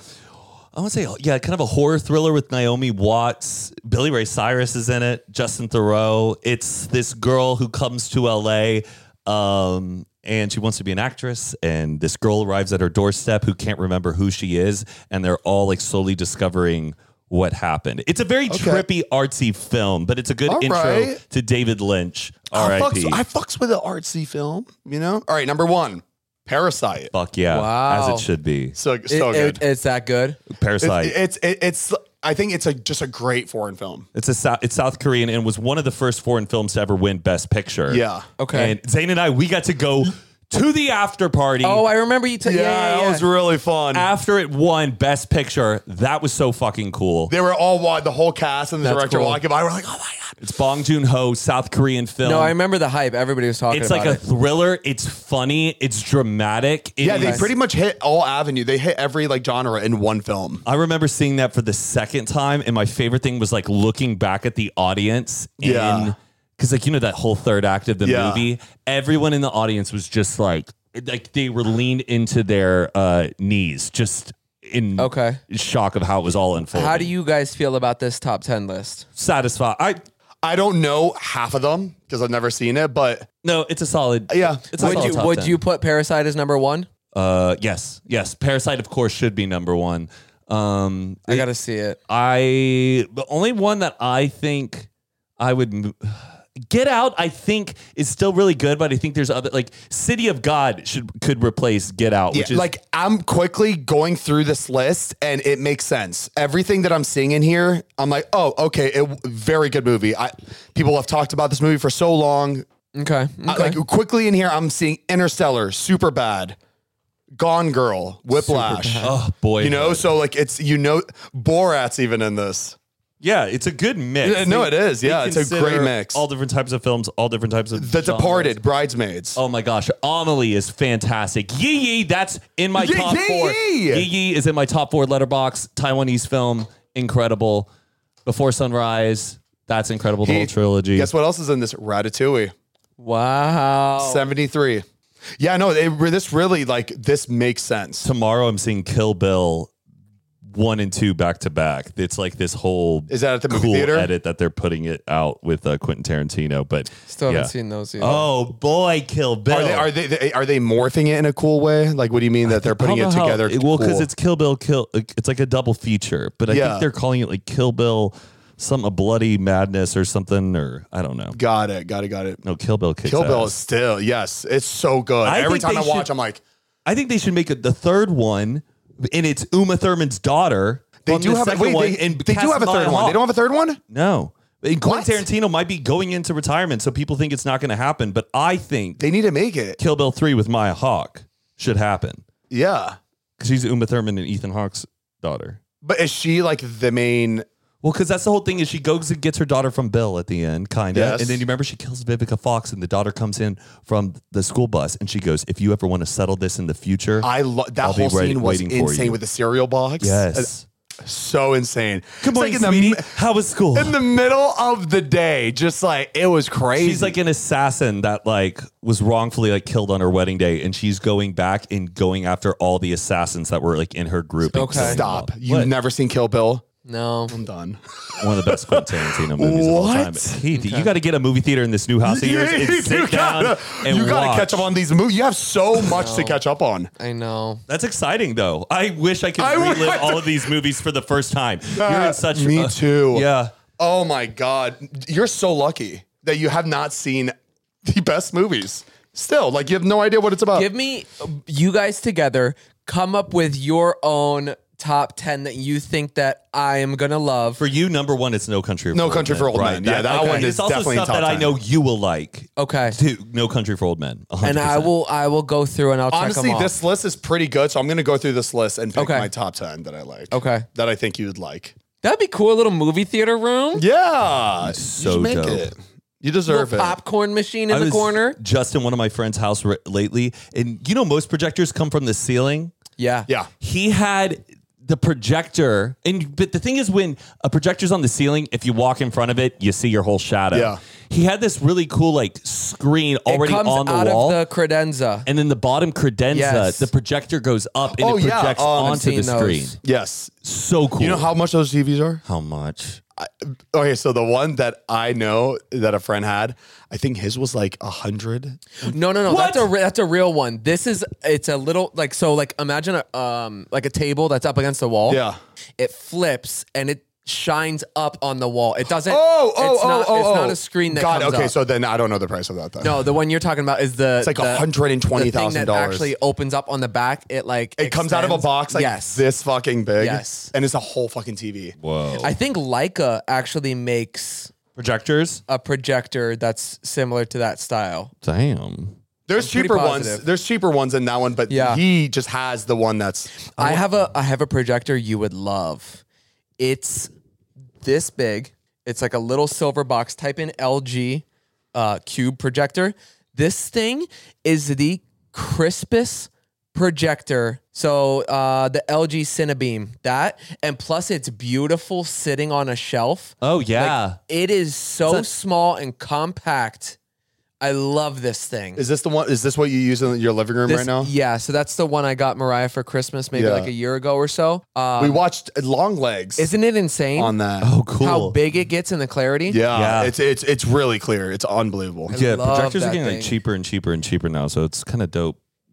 Speaker 4: I want to say, yeah, kind of a horror thriller with Naomi Watts. Billy Ray Cyrus is in it. Justin Theroux. It's this girl who comes to L A, um, and she wants to be an actress. And this girl arrives at her doorstep who can't remember who she is, and they're all like slowly discovering what happened. It's a very trippy, artsy film, but it's a good
Speaker 3: All
Speaker 4: intro
Speaker 3: right.
Speaker 4: to David Lynch. R
Speaker 3: I
Speaker 4: I
Speaker 3: fucks,
Speaker 4: P.
Speaker 3: I fucks with an artsy film. You know. All right, number one, Parasite.
Speaker 4: Fuck yeah,
Speaker 2: Wow.
Speaker 4: as it should be.
Speaker 3: So
Speaker 2: It-
Speaker 3: so
Speaker 2: it-
Speaker 3: good.
Speaker 2: it's that good.
Speaker 4: Parasite.
Speaker 3: It- it's it, it's. I think it's a just a great foreign film.
Speaker 4: It's a South, it's South Korean and was one of the first foreign films to ever win Best Picture.
Speaker 3: Yeah.
Speaker 2: Okay.
Speaker 4: And Zane and I, we got to go to the after party
Speaker 2: Oh, I remember you. T- yeah, yeah,
Speaker 3: that
Speaker 2: yeah.
Speaker 3: was really fun.
Speaker 4: after it won Best Picture. That was so fucking cool.
Speaker 3: They were all wa- the whole cast and the
Speaker 2: That's
Speaker 3: director
Speaker 2: cool.
Speaker 3: walking by. We're like, oh my god.
Speaker 4: It's Bong Joon-ho, South Korean film.
Speaker 2: No, I remember the hype. Everybody was talking
Speaker 4: It's
Speaker 2: about
Speaker 4: like a
Speaker 2: it.
Speaker 4: thriller. It's funny. It's dramatic. It
Speaker 3: Yeah, they
Speaker 4: is-
Speaker 3: pretty much hit all avenue. They hit every like genre in one film.
Speaker 4: I remember seeing that for the second time, and my favorite thing was like looking back at the audience.
Speaker 3: Yeah.
Speaker 4: Because like you know that whole third act of the
Speaker 3: Yeah.
Speaker 4: movie, everyone in the audience was just like like they were leaned into their uh, knees, just in
Speaker 2: Okay.
Speaker 4: shock of how it was all unfolding.
Speaker 2: How do you guys feel about this top ten list?
Speaker 4: satisfy? I
Speaker 3: I don't know half of them because I've never seen it, but
Speaker 4: no, it's a solid.
Speaker 3: yeah.
Speaker 4: It's a
Speaker 2: Would
Speaker 4: solid
Speaker 2: you
Speaker 4: top
Speaker 2: would
Speaker 4: ten.
Speaker 2: you put Parasite as number one?
Speaker 4: Uh, yes, yes. Parasite, of course, should be number one. Um,
Speaker 2: I gotta see it.
Speaker 4: I the only one that I think I would mo- Get Out. I think is still really good, but I think there's other like City of God should could replace Get Out,
Speaker 3: Yeah,
Speaker 4: which is
Speaker 3: like I'm quickly going through this list and it makes sense. Everything that I'm seeing in here, I'm like, oh, okay, it, very good movie. I people have talked about this movie for so long.
Speaker 2: Okay.
Speaker 3: I-
Speaker 2: okay.
Speaker 3: like quickly in here, I'm seeing Interstellar, super bad. Gone Girl, Whiplash.
Speaker 4: oh boy,
Speaker 3: You know, so like it's you know Borat's even in this.
Speaker 4: yeah, it's a good mix.
Speaker 3: Yeah, no,
Speaker 4: They-
Speaker 3: it is.
Speaker 4: they
Speaker 3: Yeah, it's a great
Speaker 4: consider
Speaker 3: mix.
Speaker 4: All different types of films, all different types of
Speaker 3: The
Speaker 4: genres.
Speaker 3: Departed, Bridesmaids.
Speaker 4: Oh my gosh, Amelie is fantastic. Yee Yee, that's in my
Speaker 3: Yee
Speaker 4: top
Speaker 3: Yee!
Speaker 4: four. Yee Yee is in my top four. Letterbox, Taiwanese film, incredible. Before Sunrise, that's incredible. The
Speaker 3: He-
Speaker 4: whole trilogy.
Speaker 3: Guess what else is in this? Ratatouille,
Speaker 2: Wow.
Speaker 3: seventy-three. Yeah, no, it, this really like this makes sense.
Speaker 4: Tomorrow, I'm seeing Kill Bill one and two back to back. It's like this whole
Speaker 3: Is that at the movie
Speaker 4: cool
Speaker 3: theater?
Speaker 4: edit that they're putting it out with uh, Quentin Tarantino. But
Speaker 2: Still
Speaker 4: yeah.
Speaker 2: haven't seen those either.
Speaker 4: Oh boy, Kill Bill.
Speaker 3: Are they, are they they are they morphing it in a cool way? Like, what do you mean that they're putting
Speaker 4: I
Speaker 3: it
Speaker 4: don't know how-
Speaker 3: together?
Speaker 4: well, because
Speaker 3: cool?
Speaker 4: it's Kill Bill, Kill. It's like a double feature, but I
Speaker 3: Yeah.
Speaker 4: think they're calling it like Kill Bill, some a bloody madness or something, or I don't know.
Speaker 3: got it, got it, got it.
Speaker 4: No, Kill Bill kicks
Speaker 3: Kill Bill is
Speaker 4: ass.
Speaker 3: still yes, it's so good.
Speaker 4: I
Speaker 3: Every
Speaker 4: think
Speaker 3: time I
Speaker 4: they
Speaker 3: watch,
Speaker 4: should-
Speaker 3: I'm like,
Speaker 4: I think they should make it the third one, and it's Uma Thurman's daughter.
Speaker 3: they
Speaker 4: from
Speaker 3: do
Speaker 4: the
Speaker 3: have a,
Speaker 4: second
Speaker 3: wait,
Speaker 4: one,
Speaker 3: they,
Speaker 4: and
Speaker 3: they do
Speaker 4: cast
Speaker 3: have a third
Speaker 4: Maya
Speaker 3: one. They
Speaker 4: Hawke.
Speaker 3: don't have a third one.
Speaker 4: No. And Quentin
Speaker 3: What?
Speaker 4: Tarantino might be going into retirement, so people think it's not going to happen. But I think
Speaker 3: They need to make it.
Speaker 4: Kill Bill three with Maya Hawke should happen
Speaker 3: Yeah,
Speaker 4: because she's Uma Thurman and Ethan Hawke's daughter.
Speaker 3: but is she like the main?
Speaker 4: Well, because that's the whole thing is she goes and gets her daughter from Bill at the end, kind of.
Speaker 3: Yes.
Speaker 4: And then you remember she kills Vivica Fox and the daughter comes in from the school bus and she goes, if you ever want to settle this in the future,
Speaker 3: I love that
Speaker 4: I'll be
Speaker 3: whole
Speaker 4: ready-
Speaker 3: scene was
Speaker 4: waiting for
Speaker 3: insane
Speaker 4: you.
Speaker 3: with the cereal box.
Speaker 4: yes.
Speaker 3: Uh, so insane.
Speaker 4: Good
Speaker 3: It's
Speaker 4: morning,
Speaker 3: like in
Speaker 4: sweetie.
Speaker 3: the,
Speaker 4: How was school?
Speaker 3: in the middle of the day, just like it was crazy.
Speaker 4: She's like an assassin that like was wrongfully like killed on her wedding day, and she's going back and going after all the assassins that were like in her group. and
Speaker 2: Okay.
Speaker 4: killing them
Speaker 3: Stop.
Speaker 4: all.
Speaker 3: You've
Speaker 4: What?
Speaker 3: never seen Kill Bill?
Speaker 2: No.
Speaker 3: I'm done.
Speaker 4: One of the best Quentin Tarantino movies of all
Speaker 3: What?
Speaker 4: time. Keith, you got to get a movie theater in this new house of yours and
Speaker 3: you
Speaker 4: sit down
Speaker 3: gotta,
Speaker 4: and
Speaker 3: you gotta
Speaker 4: watch.
Speaker 3: catch up on these movies. You have so much to catch up on.
Speaker 2: I know.
Speaker 4: That's exciting, though. I wish I could
Speaker 3: I would-
Speaker 4: relive all of these movies for the first time. You're in such
Speaker 3: Me
Speaker 4: uh,
Speaker 3: too.
Speaker 4: Yeah.
Speaker 3: Oh my God. You're so lucky that you have not seen the best movies. Still, like you have no idea what it's about.
Speaker 2: Give me you guys together. Come up with your own top ten that you think that I am gonna love.
Speaker 4: For you, number one, it's No Country for
Speaker 3: No
Speaker 4: Old
Speaker 3: Country
Speaker 4: Men.
Speaker 3: for Old
Speaker 4: Right.
Speaker 3: Men. Yeah, that one
Speaker 4: and
Speaker 3: is
Speaker 4: It's also
Speaker 3: definitely
Speaker 4: stuff
Speaker 3: top
Speaker 4: that I
Speaker 3: ten.
Speaker 4: know you will like.
Speaker 2: Okay.
Speaker 4: Too. No Country for Old Men. one hundred
Speaker 2: And I
Speaker 4: percent.
Speaker 2: will I will go through and I'll check
Speaker 3: Honestly,
Speaker 2: them off.
Speaker 3: this list is pretty good, so I'm going to go through this list and pick
Speaker 2: Okay.
Speaker 3: my top ten that I like.
Speaker 2: Okay.
Speaker 3: That I think you would like.
Speaker 2: That'd be cool. A little movie theater room.
Speaker 3: Yeah.
Speaker 4: so
Speaker 3: you should make
Speaker 4: dope.
Speaker 3: it. You deserve
Speaker 2: Little
Speaker 3: it.
Speaker 2: popcorn machine
Speaker 4: I
Speaker 2: in the
Speaker 4: was
Speaker 2: corner.
Speaker 4: just in one of my friend's house re- lately, and you know most projectors come from the ceiling.
Speaker 2: Yeah.
Speaker 3: Yeah.
Speaker 4: He had the projector, and but the thing is, when a projector's on the ceiling, if you walk in front of it, you see your whole shadow.
Speaker 3: Yeah.
Speaker 4: He had this really cool like screen already
Speaker 2: it comes
Speaker 4: on the
Speaker 2: out
Speaker 4: wall.
Speaker 2: of the credenza.
Speaker 4: and then the bottom credenza,
Speaker 2: Yes.
Speaker 4: the projector goes up and
Speaker 3: Oh,
Speaker 4: it
Speaker 3: yeah.
Speaker 4: projects
Speaker 3: Oh, I've
Speaker 4: onto the
Speaker 2: seen those.
Speaker 4: screen.
Speaker 3: Yes.
Speaker 4: So cool.
Speaker 3: You know how much those T Vs are?
Speaker 4: how much?
Speaker 3: Okay, so the one that I know that a friend had, I think his was like a hundred.
Speaker 2: No, no, no.
Speaker 4: What?
Speaker 2: That's a re- that's a real one. This is it's a little like so like imagine a um like a table that's up against the wall.
Speaker 3: Yeah.
Speaker 2: It flips and it shines up on the wall. It doesn't.
Speaker 3: Oh, oh,
Speaker 2: it's
Speaker 3: oh,
Speaker 2: not,
Speaker 3: oh,
Speaker 2: It's
Speaker 3: oh.
Speaker 2: not a screen that
Speaker 3: God,
Speaker 2: comes
Speaker 3: okay,
Speaker 2: up.
Speaker 3: so then I don't know the price of that then.
Speaker 2: No, the one you're talking about is the
Speaker 3: It's like
Speaker 2: the-
Speaker 3: one hundred twenty
Speaker 2: the thing
Speaker 3: thousand
Speaker 2: that
Speaker 3: dollars.
Speaker 2: actually opens up on the back. It like
Speaker 3: It comes out of a
Speaker 2: extends.
Speaker 3: box like
Speaker 2: yes.
Speaker 3: this fucking big.
Speaker 2: Yes.
Speaker 3: And it's a whole fucking T V.
Speaker 4: Whoa.
Speaker 2: I think Leica actually makes
Speaker 4: Projectors?
Speaker 2: a projector that's similar to that style.
Speaker 4: Damn.
Speaker 3: There's
Speaker 2: I'm pretty
Speaker 3: cheaper ones.
Speaker 2: positive.
Speaker 3: There's cheaper ones in that one, but
Speaker 2: Yeah.
Speaker 3: he just has the one that's
Speaker 2: I have a I have a projector you would love. It's this big. It's like a little silver box. Type in L G uh, cube projector. This thing is the crispest projector. So uh, the L G Cinebeam, that, and plus it's beautiful sitting on a shelf.
Speaker 4: Oh, yeah.
Speaker 2: Like, it is so
Speaker 4: that-
Speaker 2: small and compact. I love this thing.
Speaker 3: Is this the one? Is this what you use in your living room
Speaker 2: This-
Speaker 3: right now?
Speaker 2: Yeah, so that's the one I got Mariah for Christmas maybe
Speaker 3: Yeah.
Speaker 2: like a year ago or so. Um,
Speaker 3: We watched Long Legs
Speaker 2: Isn't it insane
Speaker 3: on that.
Speaker 4: Oh, cool.
Speaker 2: how big it gets in the clarity?
Speaker 3: Yeah,
Speaker 4: Yeah.
Speaker 3: it's it's it's really clear. It's unbelievable.
Speaker 2: I
Speaker 4: yeah,
Speaker 2: love
Speaker 4: projectors are
Speaker 2: that
Speaker 4: getting
Speaker 2: thing.
Speaker 4: like cheaper and cheaper and cheaper now, so it's kind of dope.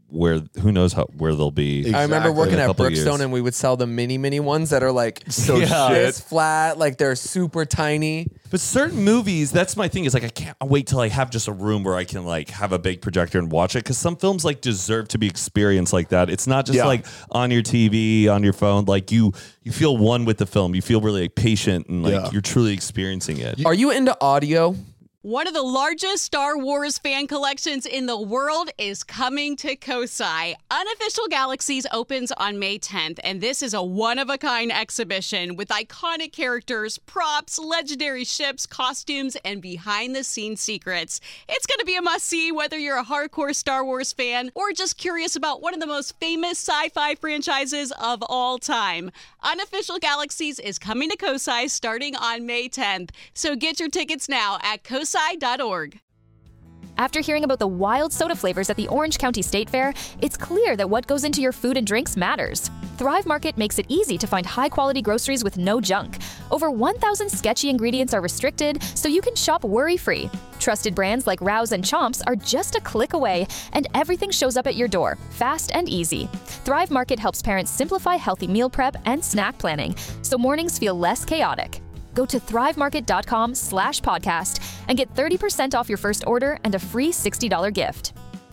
Speaker 4: where who knows how where they'll be.
Speaker 2: I remember
Speaker 3: Exactly.
Speaker 2: working
Speaker 4: In a
Speaker 2: at
Speaker 4: couple
Speaker 2: Brookstone
Speaker 4: years.
Speaker 2: and we would sell the mini mini ones that are like
Speaker 3: So
Speaker 4: Yeah.
Speaker 2: this
Speaker 3: shit.
Speaker 2: flat, like they're super tiny.
Speaker 4: But certain movies, that's my thing. Is like I can't wait till I have just a room where I can like have a big projector and watch it. Because some films like deserve to be experienced like that. It's not just
Speaker 3: Yeah.
Speaker 4: like on your T V, on your phone. Like you, you feel one with the film. You feel really like, patient and like
Speaker 3: Yeah.
Speaker 4: you're truly experiencing it.
Speaker 2: Are you into audio?
Speaker 1: One of the largest Star Wars fan collections in the world is coming to Kosai. Unofficial Galaxies opens on May tenth, and this is a one-of-a-kind exhibition with iconic characters, props, legendary ships, costumes, and behind-the-scenes secrets. It's going to be a must-see whether you're a hardcore Star Wars fan or just curious about one of the most famous sci-fi franchises of all time. Unofficial Galaxies is coming to Kosai starting on May tenth, so get your tickets now at kosai dot org.
Speaker 5: After hearing about the wild soda flavors at the Orange County State Fair, it's clear that what goes into your food and drinks matters. Thrive Market makes it easy to find high-quality groceries with no junk. Over one thousand sketchy ingredients are restricted, so you can shop worry-free. Trusted brands like Rouse and Chomps are just a click away, and everything shows up at your door, fast and easy. Thrive Market helps parents simplify healthy meal prep and snack planning, so mornings feel less chaotic. Go to thrivemarket.com slash podcast and get thirty percent off your first order and a free sixty dollars gift.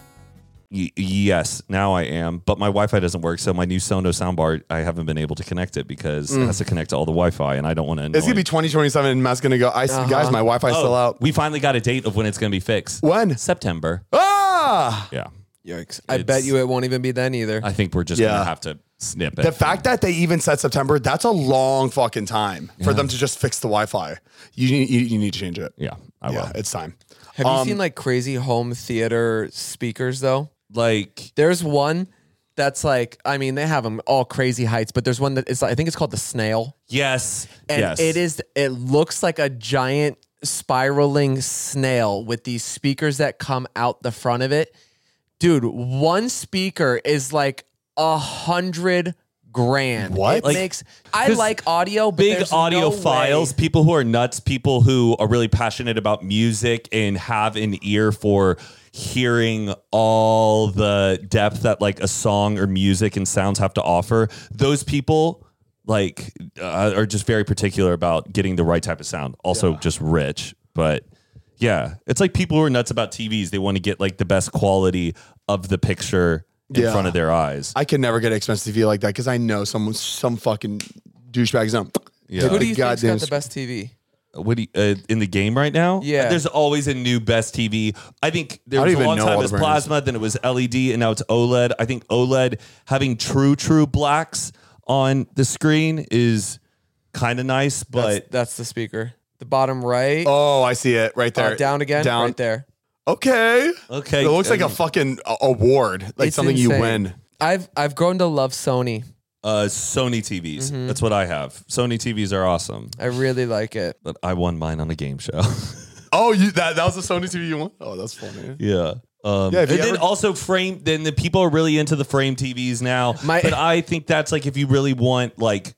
Speaker 4: Y- yes, now I am, but my Wi-Fi doesn't work, so my new Sonos soundbar, I haven't been able to connect it because it has to connect to all the Wi-Fi, and I don't want to.
Speaker 3: It's gonna be twenty twenty-seven, and Matt's gonna go. I see, guys, my Wi-Fi's still out.
Speaker 4: We finally got a date of when it's going to be fixed.
Speaker 3: When?
Speaker 4: September.
Speaker 3: Ah,
Speaker 4: Yeah,
Speaker 2: Yikes. I
Speaker 4: It's-
Speaker 2: bet you it won't even be then either.
Speaker 4: I think we're just
Speaker 3: Yeah.
Speaker 4: going to have to snip it.
Speaker 3: the fact that they even said September, that's a long fucking time for them to just fix the Wi-Fi. You need, you, you need to change it.
Speaker 4: yeah, I
Speaker 3: Yeah,
Speaker 4: will.
Speaker 3: it's time.
Speaker 2: Have you
Speaker 3: Um,
Speaker 2: seen like crazy home theater speakers though?
Speaker 4: Like,
Speaker 2: There's one that's like, I mean, they have them all crazy heights, but there's one that is, I think it's called the Snail.
Speaker 4: yes,
Speaker 2: And
Speaker 4: yes.
Speaker 2: it is, it looks like a giant spiraling snail with these speakers that come out the front of it. Dude, one speaker is like a hundred grand.
Speaker 3: What?
Speaker 2: It
Speaker 4: Like,
Speaker 2: makes, I
Speaker 4: 'cause
Speaker 2: like audio, but
Speaker 4: big
Speaker 2: there's
Speaker 4: audio
Speaker 2: no
Speaker 4: files,
Speaker 2: way.
Speaker 4: people who are nuts, people who are really passionate about music and have an ear for hearing all the depth that like a song or music and sounds have to offer. Those people like uh, are just very particular about getting the right type of sound. Also just rich, but yeah, it's like people who are nuts about T Vs. They want to get like the best quality of the picture in
Speaker 3: Yeah.
Speaker 4: front of their eyes.
Speaker 3: I can never get an expensive T V like that because I know some some fucking douchebags now.
Speaker 4: Yeah.
Speaker 2: Who do you think's
Speaker 3: Goddamn
Speaker 2: got the best T V?
Speaker 4: What do you, uh, in the game right now?
Speaker 2: Yeah.
Speaker 4: there's always a new best T V. I think there
Speaker 3: I
Speaker 4: was
Speaker 3: don't
Speaker 4: a
Speaker 3: even
Speaker 4: long
Speaker 3: know
Speaker 4: time
Speaker 3: all
Speaker 4: it was
Speaker 3: the brands.
Speaker 4: plasma, then it was L E D, and now it's OLED. I think OLED having true true blacks on the screen is kind of nice, but
Speaker 2: That's, that's the speaker. The bottom right.
Speaker 3: Oh, I see it right
Speaker 2: Uh,
Speaker 3: there.
Speaker 2: down again.
Speaker 3: Down.
Speaker 2: Right there.
Speaker 3: Okay.
Speaker 4: okay,
Speaker 3: It looks like a
Speaker 4: um,
Speaker 3: fucking a- award, like
Speaker 2: It's
Speaker 3: something you
Speaker 2: insane.
Speaker 3: win.
Speaker 2: I've I've grown to love Sony.
Speaker 4: uh, Sony T Vs.
Speaker 3: Mm-hmm.
Speaker 4: That's what I have. Sony T Vs are awesome,
Speaker 2: I really like it.
Speaker 4: but I won mine on a game show.
Speaker 3: Oh, you that that was a Sony T V you won? Oh, that's funny.
Speaker 4: Yeah. Um,
Speaker 3: Yeah, if
Speaker 4: and
Speaker 3: you
Speaker 4: then
Speaker 3: ever-
Speaker 4: also frame. Then the people are really into the frame T Vs now.
Speaker 2: My-
Speaker 4: but I think that's like if you really want like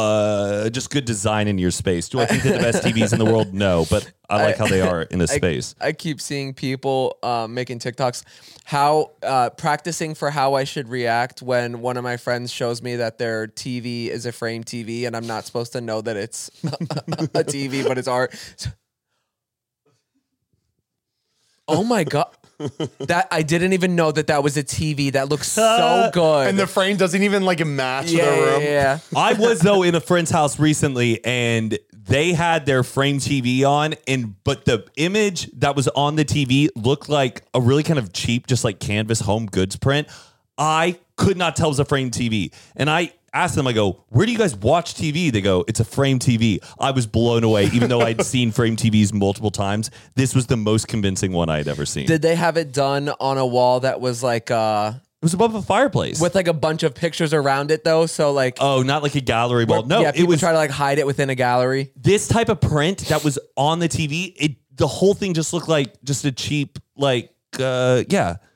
Speaker 4: uh just good design in your space. Do I think they're the best T Vs in the world? No, but I like
Speaker 2: I-
Speaker 4: how they are in a
Speaker 2: I-
Speaker 4: space.
Speaker 2: I, keep seeing people uh, making TikToks, how uh, practicing for how I should react when one of my friends shows me that their T V is a frame T V and I'm not supposed to know that it's a T V, but it's art. Oh my god. That I didn't even know that that was a T V. That looks so good.
Speaker 3: And the frame doesn't even like match
Speaker 2: yeah,
Speaker 3: the room.
Speaker 2: yeah, yeah.
Speaker 4: I was though in a friend's house recently, and they had their frame T V on, and but the image that was on the T V looked like a really kind of cheap, just like canvas home goods print. I could not tell it was a frame T V, and I asked them, I go, where do you guys watch T V? They go, it's a frame T V. I was blown away, even though I'd seen frame T Vs multiple times. This was the most convincing one I had ever seen.
Speaker 2: Did they have it done on a wall that was like uh
Speaker 4: It was above a fireplace.
Speaker 2: with like a bunch of pictures around it though? So like
Speaker 4: oh, not like a gallery wall. No,
Speaker 2: yeah,
Speaker 4: it
Speaker 2: people
Speaker 4: was
Speaker 2: try to like hide it within a gallery.
Speaker 4: this type of print that was on the T V. It the whole thing just looked like just a cheap, like uh yeah.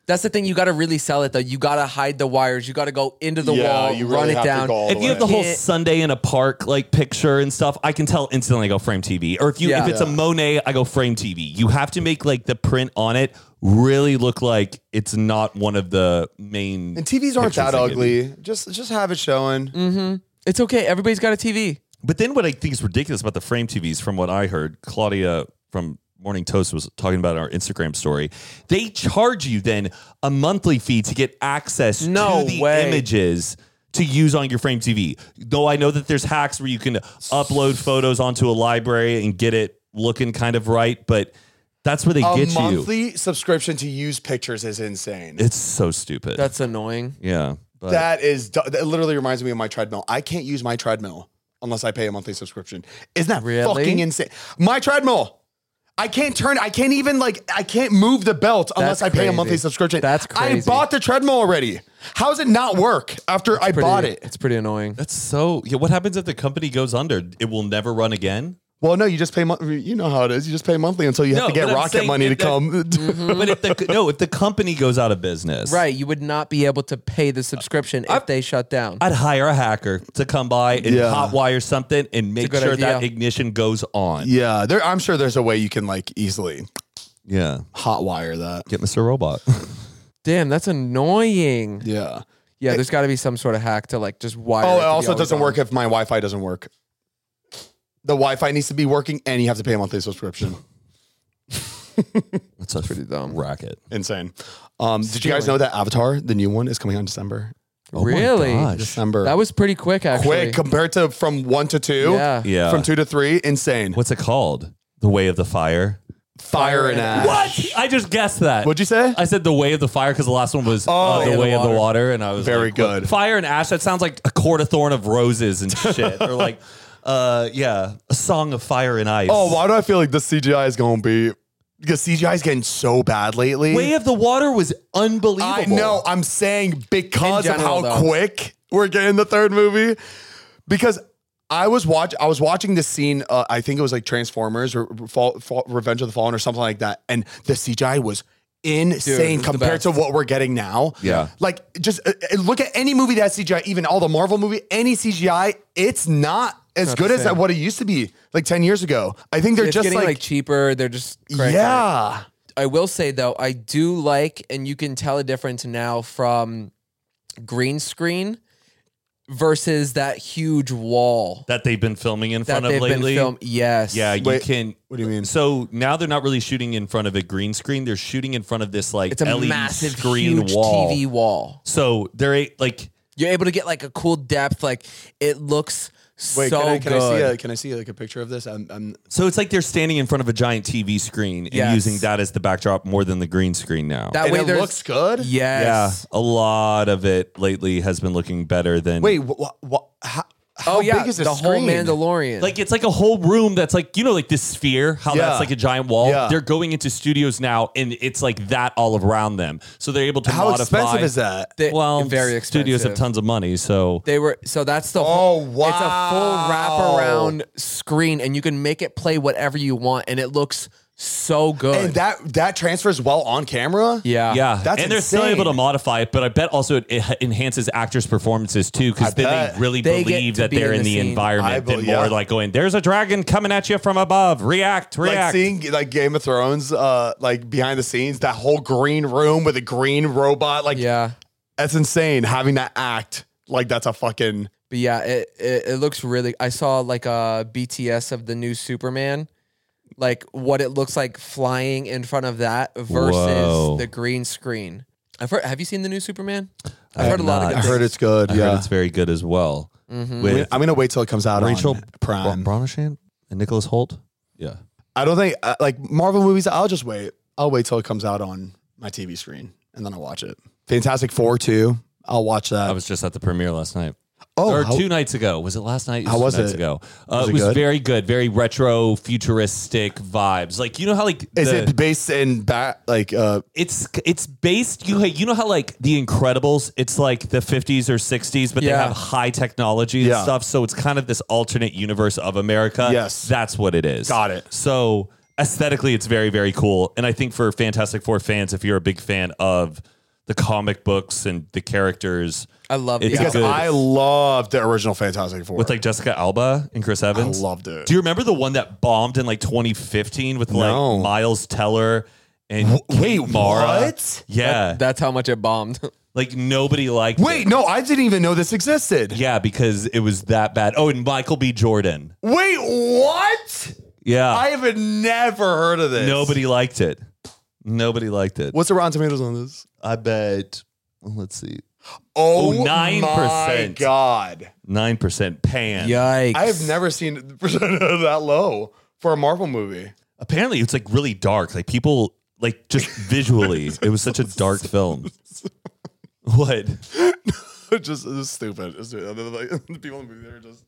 Speaker 2: That's the thing. You got to really sell it, though. You got to hide the wires. You got to go into the
Speaker 3: Yeah,
Speaker 2: wall,
Speaker 3: you really
Speaker 2: run it
Speaker 3: have to
Speaker 2: down.
Speaker 3: go all
Speaker 4: If
Speaker 3: the
Speaker 4: you have
Speaker 3: way.
Speaker 4: the whole
Speaker 2: Can't-
Speaker 4: Sunday in a park like picture and stuff, I can tell instantly I go frame T V. Or if you
Speaker 2: Yeah.
Speaker 4: if it's a Monet, I go frame T V. You have to make like the print on it really look like it's not one of the main.
Speaker 3: And T Vs aren't
Speaker 4: pictures
Speaker 3: that
Speaker 4: they give you.
Speaker 3: ugly. Just just have it showing.
Speaker 2: Mm. It's okay. Everybody's got a T V.
Speaker 4: But then what I think is ridiculous about the frame T Vs, from what I heard, Claudia from Morning Toast was talking about in our Instagram story. They charge you then a monthly fee to get access
Speaker 2: No
Speaker 4: to the
Speaker 2: way.
Speaker 4: images to use on your frame T V. Though I know that there's hacks where you can upload photos onto a library and get it looking kind of right, but that's where they
Speaker 3: A
Speaker 4: get you.
Speaker 3: monthly subscription to use pictures is insane.
Speaker 4: It's so stupid.
Speaker 2: That's annoying.
Speaker 4: yeah. But
Speaker 3: That is du- that literally reminds me of my treadmill. I can't use my treadmill unless I pay a monthly subscription. Isn't that
Speaker 2: Really?
Speaker 3: fucking insane? My treadmill. I can't turn. I can't even like. I can't move the belt unless
Speaker 2: That's
Speaker 3: I pay a
Speaker 2: crazy.
Speaker 3: monthly subscription.
Speaker 2: That's
Speaker 3: I
Speaker 2: crazy.
Speaker 3: bought the treadmill already. How does it not work after I
Speaker 2: Pretty-
Speaker 3: bought it?
Speaker 2: It's pretty annoying.
Speaker 4: that's so. Yeah. What happens if the company goes under? It will never run again.
Speaker 3: Well, no, you just pay. Mon- you know how it is. You just pay monthly until you have
Speaker 4: No,
Speaker 3: to get
Speaker 4: but I'm
Speaker 3: rocket
Speaker 4: saying
Speaker 3: money to
Speaker 4: if that-
Speaker 3: come.
Speaker 4: But if the no, if the company goes out of business,
Speaker 2: Right. You would not be able to pay the subscription if they shut down.
Speaker 4: I'd hire a hacker to come by and
Speaker 3: Yeah.
Speaker 4: hotwire something and make
Speaker 2: good
Speaker 4: sure that
Speaker 2: idea.
Speaker 4: ignition goes on.
Speaker 3: yeah, there. I'm sure there's a way you can like easily
Speaker 4: Yeah.
Speaker 3: hotwire that.
Speaker 4: Get Mister Robot.
Speaker 2: Damn, that's annoying.
Speaker 3: Yeah.
Speaker 2: Yeah, there's got to be some sort of hack to like just wire.
Speaker 3: Oh,
Speaker 2: it
Speaker 3: it
Speaker 2: to be
Speaker 3: also
Speaker 2: always
Speaker 3: doesn't
Speaker 2: on.
Speaker 3: work if my Wi-Fi doesn't work. The Wi-Fi needs to be working, and you have to pay a monthly subscription.
Speaker 4: That's a
Speaker 2: Pretty dumb.
Speaker 4: racket.
Speaker 3: Insane. Um, did you guys know that Avatar, the new one, is coming out in December?
Speaker 4: Oh my
Speaker 2: Really?
Speaker 4: gosh.
Speaker 3: December.
Speaker 2: That was pretty quick, actually.
Speaker 3: quick compared to from one to two.
Speaker 2: Yeah.
Speaker 4: Yeah.
Speaker 3: From two to three, insane.
Speaker 4: What's it called? The Way of the Fire.
Speaker 3: Fire and ash.
Speaker 4: What? I just guessed that.
Speaker 3: What'd you say?
Speaker 4: I said the Way of the Fire because the last one was uh, the Way of the Water, and I was
Speaker 3: Very
Speaker 4: like,
Speaker 3: good.
Speaker 4: what? Fire and Ash. That sounds like a court of thorn of roses and shit, or like, uh, yeah, a song of fire and ice.
Speaker 3: Oh, why do I feel like the C G I is going to be? Because C G I is getting so bad lately.
Speaker 4: Way of the Water was unbelievable.
Speaker 3: I know. I'm saying because
Speaker 2: In
Speaker 3: of
Speaker 2: general,
Speaker 3: how
Speaker 2: though.
Speaker 3: quick we're getting the third movie. Because I was watch I was watching this scene. Uh, I think it was like Transformers or Fall, Fall, Revenge of the Fallen or something like that, and the C G I was insane
Speaker 2: it was the
Speaker 3: compared to
Speaker 2: best.
Speaker 3: what we're getting now.
Speaker 4: Yeah.
Speaker 3: like just uh, uh, look at any movie that has C G I, even all the Marvel movie, any C G I, it's not as
Speaker 2: Not
Speaker 3: good
Speaker 2: the
Speaker 3: as
Speaker 2: same.
Speaker 3: what it used to be like ten years ago. I think they're
Speaker 2: It's
Speaker 3: just
Speaker 2: getting like,
Speaker 3: like,
Speaker 2: cheaper. They're just cranking it.
Speaker 3: yeah.
Speaker 2: I will say though, I do like, and you can tell a difference now from green screen versus that huge wall
Speaker 4: that they've been filming in
Speaker 2: that
Speaker 4: front of
Speaker 2: they've
Speaker 4: lately.
Speaker 2: been filmed. Yes.
Speaker 4: Yeah, you
Speaker 3: Wait,
Speaker 4: can.
Speaker 3: what do you mean?
Speaker 4: So now they're not really shooting in front of a green screen. They're shooting in front of this like
Speaker 2: It's a
Speaker 4: L E D
Speaker 2: massive,
Speaker 4: screen
Speaker 2: huge
Speaker 4: wall.
Speaker 2: T V wall.
Speaker 4: So they're a- like
Speaker 2: You're able to get like a cool depth. Like it looks
Speaker 3: Wait,
Speaker 2: so
Speaker 3: can I, can
Speaker 2: good.
Speaker 3: I see a, can I see like a picture of this? I'm, I'm
Speaker 4: so it's like they're standing in front of a giant T V screen and
Speaker 2: Yes.
Speaker 4: using that as the backdrop more than the green screen now.
Speaker 2: that
Speaker 3: and
Speaker 2: way
Speaker 3: it
Speaker 2: there's
Speaker 3: looks good.
Speaker 4: yeah,
Speaker 2: Yes.
Speaker 4: a lot of it lately has been looking better than
Speaker 3: Wait, what? what how, how
Speaker 2: Oh yeah,
Speaker 3: big is this
Speaker 2: the whole
Speaker 3: screen?
Speaker 2: Mandalorian.
Speaker 4: Like it's like a whole room that's like, you know, like this sphere, how
Speaker 3: Yeah.
Speaker 4: that's like a giant wall.
Speaker 3: Yeah.
Speaker 4: They're going into studios now and it's like that all around them. So they're able to
Speaker 3: How
Speaker 4: modify.
Speaker 3: expensive is that?
Speaker 2: They-
Speaker 4: Well,
Speaker 2: very expensive.
Speaker 4: studios have tons of money, so
Speaker 2: They were so that's the
Speaker 3: Oh,
Speaker 2: whole, It's a full
Speaker 3: wow.
Speaker 2: wraparound screen, and you can make it play whatever you want, and it looks so good.
Speaker 3: And that that transfers well on camera.
Speaker 2: yeah,
Speaker 4: yeah,
Speaker 3: That's
Speaker 4: and they're still
Speaker 3: insane.
Speaker 4: able to modify it. But I bet also it, it enhances actors' performances too,
Speaker 3: I
Speaker 4: because then
Speaker 3: bet.
Speaker 4: they really
Speaker 2: They get
Speaker 4: believe
Speaker 2: to
Speaker 4: that
Speaker 2: be
Speaker 4: they're
Speaker 2: in
Speaker 4: in
Speaker 2: the
Speaker 4: the
Speaker 2: scene.
Speaker 4: environment
Speaker 3: I
Speaker 4: than
Speaker 3: be-
Speaker 4: more
Speaker 3: yeah.
Speaker 4: like going, "There's a dragon coming at you from above. React,
Speaker 3: Like
Speaker 4: react."
Speaker 3: seeing like Game of Thrones, uh, like behind the scenes, that whole green room with a green robot, like
Speaker 2: yeah.
Speaker 3: that's insane. Having that act, like that's a fucking
Speaker 2: But yeah, it, it it looks really. I saw like a B T S of the new Superman, like what it looks like flying in front of that versus
Speaker 4: Whoa.
Speaker 2: the green screen. I've heard. Have you seen the new Superman?
Speaker 4: I
Speaker 2: I've
Speaker 4: have
Speaker 2: heard a lot
Speaker 4: not.
Speaker 2: of
Speaker 3: I
Speaker 2: good
Speaker 3: heard
Speaker 2: things.
Speaker 3: it's good.
Speaker 4: I
Speaker 3: yeah,
Speaker 4: heard it's very good as well.
Speaker 2: Mm-hmm.
Speaker 3: I mean,
Speaker 4: With
Speaker 3: I'm gonna wait till it comes out
Speaker 4: Rachel
Speaker 3: on Prime.
Speaker 4: Bra- Brosnahan and Nicholas Holt. Yeah.
Speaker 3: I don't think uh, like Marvel movies. I'll just wait. I'll wait till it comes out on my T V screen and then I'll watch it. Fantastic Four too. I'll watch that.
Speaker 4: I was just at the premiere last night.
Speaker 3: oh,
Speaker 4: or
Speaker 3: how-
Speaker 4: two nights ago. Was it last night?
Speaker 3: How
Speaker 4: two
Speaker 3: was
Speaker 4: nights
Speaker 3: it?
Speaker 4: ago. Uh,
Speaker 3: Was
Speaker 4: it
Speaker 3: it
Speaker 4: was
Speaker 3: good?
Speaker 4: very good, very retro, futuristic vibes. Like you know how like
Speaker 3: is
Speaker 4: the-
Speaker 3: it based in back like uh
Speaker 4: it's it's based you you know how like The Incredibles, it's like the fifties or sixties, but they
Speaker 2: Yeah.
Speaker 4: have high technology and
Speaker 3: Yeah.
Speaker 4: stuff. So it's kind of this alternate universe of America.
Speaker 3: Yes.
Speaker 4: That's what it is.
Speaker 3: Got it.
Speaker 4: So aesthetically, it's very very cool, and I think for Fantastic Four fans, if you're a big fan of the comic books and the characters.
Speaker 2: I love
Speaker 4: It's
Speaker 2: the
Speaker 3: Because
Speaker 4: good.
Speaker 3: I loved the original Fantastic Four.
Speaker 4: With like Jessica Alba and Chris Evans.
Speaker 3: I loved it.
Speaker 4: Do you remember the one that bombed in like twenty fifteen with like
Speaker 3: No.
Speaker 4: Miles Teller and
Speaker 3: wait,
Speaker 4: Kate Mara?
Speaker 3: what?
Speaker 4: Yeah.
Speaker 2: That's how much it bombed.
Speaker 4: like nobody liked
Speaker 3: Wait,
Speaker 4: it.
Speaker 3: no, I didn't even know this existed.
Speaker 4: Yeah, because it was that bad. Oh, and Michael B. Jordan.
Speaker 3: Wait, what?
Speaker 4: Yeah.
Speaker 3: I have never heard of this.
Speaker 4: Nobody liked it. Nobody liked it.
Speaker 3: What's the Rotten Tomatoes on this?
Speaker 4: I bet. Well, let's see.
Speaker 3: Oh,
Speaker 4: Oh, nine
Speaker 3: my
Speaker 4: percent.
Speaker 3: God.
Speaker 4: nine percent pan.
Speaker 2: Yikes.
Speaker 3: I have never seen the percent that low for a Marvel movie.
Speaker 4: Apparently, it's like really dark. Like people, like just visually, it was such a dark film. What?
Speaker 3: just it's stupid. It's stupid. Like, the people in the movie, they're just.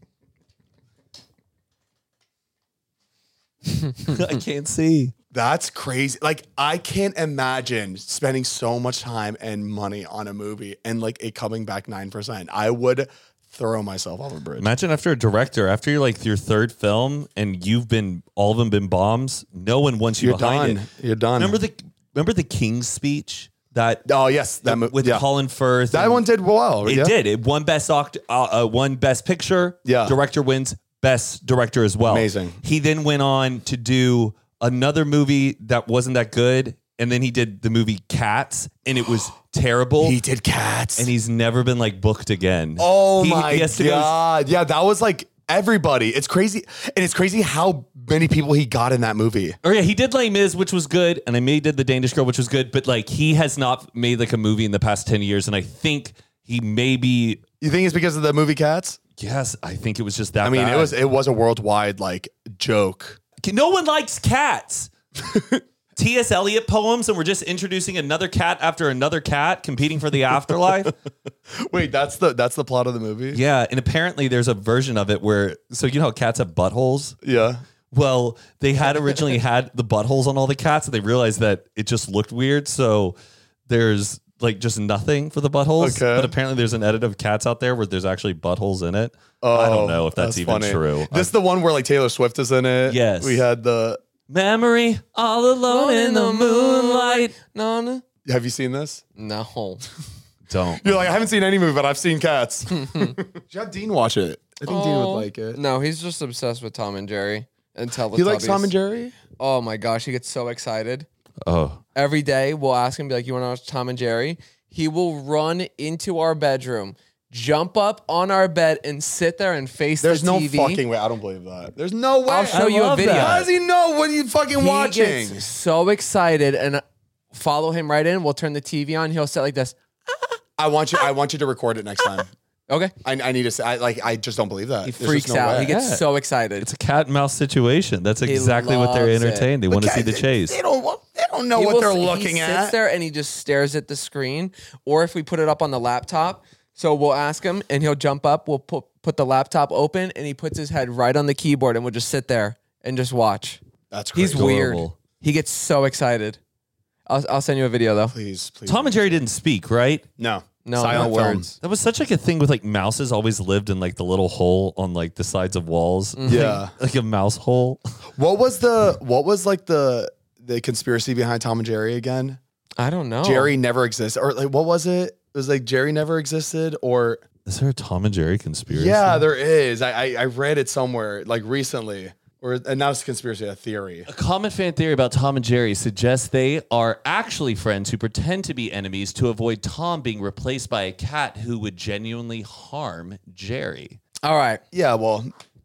Speaker 4: I can't see.
Speaker 3: That's crazy. Like, I can't imagine spending so much time and money on a movie and like it coming back nine percent. I would throw myself off a bridge.
Speaker 4: Imagine after a director, after you're like your third film and you've been all of them been bombs. No one wants you
Speaker 3: You're
Speaker 4: behind
Speaker 3: done.
Speaker 4: it.
Speaker 3: You're done.
Speaker 4: Remember the remember the King's Speech that
Speaker 3: Oh, yes. That mo-
Speaker 4: with
Speaker 3: yeah.
Speaker 4: Colin Firth.
Speaker 3: That
Speaker 4: and-
Speaker 3: one did well.
Speaker 4: It
Speaker 3: yeah.
Speaker 4: did. It won best oct- uh, uh, won best picture.
Speaker 3: Yeah.
Speaker 4: Director wins best director as well.
Speaker 3: Amazing.
Speaker 4: He then went on to do another movie that wasn't that good, and then he did the movie Cats, and it was terrible.
Speaker 3: He did Cats.
Speaker 4: and he's never been like booked again.
Speaker 3: Oh
Speaker 4: He-
Speaker 3: my
Speaker 4: he has to go-
Speaker 3: God. Yeah, that was like everybody. It's crazy. And it's crazy how many people he got in that movie.
Speaker 4: Oh yeah, he did Les Mis, which was good, and I made did The Danish Girl, which was good. But like, he has not made like a movie in the past ten years, and I think he maybe.
Speaker 3: You think it's because of the movie Cats?
Speaker 4: Yes, I think it was just that.
Speaker 3: I mean,
Speaker 4: bad.
Speaker 3: it was it was a worldwide like joke.
Speaker 4: No one likes cats. T S Eliot poems, and we're just introducing another cat after another cat competing for the afterlife.
Speaker 3: Wait, that's the that's the plot of the movie?
Speaker 4: Yeah, and apparently there's a version of it where, so you know how cats have buttholes?
Speaker 3: Yeah.
Speaker 4: Well, they had originally had the buttholes on all the cats, and they realized that it just looked weird. So there's like just nothing for the buttholes.
Speaker 3: Okay.
Speaker 4: But apparently there's an edit of Cats out there where there's actually buttholes in it.
Speaker 3: Oh,
Speaker 4: I don't know if that's, even
Speaker 3: funny.
Speaker 4: true.
Speaker 3: This is the one where like Taylor Swift is in it.
Speaker 4: Yes.
Speaker 3: We had the
Speaker 4: Memory, all alone in the moonlight.
Speaker 2: No, no.
Speaker 3: have you seen this?
Speaker 2: No.
Speaker 4: Don't.
Speaker 3: You're like, I haven't seen any movie, but I've seen Cats. Should have Dean watch it. I think Dean would like it.
Speaker 2: No, he's just obsessed with Tom and Jerry and Teletubbies.
Speaker 3: He likes Tom and Jerry?
Speaker 2: Oh my gosh, he gets so excited.
Speaker 4: Oh.
Speaker 2: Every day we'll ask him, be like, you want to watch Tom and Jerry? He will run into our bedroom, jump up on our bed, and sit there and face
Speaker 3: There's
Speaker 2: the
Speaker 3: no
Speaker 2: T V.
Speaker 3: fucking way. I don't believe that. There's no way.
Speaker 2: I'll show
Speaker 3: I
Speaker 2: you a
Speaker 3: love
Speaker 2: video.
Speaker 3: that. How does he know what are you fucking
Speaker 2: He
Speaker 3: watching?
Speaker 2: gets so excited, and follow him right in. We'll turn the T V on. He'll sit like this.
Speaker 3: I want you. I want you to record it next time.
Speaker 2: Okay.
Speaker 3: I, I need to. Say, I like. I just don't believe that.
Speaker 2: He
Speaker 3: There's
Speaker 2: freaks
Speaker 3: just no
Speaker 2: out.
Speaker 3: way.
Speaker 2: He gets
Speaker 4: Yeah.
Speaker 2: so excited.
Speaker 4: It's a cat and mouse situation. That's exactly what they're
Speaker 2: loves it.
Speaker 4: entertained. They want to see the chase.
Speaker 3: They don't. want- They don't know
Speaker 2: He
Speaker 3: what
Speaker 2: will-
Speaker 3: they're
Speaker 2: he
Speaker 3: looking
Speaker 2: sits
Speaker 3: at.
Speaker 2: there and he just stares at the screen. Or if we put it up on the laptop, so we'll ask him and he'll jump up. We'll put put the laptop open and he puts his head right on the keyboard and we'll just sit there and just watch.
Speaker 3: That's crazy.
Speaker 2: He's weird.
Speaker 4: Adorable.
Speaker 2: He gets so excited. I'll I'll send you a video though.
Speaker 3: Please, please.
Speaker 4: Tom and Jerry didn't speak, right?
Speaker 3: No.
Speaker 2: No,
Speaker 3: Silent
Speaker 2: no
Speaker 3: film.
Speaker 2: words.
Speaker 4: That was such like a thing with like mouses always lived in like the little hole on like the sides of walls.
Speaker 3: Yeah.
Speaker 4: Like a mouse hole.
Speaker 3: What was the? What was like the the conspiracy behind Tom and Jerry again?
Speaker 2: I don't know.
Speaker 3: Jerry never existed, or like what was it? It was like Jerry never existed, or
Speaker 4: Is there a Tom and Jerry conspiracy?
Speaker 3: yeah, there is. I, I I read it somewhere like recently, or and now it's a conspiracy, a theory.
Speaker 4: A common fan theory about Tom and Jerry suggests they are actually friends who pretend to be enemies to avoid Tom being replaced by a cat who would genuinely harm Jerry.
Speaker 2: All right.
Speaker 3: Yeah, well,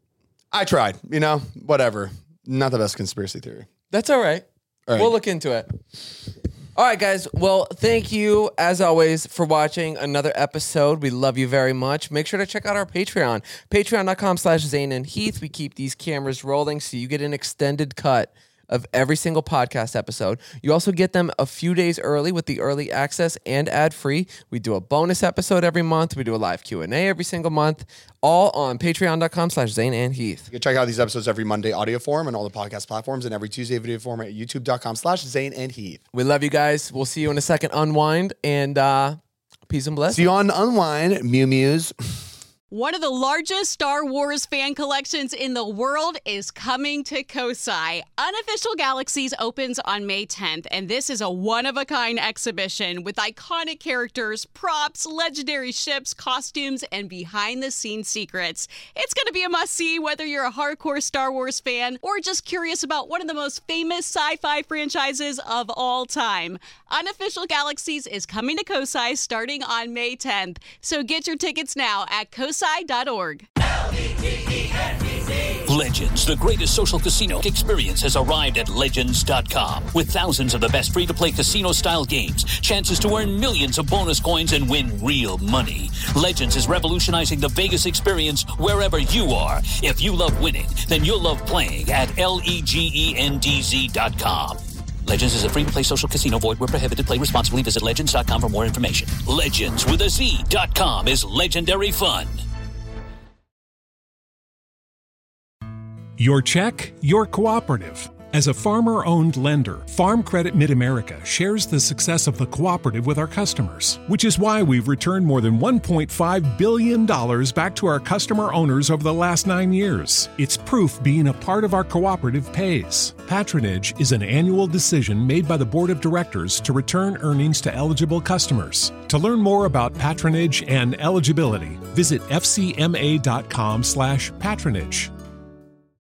Speaker 3: I tried. You know, whatever. Not the best conspiracy theory.
Speaker 2: That's all right.
Speaker 3: All right.
Speaker 2: We'll look into it. All right, guys. Well, thank you, as always, for watching another episode. We love you very much. Make sure to check out our Patreon, patreon.com slash Zane and Heath. We keep these cameras rolling so you get an extended cut of every single podcast episode. You also get them a few days early with the early access and ad-free. We do a bonus episode every month. We do a live Q and A every single month, all on patreon.com slash Zane and Heath.
Speaker 3: You can check out these episodes every Monday audio form and all the podcast platforms, and every Tuesday video form at youtube.com slash Zane and Heath.
Speaker 2: We love you guys. We'll see you in a second. Unwind and uh, peace and blessings.
Speaker 3: See you on Unwind, Mew Mews.
Speaker 1: One of the largest Star Wars fan collections in the world is coming to Kosai. Unofficial Galaxies opens on May tenth, and this is a one-of-a-kind exhibition with iconic characters, props, legendary ships, costumes, and behind-the-scenes secrets. It's going to be a must-see whether you're a hardcore Star Wars fan or just curious about one of the most famous sci-fi franchises of all time. Unofficial Galaxies is coming to Kosai starting on May tenth, so get your tickets now at kosai dot org.
Speaker 7: Legends, the greatest social casino experience, has arrived at legends dot com. With thousands of the best free-to-play casino-style games, chances to earn millions of bonus coins and win real money. Legends is revolutionizing the Vegas experience wherever you are. If you love winning, then you'll love playing at legends dot com. Legends is a free-to-play social casino. Void where prohibited. Play responsibly. Visit legends dot com for more information. Legends with a Z dot com is legendary fun.
Speaker 8: Your check, your cooperative. As a farmer-owned lender, Farm Credit Mid-America shares the success of the cooperative with our customers, which is why we've returned more than one point five billion dollars back to our customer owners over the last nine years. It's proof being a part of our cooperative pays. Patronage is an annual decision made by the Board of Directors to return earnings to eligible customers. To learn more about patronage and eligibility, visit f c m a dot com slash patronage.